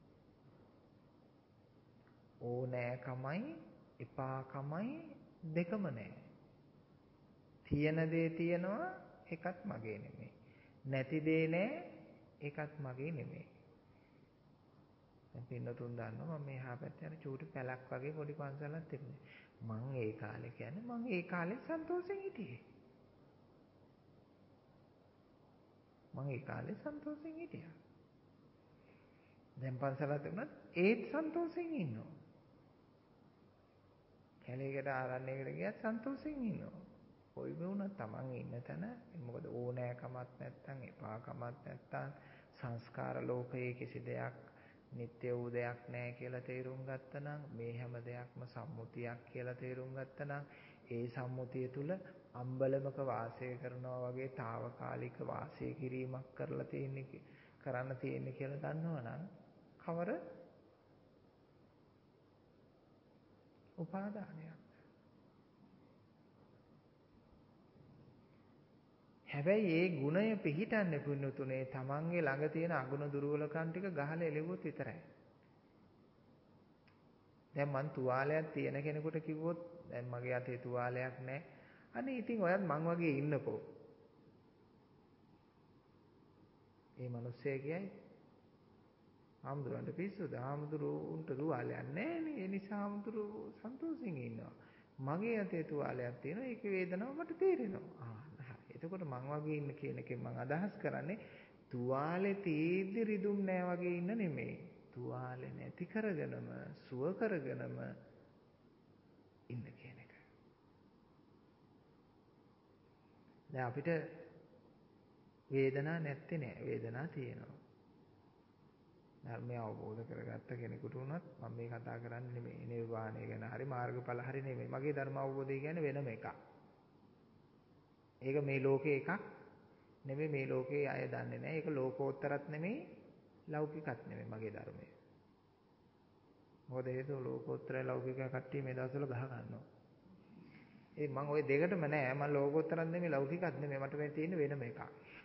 ඕනෑකමයි එපාකමයි දෙකම නැහැ. තියෙන දේ තියෙනවා ඒකත් මගේ නෙමෙයි. නැති දේ නැහැ ඒකත් මගේ නෙමෙයි. දැන් පින්නතුන් දන්නවා මම මෙහා පැත්තේ අර චූටි පැලක් වගේ පොඩි පන්සලක් තිබුණේ. මං ඒ කාලේ කියන්නේ මං ඒ කාලේ සන්තෝෂෙන් හිටියේ. මං ඒ කාලේ සන්තෝෂෙන් හිටියා. දැන් පන්සලක් තිබුණත් ඒත් සන්තෝෂෙන් ඉන්නවා. කැලේකට ආරණ්‍යයකට ගියත් සන්තෝෂෙන් ඉන්නවා. කොයි වුණත් Taman ඉන්න තැන මොකද ඕනෑකමක් නැත්තම් එපාකමක් නැත්තම් සංස්කාර ලෝකයේ කිසි දෙයක් නිත්‍ය වූ දෙයක් නැහැ කියලා තේරුම් ගත්තනම් මේ හැම දෙයක්ම සම්මුතියක් කියලා තේරුම් ගත්තනම් ඒ සම්මුතිය තුල අම්බලමක වාසය කරනවා වගේ తాවකාලික වාසය කිරීමක් කරන්න තියෙන්නේ කියලා දන්නවනම් කවර උපාදානයක්. හැබැයි ඒ ගුණය පිහිටන්නේ පුණ්‍යතුනේ තමන්ගේ ළඟ තියෙන අගුණ දුර්වලකම් ටික ගහලා එලෙවුවොත් විතරයි. දැන් මං තුවාලයක් තියෙන කෙනෙකුට කිව්වොත් දැන් මගේ අතේ තුවාලයක් නැහැ. අනේ ඉතින් ඔයත් මං වගේ ඉන්නකෝ. ඒ මිනිස්සයා කියයි ආම්දුරන්ට පිස්සුද? ආම්දුරුන්ට තුවාලයක් නැහැ නේ. ඒ නිසා ආම්දුරු සන්තෝෂෙන් ඉන්නවා. මගේ අතේ තුවාලයක් තියෙනවා. ඒකේ වේදනාව මට තේරෙනවා. එතකොට මං වගේ ඉන්න කියන එකෙන් මං අදහස් කරන්නේ තුවාලේ තීද්දි රිදුම් නෑ වගේ ඉන්න නෙමෙයි. තුවාලේ නැති කරගෙනම සුව කරගෙනම ඉන්න කියන එක. දැන් අපිට වේදනාවක් නැත්තේ නෑ. වේදනාවක් තියෙනවා. ධර්මය අවබෝධ කරගත්ත කෙනෙකුට උනත් මම මේ කතා කරන්නේ නෙමෙයි. නිර්වාණය ගැන හරි මාර්ගඵල හරි නෙමෙයි. මගේ ධර්ම අවබෝධය කියන්නේ වෙනම එකක්. ඒක මේ ලෝකේ එකක් නෙමෙයි. මේ ලෝකේ අය දන්නේ නැහැ. ඒක ලෝකෝත්තරත් නෙමෙයි, ලෞකිකත් නෙමෙයි මගේ ධර්මය. මොකද හේතුව ලෝකෝත්තරයි ලෞකිකයි කට්ටිය මේ දවස්වල ගහ ගන්නවා. මම ওই දෙකටම නෑ. මම ලෝකෝත්තරත් නෙමෙයි ලෞකිකත් නෙමෙයි. මට මේ තියෙන්නේ වෙනම එකක්.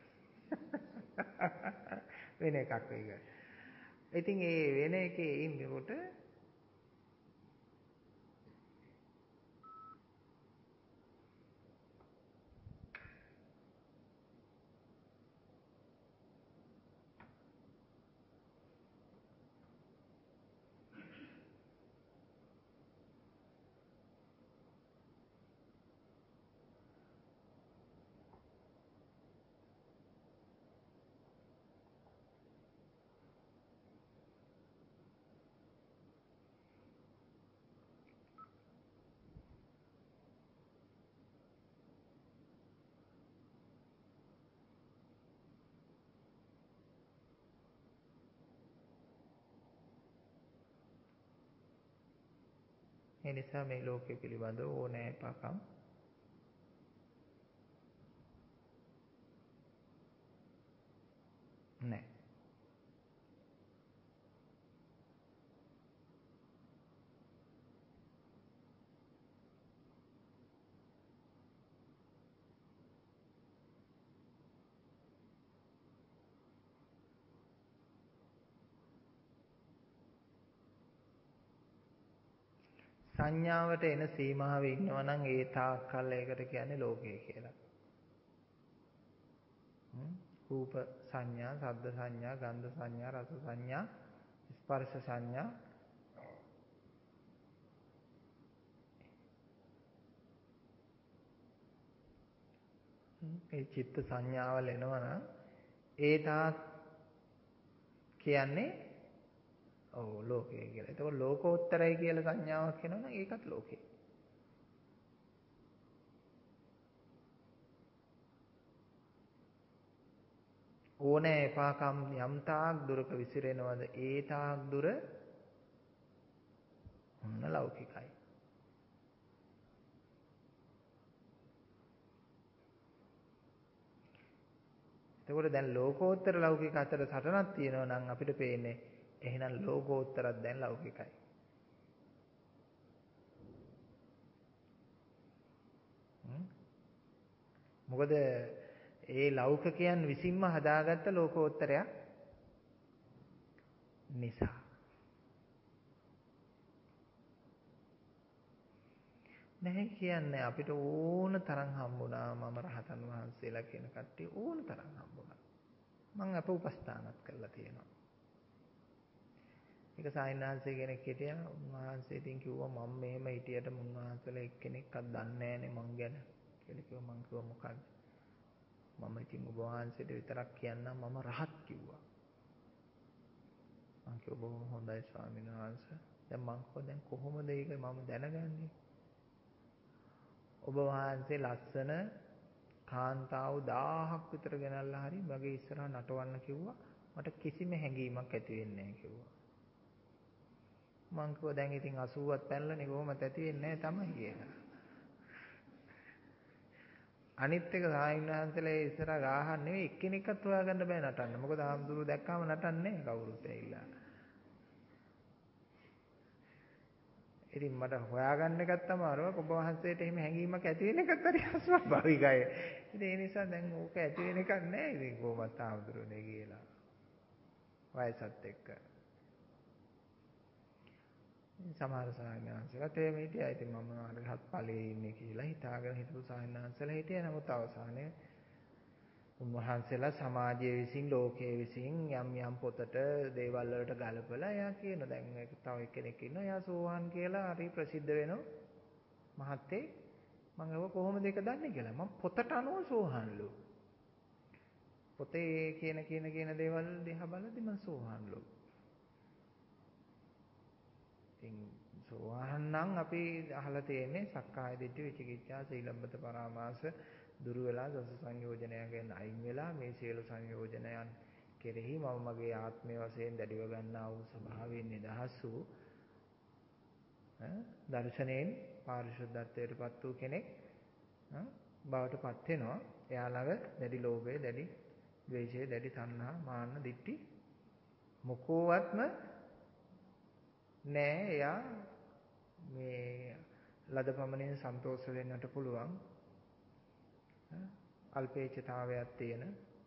වෙන එකක් ඒක. ඉතින් ඒ වෙන එකේ ඉන්නකොට ඒ නිසා මේ ලෝකෙ පිළිබඳව ඕනෑ පාකම් නැහැ. සංඥාවට එන සීමාවේ ඉන්නවා නම් ඒ තාක්කල් ඒකට කියන්නේ ලෝකය කියලා. රූප සංඥා, ශබ්ද සංඥා, ගන්ධ සංඥා, රස සංඥා, ස්පර්ශ සංඥා, ඒ චිත්ත සංඥාවල් එනවා නම් ඒ තාක් කියන්නේ ඔව් ලෝකය කියලා. ඒතකොට ලෝකෝත්තරයි කියලා සංඥාවක් එනවනම් ඒකත් ලෝකේ. ඕනෑ එපාකම් යම් තාක් දුරක විසිරෙනවද ඒ තාක් දුර ඔන්න ලෞකිකයි. එතකොට දැන් ලෝකෝත්තර ලෞකික අතර සටනක් තියෙනවා නම් අපිට පේන්නේ එහෙනම් ලෝකෝත්තරත් දැන් ලෞකිකයි. මොකද ඒ ලෞකිකයන් විසින්ම හදාගත්ත ලෝකෝත්තරයක් නිසා. නැහැ කියන්නේ අපිට ඕන තරම් හම්බුණා මම රහතන් වහන්සේලා කියන කට්ටිය ඕන තරම් හම්බුණා. මම අප උපස්ථානත් කරලා තියෙනවා. ඒක සායනාංශය කෙනෙක් හිටියා. උන්වහන්සේ ඉතින් කිව්වා මම මෙහෙම හිටියට මුන්වහන්සේලා එක්කෙනෙක්වත් දන්නේ නැහනේ මං ගැන කියලා කිව්වා. මං කිව්වා මොකක්ද? මම ඉතින් ඔබ වහන්සේට විතරක් කියන්නම් මම රහත් කිව්වා. මං කිව්වා බොහොම හොඳයි ස්වාමීන් වහන්සේ. දැන් මං කිව්වා දැන් කොහොමද ඒක මම දැනගන්නේ? ඔබ වහන්සේ ලස්සන කාන්තාව 1000ක් විතර ගෙනල්ලා හරි මගේ ඉස්සරහ නටවන්න කිව්වා. මට කිසිම හැඟීමක් ඇති වෙන්නේ නැහැ කිව්වා. මං කිව්වා දැන් ඉතින් 80ක් පැනලානේ කොහොමද ඇති වෙන්නේ නැහැ තමයි කියලා. අනිත් එක සාහිණාන්තලේ ඉස්සරහ ගාහන්න නෙවෙයි එක්කෙනෙක්වත් හොයාගන්න බෑ නටන්න. මොකද ආම්දුරු දැක්කම නටන්නේ කවුරුත් ඇවිල්ලා. ඉතින් මට හොයාගන්න එකත් අමාරුයි. ඔබ වහන්සේට එහෙම හැඟීමක් ඇති වෙන එකත් හරි අස්වාභාවිකයි. ඉතින් ඒ නිසා දැන් ඕක ඇති වෙන එකක් නෑ. ඉතින් කොහොමත් ආම්දුරුනේ කියලා. වයසත් එක්ක. සමහර සාහිණාන්සලට එහෙම හිටියා. ඉතින් මම අරහත් ඵලයේ ඉන්නේ කියලා හිතාගෙන හිටපු සාහිණාන්සලා හිටියා. නමුත් අවසානයේ උන්වහන්සේලා සමාජයේ විසින් ලෝකයේ විසින් යම් පොතට දේවල් වලට ගලපලා එයා කියන දැන් ඒක තව කෙනෙක් ඉන්නවා එයා සෝවාන් කියලා හරි ප්‍රසිද්ධ වෙනවා මහත්තේ මම අහුව කොහොමද ඒක දන්නේ කියලා මම පොතට අනුව සෝවාන්ලු පොතේ කියන දේවල් දිහා බලද්දි මම සෝවාන්ලු ඉතින් සෝවාන් නම් අපි අහලා තියෙන්නේ සක්කාය දිට්ඨි විචිකිච්ඡා සීලබ්බත පරාමාස දුරු වෙලා දස සංයෝජනයන්ගෙන් අයින් වෙලා මේ සියලු සංයෝජනයන් කෙරෙහි මම මගේ ආත්මය වශයෙන් දැඩිව ගන්නා වූ ස්වභාවයෙන් නිදහස් වූ දර්ශනයෙන් පාරිශුද්ධත්වයටපත් වූ කෙනෙක් බවටපත් වෙනවා. එයා ළඟ දැඩි ලෝභය, දැඩි ද්වේෂය, දැඩි තණ්හා, මාන්න, දිට්ඨි මොකෝවත්ම නෑ. එයා මේ ලද පමණින් සන්තෝෂ වෙන්නට පුළුවන්. අල්පේච්ඡතාවයක් තියෙන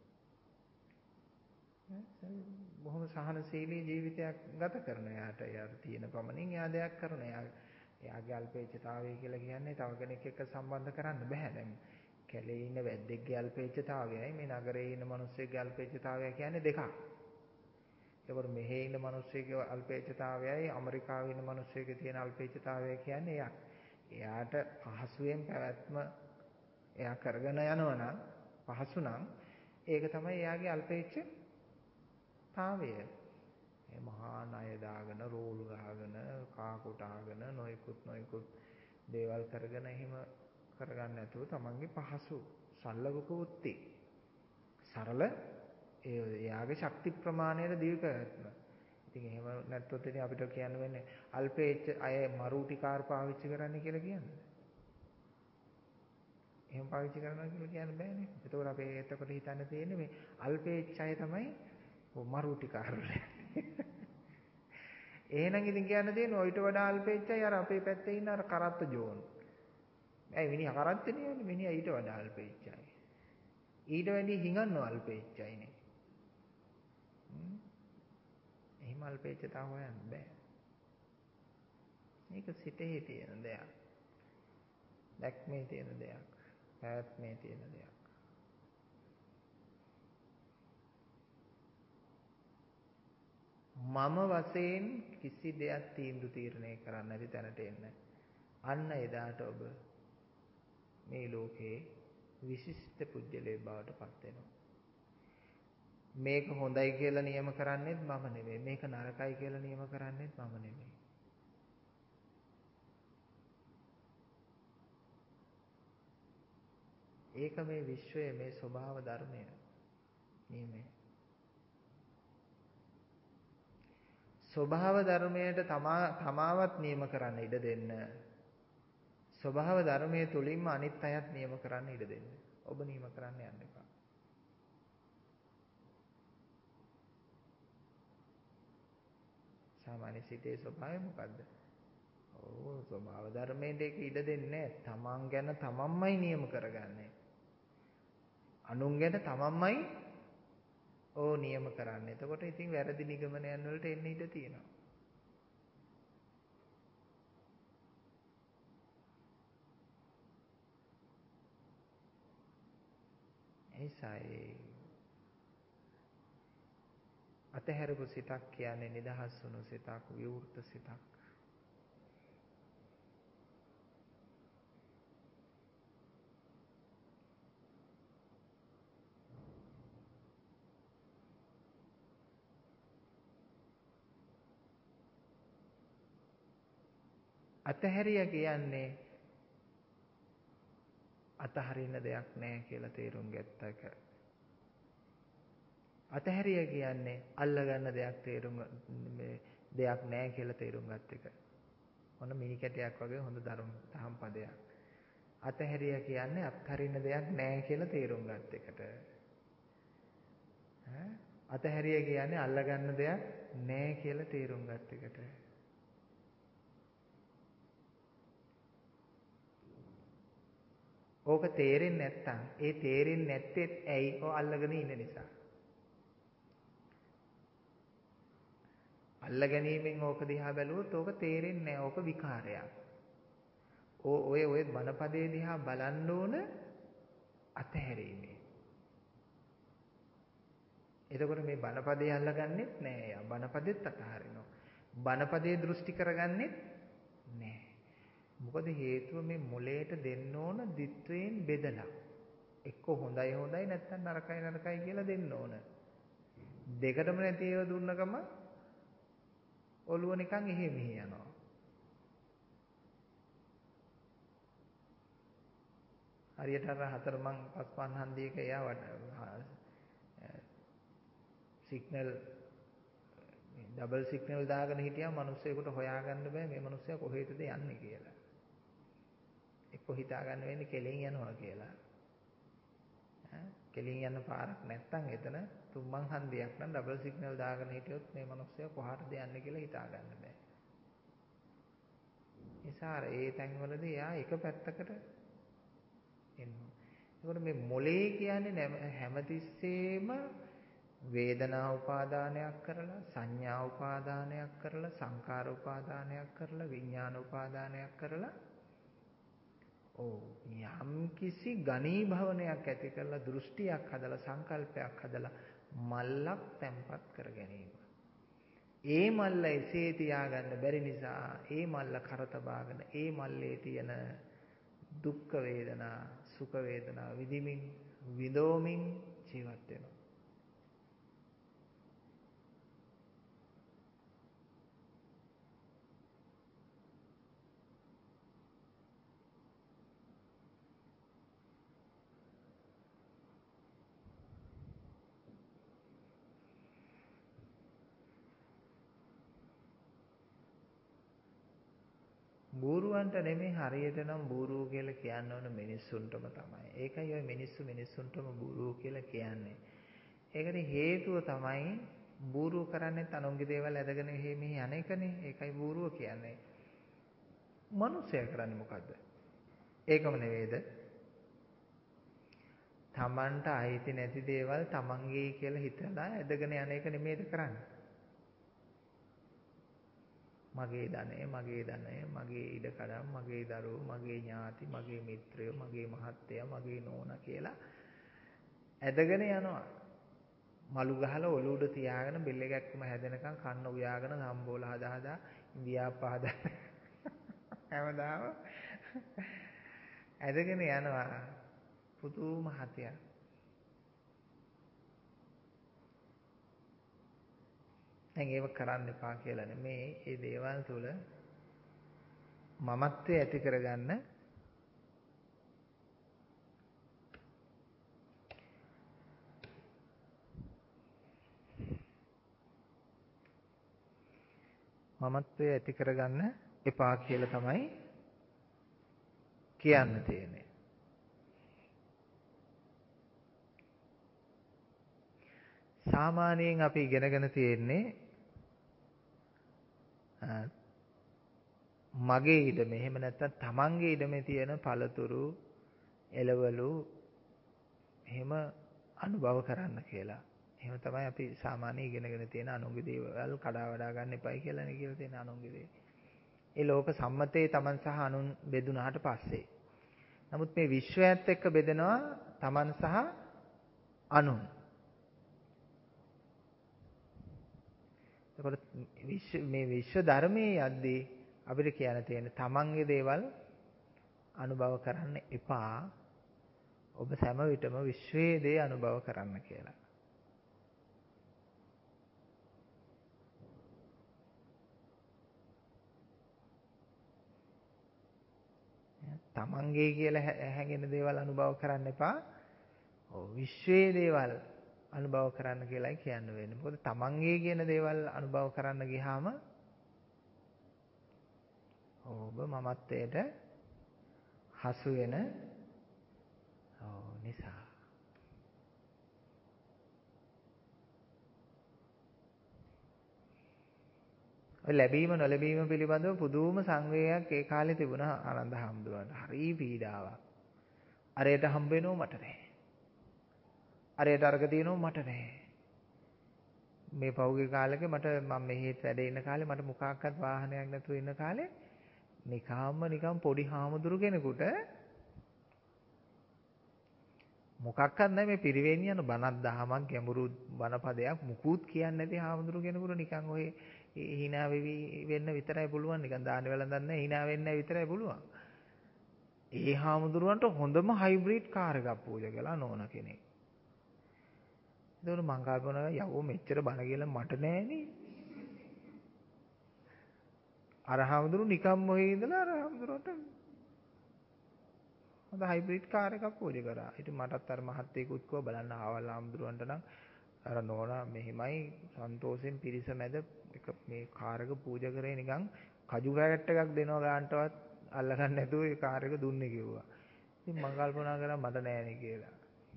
බොහොම සහනශීලී ජීවිතයක් ගත කරන යාට තියෙන පමණින් එයා දෙයක් කරන එයාගේ අල්පේච්ඡතාවය කියලා කියන්නේ තව කෙනෙක් එක්ක සම්බන්ධ කරන්න බෑ. දැන් කැලේ ඉන්න වැද්දෙක්ගේ අල්පේච්ඡතාවයයි මේ නගරේ ඉන්න මිනිස්සෙක්ගේ අල්පේච්ඡතාවය කියන්නේ දෙකක්. ඒකවල මෙහි ඉන්න මිනිස්සෙක්ගේ අල්පේච්ඡතාවයයි ඇමරිකාවේ ඉන්න මිනිස්සෙක්ගේ තියෙන අල්පේච්ඡතාවය කියන්නේ එකක්. එයාට පහසුවෙන් පැවැත්ම එයා කරගෙන යනවා නම් පහසු නම් ඒක තමයි එයාගේ අල්පේච්ඡතාවය. මේ මහා ණය දාගෙන රෝල් ගහගෙන කා කොටාගෙන නොයිකුත් දේවල් කරගෙන එහෙම කරගන්න නැතුව තමන්ගේ පහසු සල්ලවක වුත්තේ සරල එයාගේ ශක්ති ප්‍රමාණයට දිවි පැවැත්ම. ඉතින් එහෙම නැත්නම් ඉතින් අපිට කියන්න වෙන්නේ අල්පේච්ඡ අය මරුටි කාර් පාවිච්චි කරන්න කියලා කියන්නේ. එහෙම පාවිච්චි කරනවා කියලා කියන්න බෑනේ. ඒතකොට අපි එතකොට හිතන්න තියෙන්නේ මේ අල්පේච්ඡ අය තමයි මරුටි කාර් වල. එහෙනම් ඉතින් කියන්න තියෙන්නේ ඔයිට වඩා අල්පේච්ඡයි අර අපේ පැත්තේ ඉන්න අර කරත්ත ජෝන්. ඇයි මිනිහා කරත්තේ නේ මිනිහා ඊට වඩා අල්පේච්ඡයි. ඊට වැඩි හිඟන්නෝ අල්පේච්ඡයිනේ. එහෙම අල්පේච්ඡතාව හොයන්න බෑ. මේක සිතේ තියෙන දෙයක්. දැක්මේ තියෙන දෙයක්. පැවැත්මේ තියෙන දෙයක්. මම වශයෙන් කිසි දෙයක් තීරණය කරන්න නැති තැනට එන්න. අන්න එදාට ඔබ මේ ලෝකේ විශිෂ්ට පුජ්‍යලේ බවට පත් වෙනවා. මේක හොඳයි කියලා නියම කරන්නේත් මම නෙමෙයි. මේක නරකයි කියලා නියම කරන්නේත් මම නෙමෙයි. ඒක මේ විශ්වයේ මේ ස්වභාව ධර්මය නියමයි. ස්වභාව ධර්මයට තමාවත් නියම කරන්න ඉඩ දෙන්න. ස්වභාව ධර්මයේ තුලින්ම අනිත් අයත් නියම කරන්න ඉඩ දෙන්න. ඔබ නියම කරන්න යන්න එපා. සාමාන්‍ය සිතේ ස්වභාවය මොකද්ද? ස්වභාව ධර්මයට ඒක ඉඩ දෙන්නේ නැහැ. තමන් ගැන තමන්මයි නියම කරගන්නේ. අනුන් ගැන තමන්මයි නියම කරන්නේ. එතකොට ඉතින් වැරදි නිගමනයන් වලට එන්න ඉඩ තියෙනවා. ඒසයි අතහැරපු සිතක් කියන්නේ නිදහස් වුණු සිතක්, විවෘත සිතක්. අතහැරිය කියන්නේ අතහරින්න දෙයක් නැහැ කියලා තේරුම් ගත්ත එක. අතහැරිය කියන්නේ අල්ලගන්න දෙයක් දෙයක් නැහැ කියලා තේරුම් ගත්ත එක. මොන මිනි කැටයක් වගේ හොඳ දහම් පදයක්. අතහැරිය කියන්නේ අත්හරින්න දෙයක් නැහැ කියලා තේරුම් ගත්ත එකට. අතහැරිය කියන්නේ අල්ලගන්න දෙයක් නැහැ කියලා තේරුම් ගත්ත එකට. ඕක තේරෙන්නේ නැත්තම් ඒ තේරෙන්නේ නැත්තේ ඇයි? ඔය අල්ලගෙන ඉන්න නිසා. අල්ල ගැනීමෙන් ඕක දිහා බැලුවොත් ඕක තේරෙන්නේ නැහැ. ඕක විකාරයක්. ඔය බණපදේ දිහා බලන්න ඕන අතහැරීමේ. එතකොට මේ බණපදේ අල්ලගන්නෙත් නැහැ. යා බණපදෙත් අතහරිනවා. බණපදේ දෘෂ්ටි කරගන්නෙත් නැහැ. මොකද හේතුව මේ මොලේට දෙන්න ඕන දිත්වයෙන් බෙදලා. එක්ක හොඳයි නැත්නම් නරකයි කියලා දෙන්න ඕන. දෙකටම නැති ඒවා දුන්න ගම ඔළුව නිකන් එහෙ මෙහෙ යනවා. හරියට අර හතරමං පස්පන් හන්දියක එයා සිග්නල් ඩබල් සිග්නල් දාගෙන හිටියා මිනිස්සුෙකුට හොයාගන්න බෑ මේ මිනිස්සයා කොහෙටද යන්නේ කියලා. එක්ක හිතා ගන්න වෙන්නේ කෙලින් යනවා කියලා. කෙලින් යන පාරක් නැත්තම් එතන තුම්මං හන්දියක් නම් ඩබල් සිග්නල් දාගෙන හිටියොත් මේ මිනිස්සයා කොහාටද යන්නේ කියලා හිතා ගන්න බෑ. නිසා ඒ තැන්වලදී එයා එක පැත්තකට එනවා. ඒකට මේ මොලේ කියන්නේ හැමතිස්සෙම වේදනා උපාදානයක් කරලා, සංඥා උපාදානයක් කරලා, සංකාර උපාදානයක් කරලා, විඥාන උපාදානයක් කරලා යම් කිසි ඝනීභවනයක් ඇති කරලා, දෘෂ්ටියක් හදලා, සංකල්පයක් හදලා මල්ලක් තැම්පත් කර ගැනීම. ඒ මල්ල එසේ තියාගන්න බැරි නිසා ඒ මල්ල කරතබාගෙන ඒ මල්ලේ තියෙන දුක් වේදනා, සුඛ වේදනා විඳිමින් විඳෝමින් ජීවත් වෙනවා. බූරුවන්ට නෙමෙයි හරියට නම් බූරුව කියලා කියන්න ඕන මිනිස්සුන්ටම තමයි. ඒකයි ඔය මිනිස්සුන්ටම බූරුව කියලා කියන්නේ. ඒකට හේතුව තමයි බූරුව කරන්නේ තනුන්ගේ දේවල් ඇදගෙන මෙහි අනේකනේ. ඒකයි බූරුව කියන්නේ. මිනිස්සයා කරන්නේ මොකද්ද? ඒකම නෙවෙයිද? තමන්ට අයිති නැති දේවල් තමන්ගේ කියලා හිතලා ඇදගෙන යන එක නෙමෙයිද කරන්නේ? මගේ ධනය, මගේ ඉඩකඩම්, මගේ දරුවෝ, මගේ ඥාති, මගේ මිත්‍රයෝ, මගේ මහත්තයා, මගේ නෝනා කියලා ඇදගෙන යනවා. මලු ගහලා ඔලුවට තියාගෙන බෙල්ල ගැක්කම හැදෙනකන් කන්න උයාගෙන සම්බෝල හදා ඉන්දියාප්ප හදා හැමදාම ඇදගෙන යනවා. පුදුම හතියක්. දැන් ඒව කරන්න එපා කියලා නෙමේ. මේ දේවල් තුල මමත්වයේ ඇති කරගන්න එපා කියලා තමයි කියන්න තියෙන්නේ. සාමාන්‍යයෙන් අපි ඉගෙනගෙන තියෙන්නේ මගේ ඉඩම එහෙම නැත්නම් තමන්ගේ ඉඩමේ තියෙන පළතුරු එළවලු එහෙම අනුභව කරන්න කියලා. එහෙම තමයි අපි සාමාන්‍ය ඉගෙනගෙන තියෙන අනුන්ගේ දේවල් කඩා වඩා ගන්න එපයි කියලානේ කියලා තියෙන අනුන්ගේ දේ. ඒ ලෝක සම්මතයේ තමන් සහ අනුන් බෙදුනාට පස්සේ. නමුත් මේ විශ්වයත් එක්ක බෙදෙනවා තමන් සහ අනුන්. එතකොට මේ විශ්ව ධර්මයේ යද්දී අපිට කියන්න තියෙන තමන්ගේ දේවල් අනුභව කරන්න එපා. ඔබ සෑම විටම විශ්වයේ දේ අනුභව කරන්න කියලා. තමන්ගේ කියලා හැඟෙන දේවල් අනුභව කරන්න එපා. විශ්වයේ දේවල් අනුභව කරන්න කියලායි කියන්න වෙන්නේ. මොකද තමන්ගේ කියන දේවල් අනුභව කරන්න ගියාම ඔබ මමත්වයට හසු වෙන නිසා. ඔය ලැබීම නොලැබීම පිළිබඳව පුදුම සංවේගයක් ඒ කාලේ තිබුණා ආනන්ද හාමුදුරුවන්ට. හරි පීඩාවක්. අරයට හම්බ වෙනව මට නැහැ. අරයට අරක තියෙනව මට නැහැ. මේ පහුගිය කාලෙක මට මම මෙහෙත් වැඩ ඉන්න කාලේ මට මොකක්වත් වාහනයක් නැතුව ඉන්න කාලේ නිකම් පොඩි හාමුදුරු කෙනෙකුට මොකක්වත් නැහැ මේ පිරිවෙන් යන බණක් දහමක් ගැඹුරු බණපදයක් මුකුත් කියන්නේ නැති හාමුදුරු කෙනෙකුට නිකන් ඔය hina වෙවි වෙන්න විතරයි පුළුවන්. නිකන් දාන වලඳන් නැහැ hina වෙන්න විතරයි පුළුවන්. ඒ හාමුදුරුවන්ට හොඳම හයිබ්‍රිඩ් කාර් එකක් පූජා කළා නෝන කෙනෙක්. ඒතකොට මං කල්පනා කරා යවෝ මෙච්චර බණ කියලා මට නෑනේ. අර හාමුදුරු නිකම් මොහේ ඉඳලා අර හාමුදුරුවන්ට හොඳ හයිබ්‍රිඩ් කාර් එකක් පූජා කරා. ඉතින් මටත් අර මහත්තයෙකුත් කිව්වා බලන්න ආවල් හාමුදුරුවන්ට නම් අර නෝනා මෙහිමයි සන්තෝෂෙන් පිරිස මැද එක මේ කාර් එක පූජා කරේ නිකන් කජු පැකට් එකක් දෙනවා ගන්නටවත් අල්ලගන්න නැතුව ඒ කාර් එක දුන්නේ කිව්වා. ඉතින් මං කල්පනා කරා මට නෑනේ කියලා.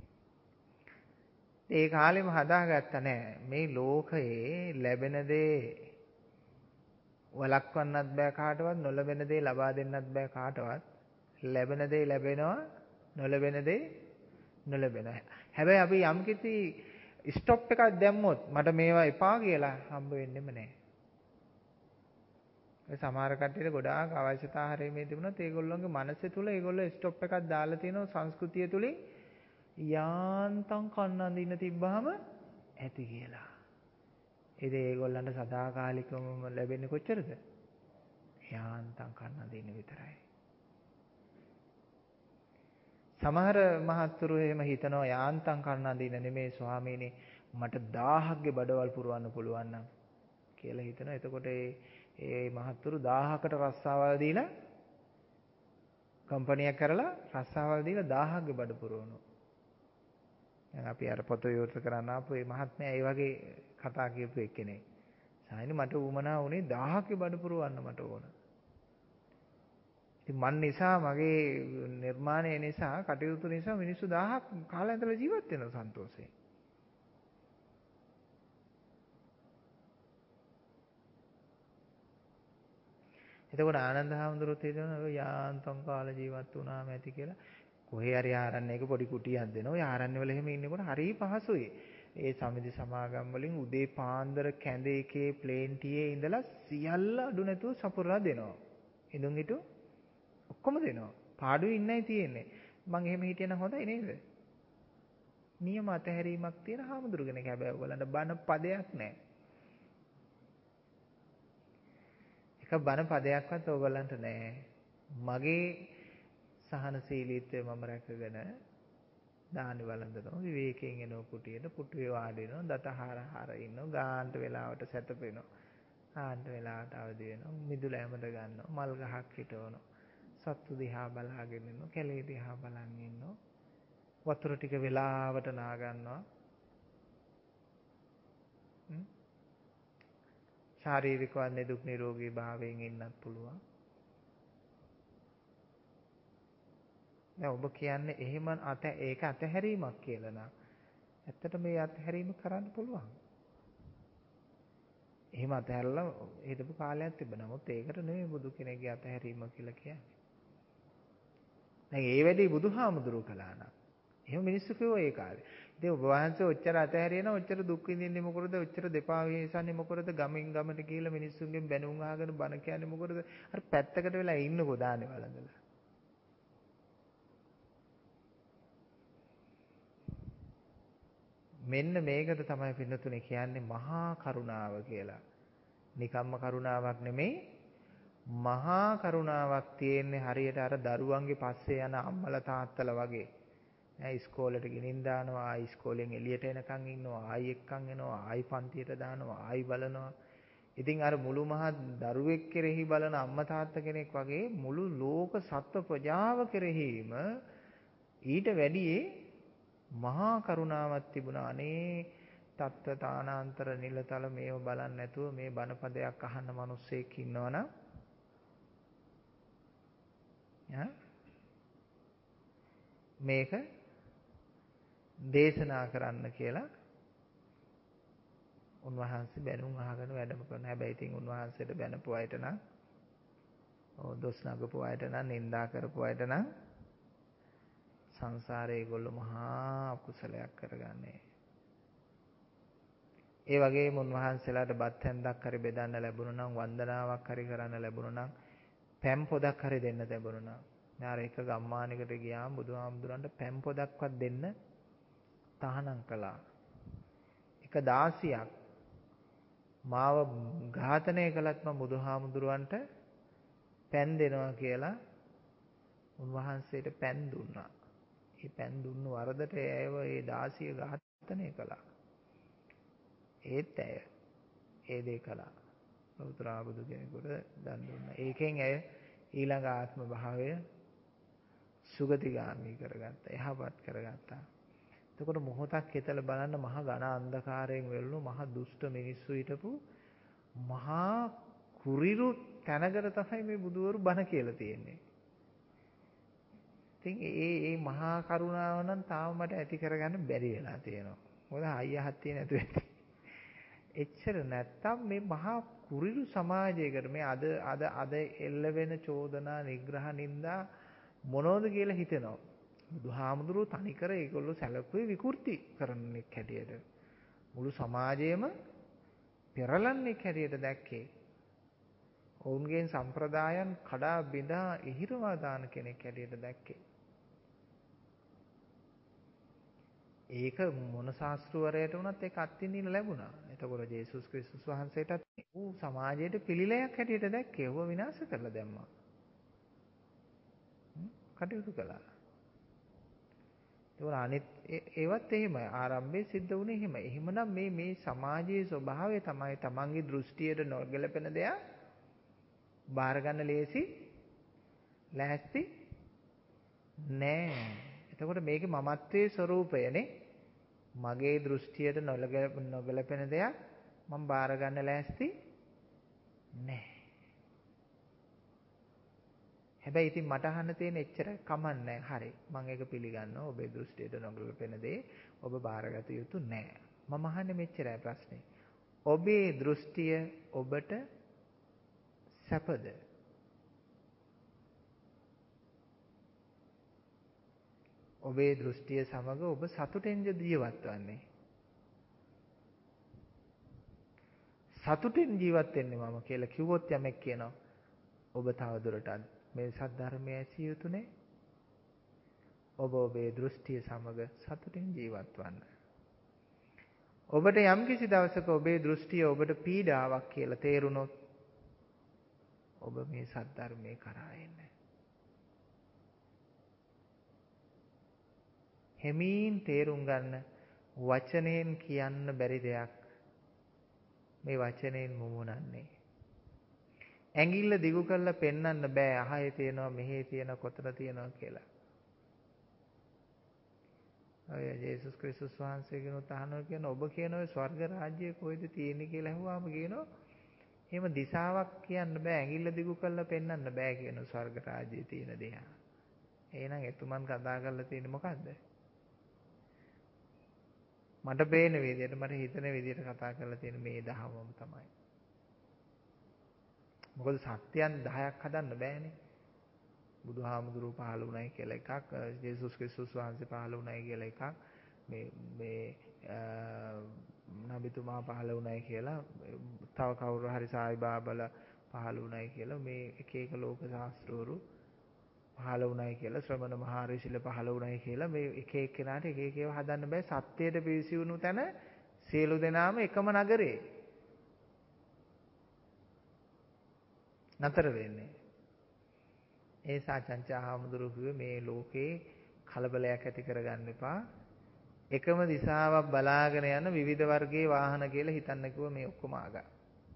ඒ කාලෙම හදාගත්ත නෑ මේ ලෝකයේ ලැබෙන දේ වළක්වන්නත් බෑ කාටවත්, නොලැබෙන දේ ලබා දෙන්නත් බෑ කාටවත්. ලැබෙන දේ ලැබෙනවා, නොලැබෙන දේ නොලැබෙනවා. හැබැයි අපි යම්කිසි ස්ටොප් එකක් දැම්මොත් මට මේවා එපා කියලා හම්බ වෙන්නෙම නැහැ. ඒ සමහර කට්ටියට ගොඩාක් අවශ්‍යතා හැරීමේ තිබුණත් ඒගොල්ලෝගේ මනස තුල ඒගොල්ලෝ ස්ටොප් එකක් දාලා තියෙනවා සංස්කෘතිය තුලින් යාන්තම් කන්න අඳින්න තිබ්බහම ඇති කියලා. ඉතින් ඒගොල්ලන්ට සදාකාලිකවම ලැබෙන්නේ කොච්චරද? යාන්තම් කන්න අඳින්න විතරයි. සමහර මහත්තුරු එහෙම හිතනවා යාන්තම් කන්න අඳින්න නෙමෙයි ස්වාමීනි මට 1000ක්ගේ බඩවල් පුරවන්න පුළුවන් නම් කියලා හිතනවා. එතකොට ඒ මහත්තුරු 1000කට රස්සාවල් දීලා කම්පැනියක් කරලා රස්සාවල් දීලා 1000ක්ගේ බඩ පුරවනවා. දැන් අපි අර පොත විවෘත කරන්න ආපු මේ මහත්මයා ඒ වගේ කතා කියපු එක්කෙනෙක්. සායනි මට උමනා වුණේ 1000ක්ගේ බඩ පුරවන්න මට ඕන. ඉතින් මන් නිසා මගේ නිර්මාණය නිසා කටයුතු නිසා මිනිස්සු 1000ක් කාලය ඇතුළත ජීවත් වෙනවා සන්තෝෂයෙන්. එතකොට ආනන්ද හාමුදුරුවෝ කියනවා යාන්තම් කාල ජීවත් වුණාම ඇති කියලා. කොහේ හරි ආරණ්‍යයක පොඩි කුටියක් දෙනවා. ඔය ආරණ්‍ය වල එහෙම ඉන්නකොට හරි පහසුයි. ඒ සමිති සමාගම් වලින් උදේ පාන්දර කැඳ එකේ ප්ලේන් ටීයේ ඉඳලා සියල්ල අඩු නැතුව සපුරලා දෙනවා. ඉදුන් හිටු ඔක්කොම දෙනවා. පාඩුවේ ඉන්නයි තියෙන්නේ. මං එහෙම හිටියනම් හොඳයි නේද? නියම අතහැරීමක් තියෙන හාමුදුරු කෙනෙක්. හැබැයි ඔයගලන්ට බණ පදයක් නැහැ. එක බණ පදයක්වත් ඕගොල්ලන්ට නැහැ. මගේ සහනශීලීත්වය මම රැකගෙන දානි වළඳනවා. විවේකයෙන් එනවා කුටියට. පුටුවේ වාඩි වෙනවා. දත හාර ඉන්නවා. ගාන්ට වෙලාවට සැතපෙනවා. ආන්ට වෙලාවට අවදි වෙනවා. මිදුල හැමද ගන්නවා. මල් ගහක් හිටවනවා. සත්තු දිහා බලාගෙන ඉන්නවා. කැලේ දිහා බලන් ඉන්නවා. වතුර ටික වෙලාවට නා ගන්නවා. ශාරීරිකව නිදුක් නිරෝගී භාවයෙන් ඉන්නත් පුළුවන්. දැන් ඔබ කියන්නේ එහෙම ඒක අතහැරීමක් කියලා නම් ඇත්තට මේ අතහැරීම කරන්න පුළුවන්. එහෙම අතහැරලා හිටපු කාලයක් තිබුණා. නමුත් ඒකට නෙමෙයි බුදු කෙනෙක්ගේ අතහැරීම කියලා කියන්නේ. දැන් ඒ වැඩේ බුදුහාමුදුරුවෝ කළා නම් එහෙම මිනිස්සු කිව්වා ඒ කාලේ. ඉතින් ඔබ වහන්සේ ඔච්චර අතහැරියන ඔච්චර දුක් විඳින්නේ මොකටද? ඔච්චර දෙපා වේසන්නේ මොකටද? ගමින් ගමට ගිහිල්ලා මිනිස්සුන්ගෙන් බැනුම් අහගෙන බණ කියන්නේ මොකටද? අර පැත්තකට වෙලා ඉන්නකෝ දානේ වළඳලා. මෙන්න මේකට තමයි පින්නතුනේ කියන්නේ මහා කරුණාව කියලා. නිකම්ම කරුණාවක් නෙමෙයි මහා කරුණාවක් තියෙන්නේ හරියට අර දරුවන්ගේ පස්සේ යන අම්මලා තාත්තලා වගේ. ඉස්කෝලේට ගෙනින් දානවා, ආයි ඉස්කෝලෙන් එළියට එනකන් ඉන්නවා, ආයි එක්කන් එනවා, ආයි පන්තියට දානවා, ආයි බලනවා. ඉතින් අර මුළු මහත් දරුවෙක් කෙරෙහි බලන අම්මා තාත්තා කෙනෙක් වගේ මුළු ලෝක සත්ව ප්‍රජාව කෙරෙහිම ඊට වැඩියේ මහා කරුණාවක් තිබුණා. අනේ තත්ත්ව තානාන්තර නිලතල මේව බලන්නේ නැතුව මේ බණපදයක් අහන්න මිනිස්සෙක් ඉන්නවනම් මේක දේශනා කරන්න කියලා උන්වහන්සේ බැනුම් අහගෙන වැඩම කරනවා. හැබැයි ඉතින් උන්වහන්සේට බැනපු අයට නම් දොස් නගපු අයට නම් නින්දා කරපු අයට නම් සංසාරේ ඒගොල්ලෝ මහා අකුසලයක් කරගන්නේ. ඒ වගේම උන්වහන්සේලාට බත් හැන්දක් හරි බෙදන්න ලැබුණා නම් වන්දනාවක් හරි කරන්න ලැබුණා නම් පැම් පොදක් හරි දෙන්න ලැබුණා නම් නාර එක ගම්මානයකට ගියාම බුදුහාමුදුරන්ට පැම් පොදක්වත් දෙන්න තහනම් කළා. එක 16ක් මාව ඝාතනය කළත් මම බුදුහාමුදුරන්ට පැන් දෙනවා කියලා උන්වහන්සේට පැන් දුන්නා. ඒ පැන් දුන්නු වරදට ඇයව ඒ 16 ඝාතනය කළා. ඒත් ඇය ඒ දේ කළා. ලෞතර බුදු කෙනෙකුට දන් දුන්නා. ඒකෙන් ඇය ඊළඟ ආත්ම භාවය සුගතිගාමී කරගත්තා. යහපත් කරගත්තා. එතකොට මොහොතක් හිතලා බලන්න මහා ඝන අන්ධකාරයෙන් වෙල්ලු මහා දුෂ්ට මිනිස්සු හිටපු මහා කුරිරු තැනකට තමයි මේ බුදුවරු බණ කියලා තියෙන්නේ. ඉතින් ඒ මහා කරුණාව නම් තාම මට ඇති කරගන්න බැරි වෙලා තියෙනවා. මොකද හයියහත් තියෙන නැතුව ඇති. එච්චර නැත්තම් මේ මහා කුරිරු සමාජයකට මේ අද එල්ල වෙන චෝදනා නිග්‍රහ නින්දා මොනවද කියලා හිතෙනවා. බුදුහාමුදුරුවෝ තනිකර ඒගොල්ලෝ සැලකුවේ විකෘති කරන්නෙක් හැටියට. මුළු සමාජයේම පෙරලන්නෙක් හැටියට දැක්කේ. ඔවුන්ගේ සම්ප්‍රදායන් කඩා බිඳා ඉහිරවා දාන කෙනෙක් හැටියට දැක්කේ. ඒක මොන ශාස්ත්‍රවරයට වුණත් ඒක අත්විඳින්න ලැබුණා. එතකොට ජේසුස් ක්‍රිස්තුස් වහන්සේටත් ඌ සමාජයට පිළිලයක් හැටියට දැක්කේ. ඌව විනාශ කරලා දැම්මා. කටයුතු කළා. ඒවල අනිත් ඒවත් එහෙමයි. ආරම්භයේ සිද්ධ වුණේ එහෙමයි. එහෙමනම් මේ සමාජයේ ස්වභාවය තමයි තමන්ගේ දෘෂ්ටියට නොගැලපෙන දෙයක් බාර ගන්න ලෑස්ති නෑ. එතකොට මේකේ මමත්වයේ ස්වરૂපයනේ. මගේ දෘෂ්ටියට නොගැලපෙන දෙයක් මම බාර ගන්න ලෑස්ති නෑ. හැබැයි ඉතින් මට අහන්න තියෙන එච්චර කමන්නේ හරි. මම ඒක පිළිගන්නවා. ඔබේ දෘෂ්ටියට නොගැලපෙන දේ ඔබ බාරගත යුතු නෑ. මම අහන්නේ මෙච්චරයි ප්‍රශ්නේ. ඔබේ දෘෂ්ටිය ඔබට සැපද? ඔබේ දෘෂ්ටිය සමග ඔබ සතුටෙන්ද ජීවත් වන්නේ? සතුටෙන් ජීවත් වෙන්නේ මම කියලා කිව්වොත් යමෙක් කියනවා ඔබ තවදුරටත් මේ සද්ධර්මය ඇසිය යුතු නේ. ඔබේ දෘෂ්ටිය සමග සතුටින් ජීවත් වන්න. ඔබට යම්කිසි දවසක ඔබේ දෘෂ්ටිය ඔබට පීඩාවක් කියලා තේරුනොත් ඔබ මේ සද්ධර්මයේ කරා එන්නේ. හැමීන් තේරුම් ගන්න වචනයෙන් කියන්න බැරි දෙයක් මේ වචනයෙන් මුමුණන්නේ. ඇඟිල්ල දිගු කරලා පෙන්වන්න බෑ අහේ තියෙනවා මෙහි තියෙනවා කොතන තියෙනවා කියලා. ඔය ජේසුස් ක්‍රිස්තුස් වහන්සේගෙනුත් අහනවා කියන ඔබ කියන ඔය ස්වර්ග රාජ්‍යය කොහෙද තියෙන්නේ කියලා අහුවාම කියනවා එහෙම දිශාවක් කියන්න බෑ ඇඟිල්ල දිගු කරලා පෙන්වන්න බෑ කියන ස්වර්ග රාජ්‍යයේ තියෙන දේ. එහෙනම් එතුමන් කතා කරලා තියෙන්නේ මොකද්ද? මට පේන විදිහට මට හිතෙන විදිහට කතා කරලා තියෙන මේ දහමම තමයි. මොකද සත්‍යයන් 10ක් හදන්න බෑනේ. බුදුහාමුදුරුවෝ පහළ වුණයි කියලා එකක්, ජේසුස් ක්‍රිස්තුස් වහන්සේ පහළ වුණයි කියලා එකක්, මේ නබිතුමා පහළ වුණයි කියලා, තව කවුරු හරි සායිබාබලා පහළ වුණයි කියලා, මේ එක එක ලෝක ශාස්ත්‍රවරු පහළ වුණයි කියලා, ශ්‍රමණ මහා ඍෂිල පහළ වුණයි කියලා මේ එක එක්කෙනාට එක එක ඒවා හදන්න බෑ. සත්‍යයට පිවිසුණු තැන සියලු දෙනාම එකම නගරේ නතර වෙන්නේ. ඒ සාචංචා හාමුදුරුවෝ කිව්වේ මේ ලෝකේ කලබලයක් ඇති කරගන්න එපා. එකම දිශාවක් බලාගෙන යන විවිධ වර්ගයේ වාහන කියලා හිතන්න කිව්ව මේ ඔක්කොම ආගම්.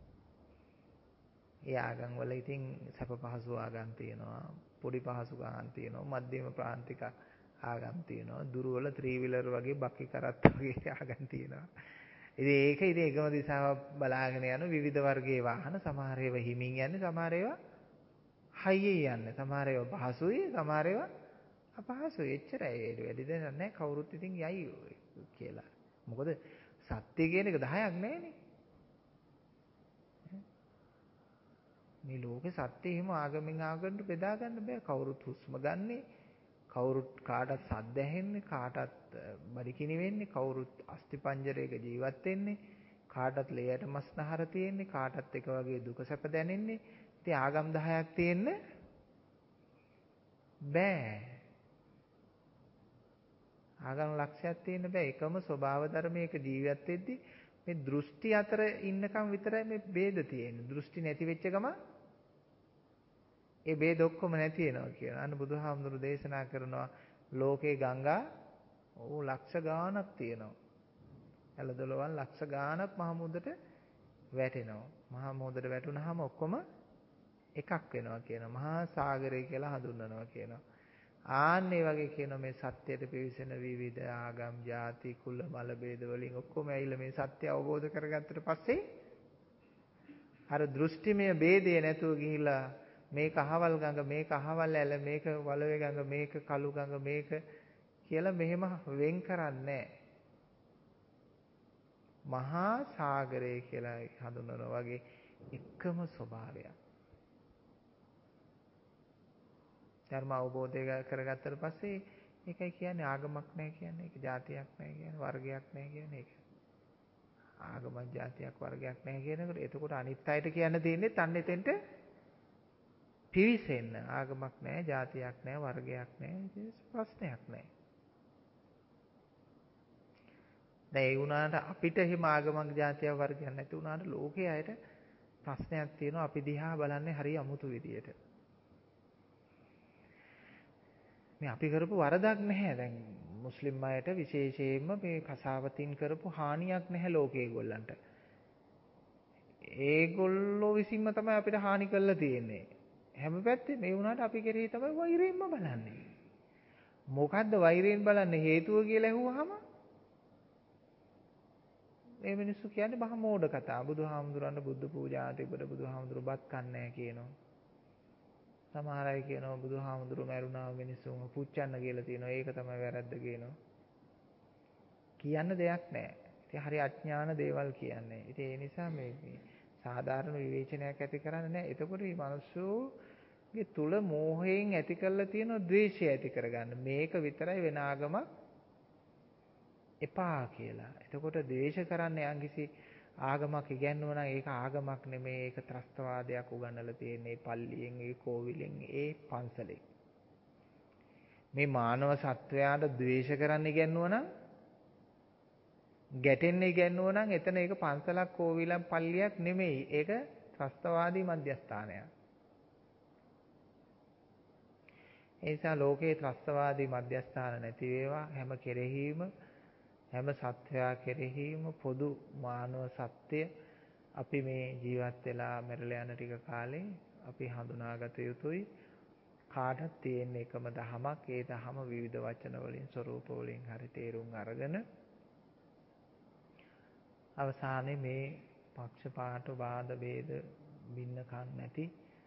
ඒ ආගම් වල ඉතින් සැප පහසු ආගම් තියෙනවා, පොඩි පහසුකම් තියෙනවා, මධ්‍යම ප්‍රාන්තික ආගම් තියෙනවා, දුරවල ත්‍රිවිලර් වගේ බක්කි කරත් වගේ ආගම් තියෙනවා. ඉතින් ඒක එකම දිශාවක් බලාගෙන යන විවිධ වර්ගයේ වාහන, සමහර ඒවා හිමින් යන්නේ, සමහර ඒවා හයියේ යන්නේ, සමහර ඒවා පහසුයි, සමහර ඒවා අපහසුයි. එච්චරයි. ඒක වැඩි දෙයක් නැහැ. කවුරුත් ඉතින් යයි කියලා. මොකද සත්‍ය කියන එක 10ක් නැහැනේ. මේ ලෝකේ සත්‍ය එහෙම ආගමෙන් ආගමට බෙදා ගන්න බෑ. කවුරුත් හුස්ම ගන්නෙ, කවුරුත් කාටත් සද්ද ඇහෙන්නේ, කාටත් බඩිකිනි වෙන්නේ, කවුරුත් අස්ථිපංජරයක ජීවත් වෙන්නේ, කාටත් ලේයට මස්නහර තියෙන්නේ, කාටත් එක වගේ දුක සැප දැනෙන්නේ. ඉතින් ආගම් 10ක් තියෙන්න බෑ. ආගම් ලක්ෂයක් තියෙන්න බෑ. එකම ස්වභාව ධර්මයක ජීවත් වෙද්දී මේ දෘෂ්ටි අතර ඉන්නකම් විතරයි මේ ભેද තියෙන්නේ. දෘෂ්ටි නැති වෙච්ච ගම ඒ ભેද ඔක්කොම නැති වෙනවා කියලා. අන්න බුදුහාමුදුරු දේශනා කරනවා ලෝකේ ගංගා ලක්ෂ ගාණක් තියෙනවා. එළදොලවල් ලක්ෂ ගාණක් මහ මුහුදට වැටෙනවා. මහ මුහුදට වැටුනහම ඔක්කොම එකක් වෙනවා කියනවා. මහා සාගරය කියලා හඳුන්වනවා කියනවා. ආන්නේ වගේ කියනවා මේ සත්‍යයට පිවිසෙන විවිධ ආගම්, ಜಾති, කුල, මල ભેද වලින් ඔක්කොම ඇවිල්ලා මේ සත්‍ය අවබෝධ කරගත්තට පස්සේ අර දෘෂ්ටිමය ભેදය නැතුව ගිහිලා මේක අහවල් ගඟ, මේක අහවල් ඇල, මේක වලවේ ගඟ, මේක කළු ගඟ, මේක කියලා මෙහෙම වෙන් කරන්නේ මහා සාගරය කියලා හඳුන්වනවා වගේ එකම ස්වභාවයක්. ධර්ම අවබෝධය කරගත්තට පස්සේ ඒකයි කියන්නේ ආගමක් නැහැ කියන්නේ. ඒක ජාතියක් නැහැ කියන්නේ. වර්ගයක් නැහැ කියන්නේ ඒක. ආගමක් ජාතියක් වර්ගයක් නැහැ කියනකොට එතකොට අනිත් අයට කියන්න තියෙන්නේ අන්න එතෙන්ට පිවිසෙන්න. ආගමක් නැහැ, ජාතියක් නැහැ, වර්ගයක් නැහැ. ප්‍රශ්නයක් නැහැ. දැන් ඒ වුණාට අපිට එහෙම ආගමක් ජාතියක් වර්ගයක් නැති වුණාට ලෝකයේ අයට ප්‍රශ්නයක් තියෙනවා. අපි දිහා බලන්නේ හරි අමුතු විදියට. මේ අපි කරපු වරදක් නැහැ. දැන් මුස්ලිම් අයට විශේෂයෙන්ම මේ කසාවතින් කරපු හානියක් නැහැ ලෝකේ ඒගොල්ලන්ට. ඒගොල්ලෝ විසින්ම තමයි අපිට හානි කරලා තියෙන්නේ. හැම පැත්තෙම මේ වුණාට අපි කෙරෙහි තමයි වෛරයෙන්ම බලන්නේ. මොකද්ද වෛරයෙන් බලන්නේ හේතුව කියලා ඇහුවාම මේ මිනිස්සු කියන්නේ මහා මෝඩ කතා. බුදුහාමුදුරන්ට බුද්ධ පූජා තිබුණ බුදුහාමුදුරු බත් කන්නේ නැහැ කියනවා. සමහර අය කියනවා බුදුහාමුදුරු මැරුණා මිනිස්සුන්ව පුච්චන්න කියලා තියෙනවා. ඒක තමයි වැරද්ද කියනවා. කියන්න දෙයක් නැහැ. ඉතින් හරි අඥාන දේවල් කියන්නේ. ඉතින් ඒ නිසා මේ සාධාරණ විවේචනයක් ඇති කරන්නේ නැහැ. එතකොට මේ මිනිස්සුගේ තුල මෝහයෙන් ඇති කරලා තියෙන ද්වේෂය ඇති කරගන්න. මේක විතරයි වෙන ආගමක් එපා කියලා. එතකොට ද්වේෂ කරන්න යම්කිසි ආගමක් ඉගැන්වුවා නම් ඒක ආගමක් නෙමෙයි. ඒක ත්‍රස්තවාදයක් උගන්වලා තියෙන්නේ පල්ලියෙන්, ඒ කෝවිලෙන්, ඒ පන්සලෙන්. මේ මානව සත්වයාට ද්වේෂ කරන්න ඉගැන්වුවා නම් ගැටෙන්න ඉගැන්වුවා නම් එතන ඒක පන්සලක්, කෝවිලක්, පල්ලියක් නෙමෙයි. ඒක ත්‍රස්තවාදී මධ්‍යස්ථානයක්. ඒ නිසා ලෝකේ ත්‍රස්තවාදී මධ්‍යස්ථාන නැති වේවා. හැම කෙරෙහිම හැම සත්වයා කෙරෙහිම පොදු මානව සත්‍ය අපි මේ ජීවත් වෙලා මැරලා යන ටික කාලේ අපි හඳුනාගත යුතුයි. කාටත් තියෙන එකම දහමක්. ඒ දහම විවිධ වචන වලින්, ස්වරූප වලින් හරි තේරුම් අරගෙන අවසානයේ මේ පක්ෂපාත වාද ભેද බින්නකම් නැති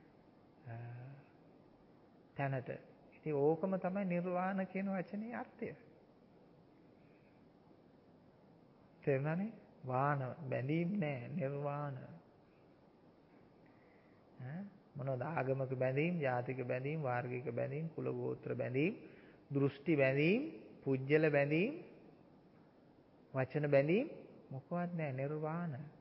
තැනට. ඉතින් ඕකම තමයි නිර්වාණ කියන වචනේ අර්ථය. තේරුණානේ? වාන බැඳීම් නෑ නිර්වාණ. මොනවද ආගමක බැඳීම්, ජාතික බැඳීම්, වාර්ගික බැඳීම්, කුල ගෝත්‍ර බැඳීම්, දෘෂ්ටි බැඳීම්, පුජ්‍යල බැඳීම්, වචන බැඳීම් මොකවත් නෑ නිර්වාණ.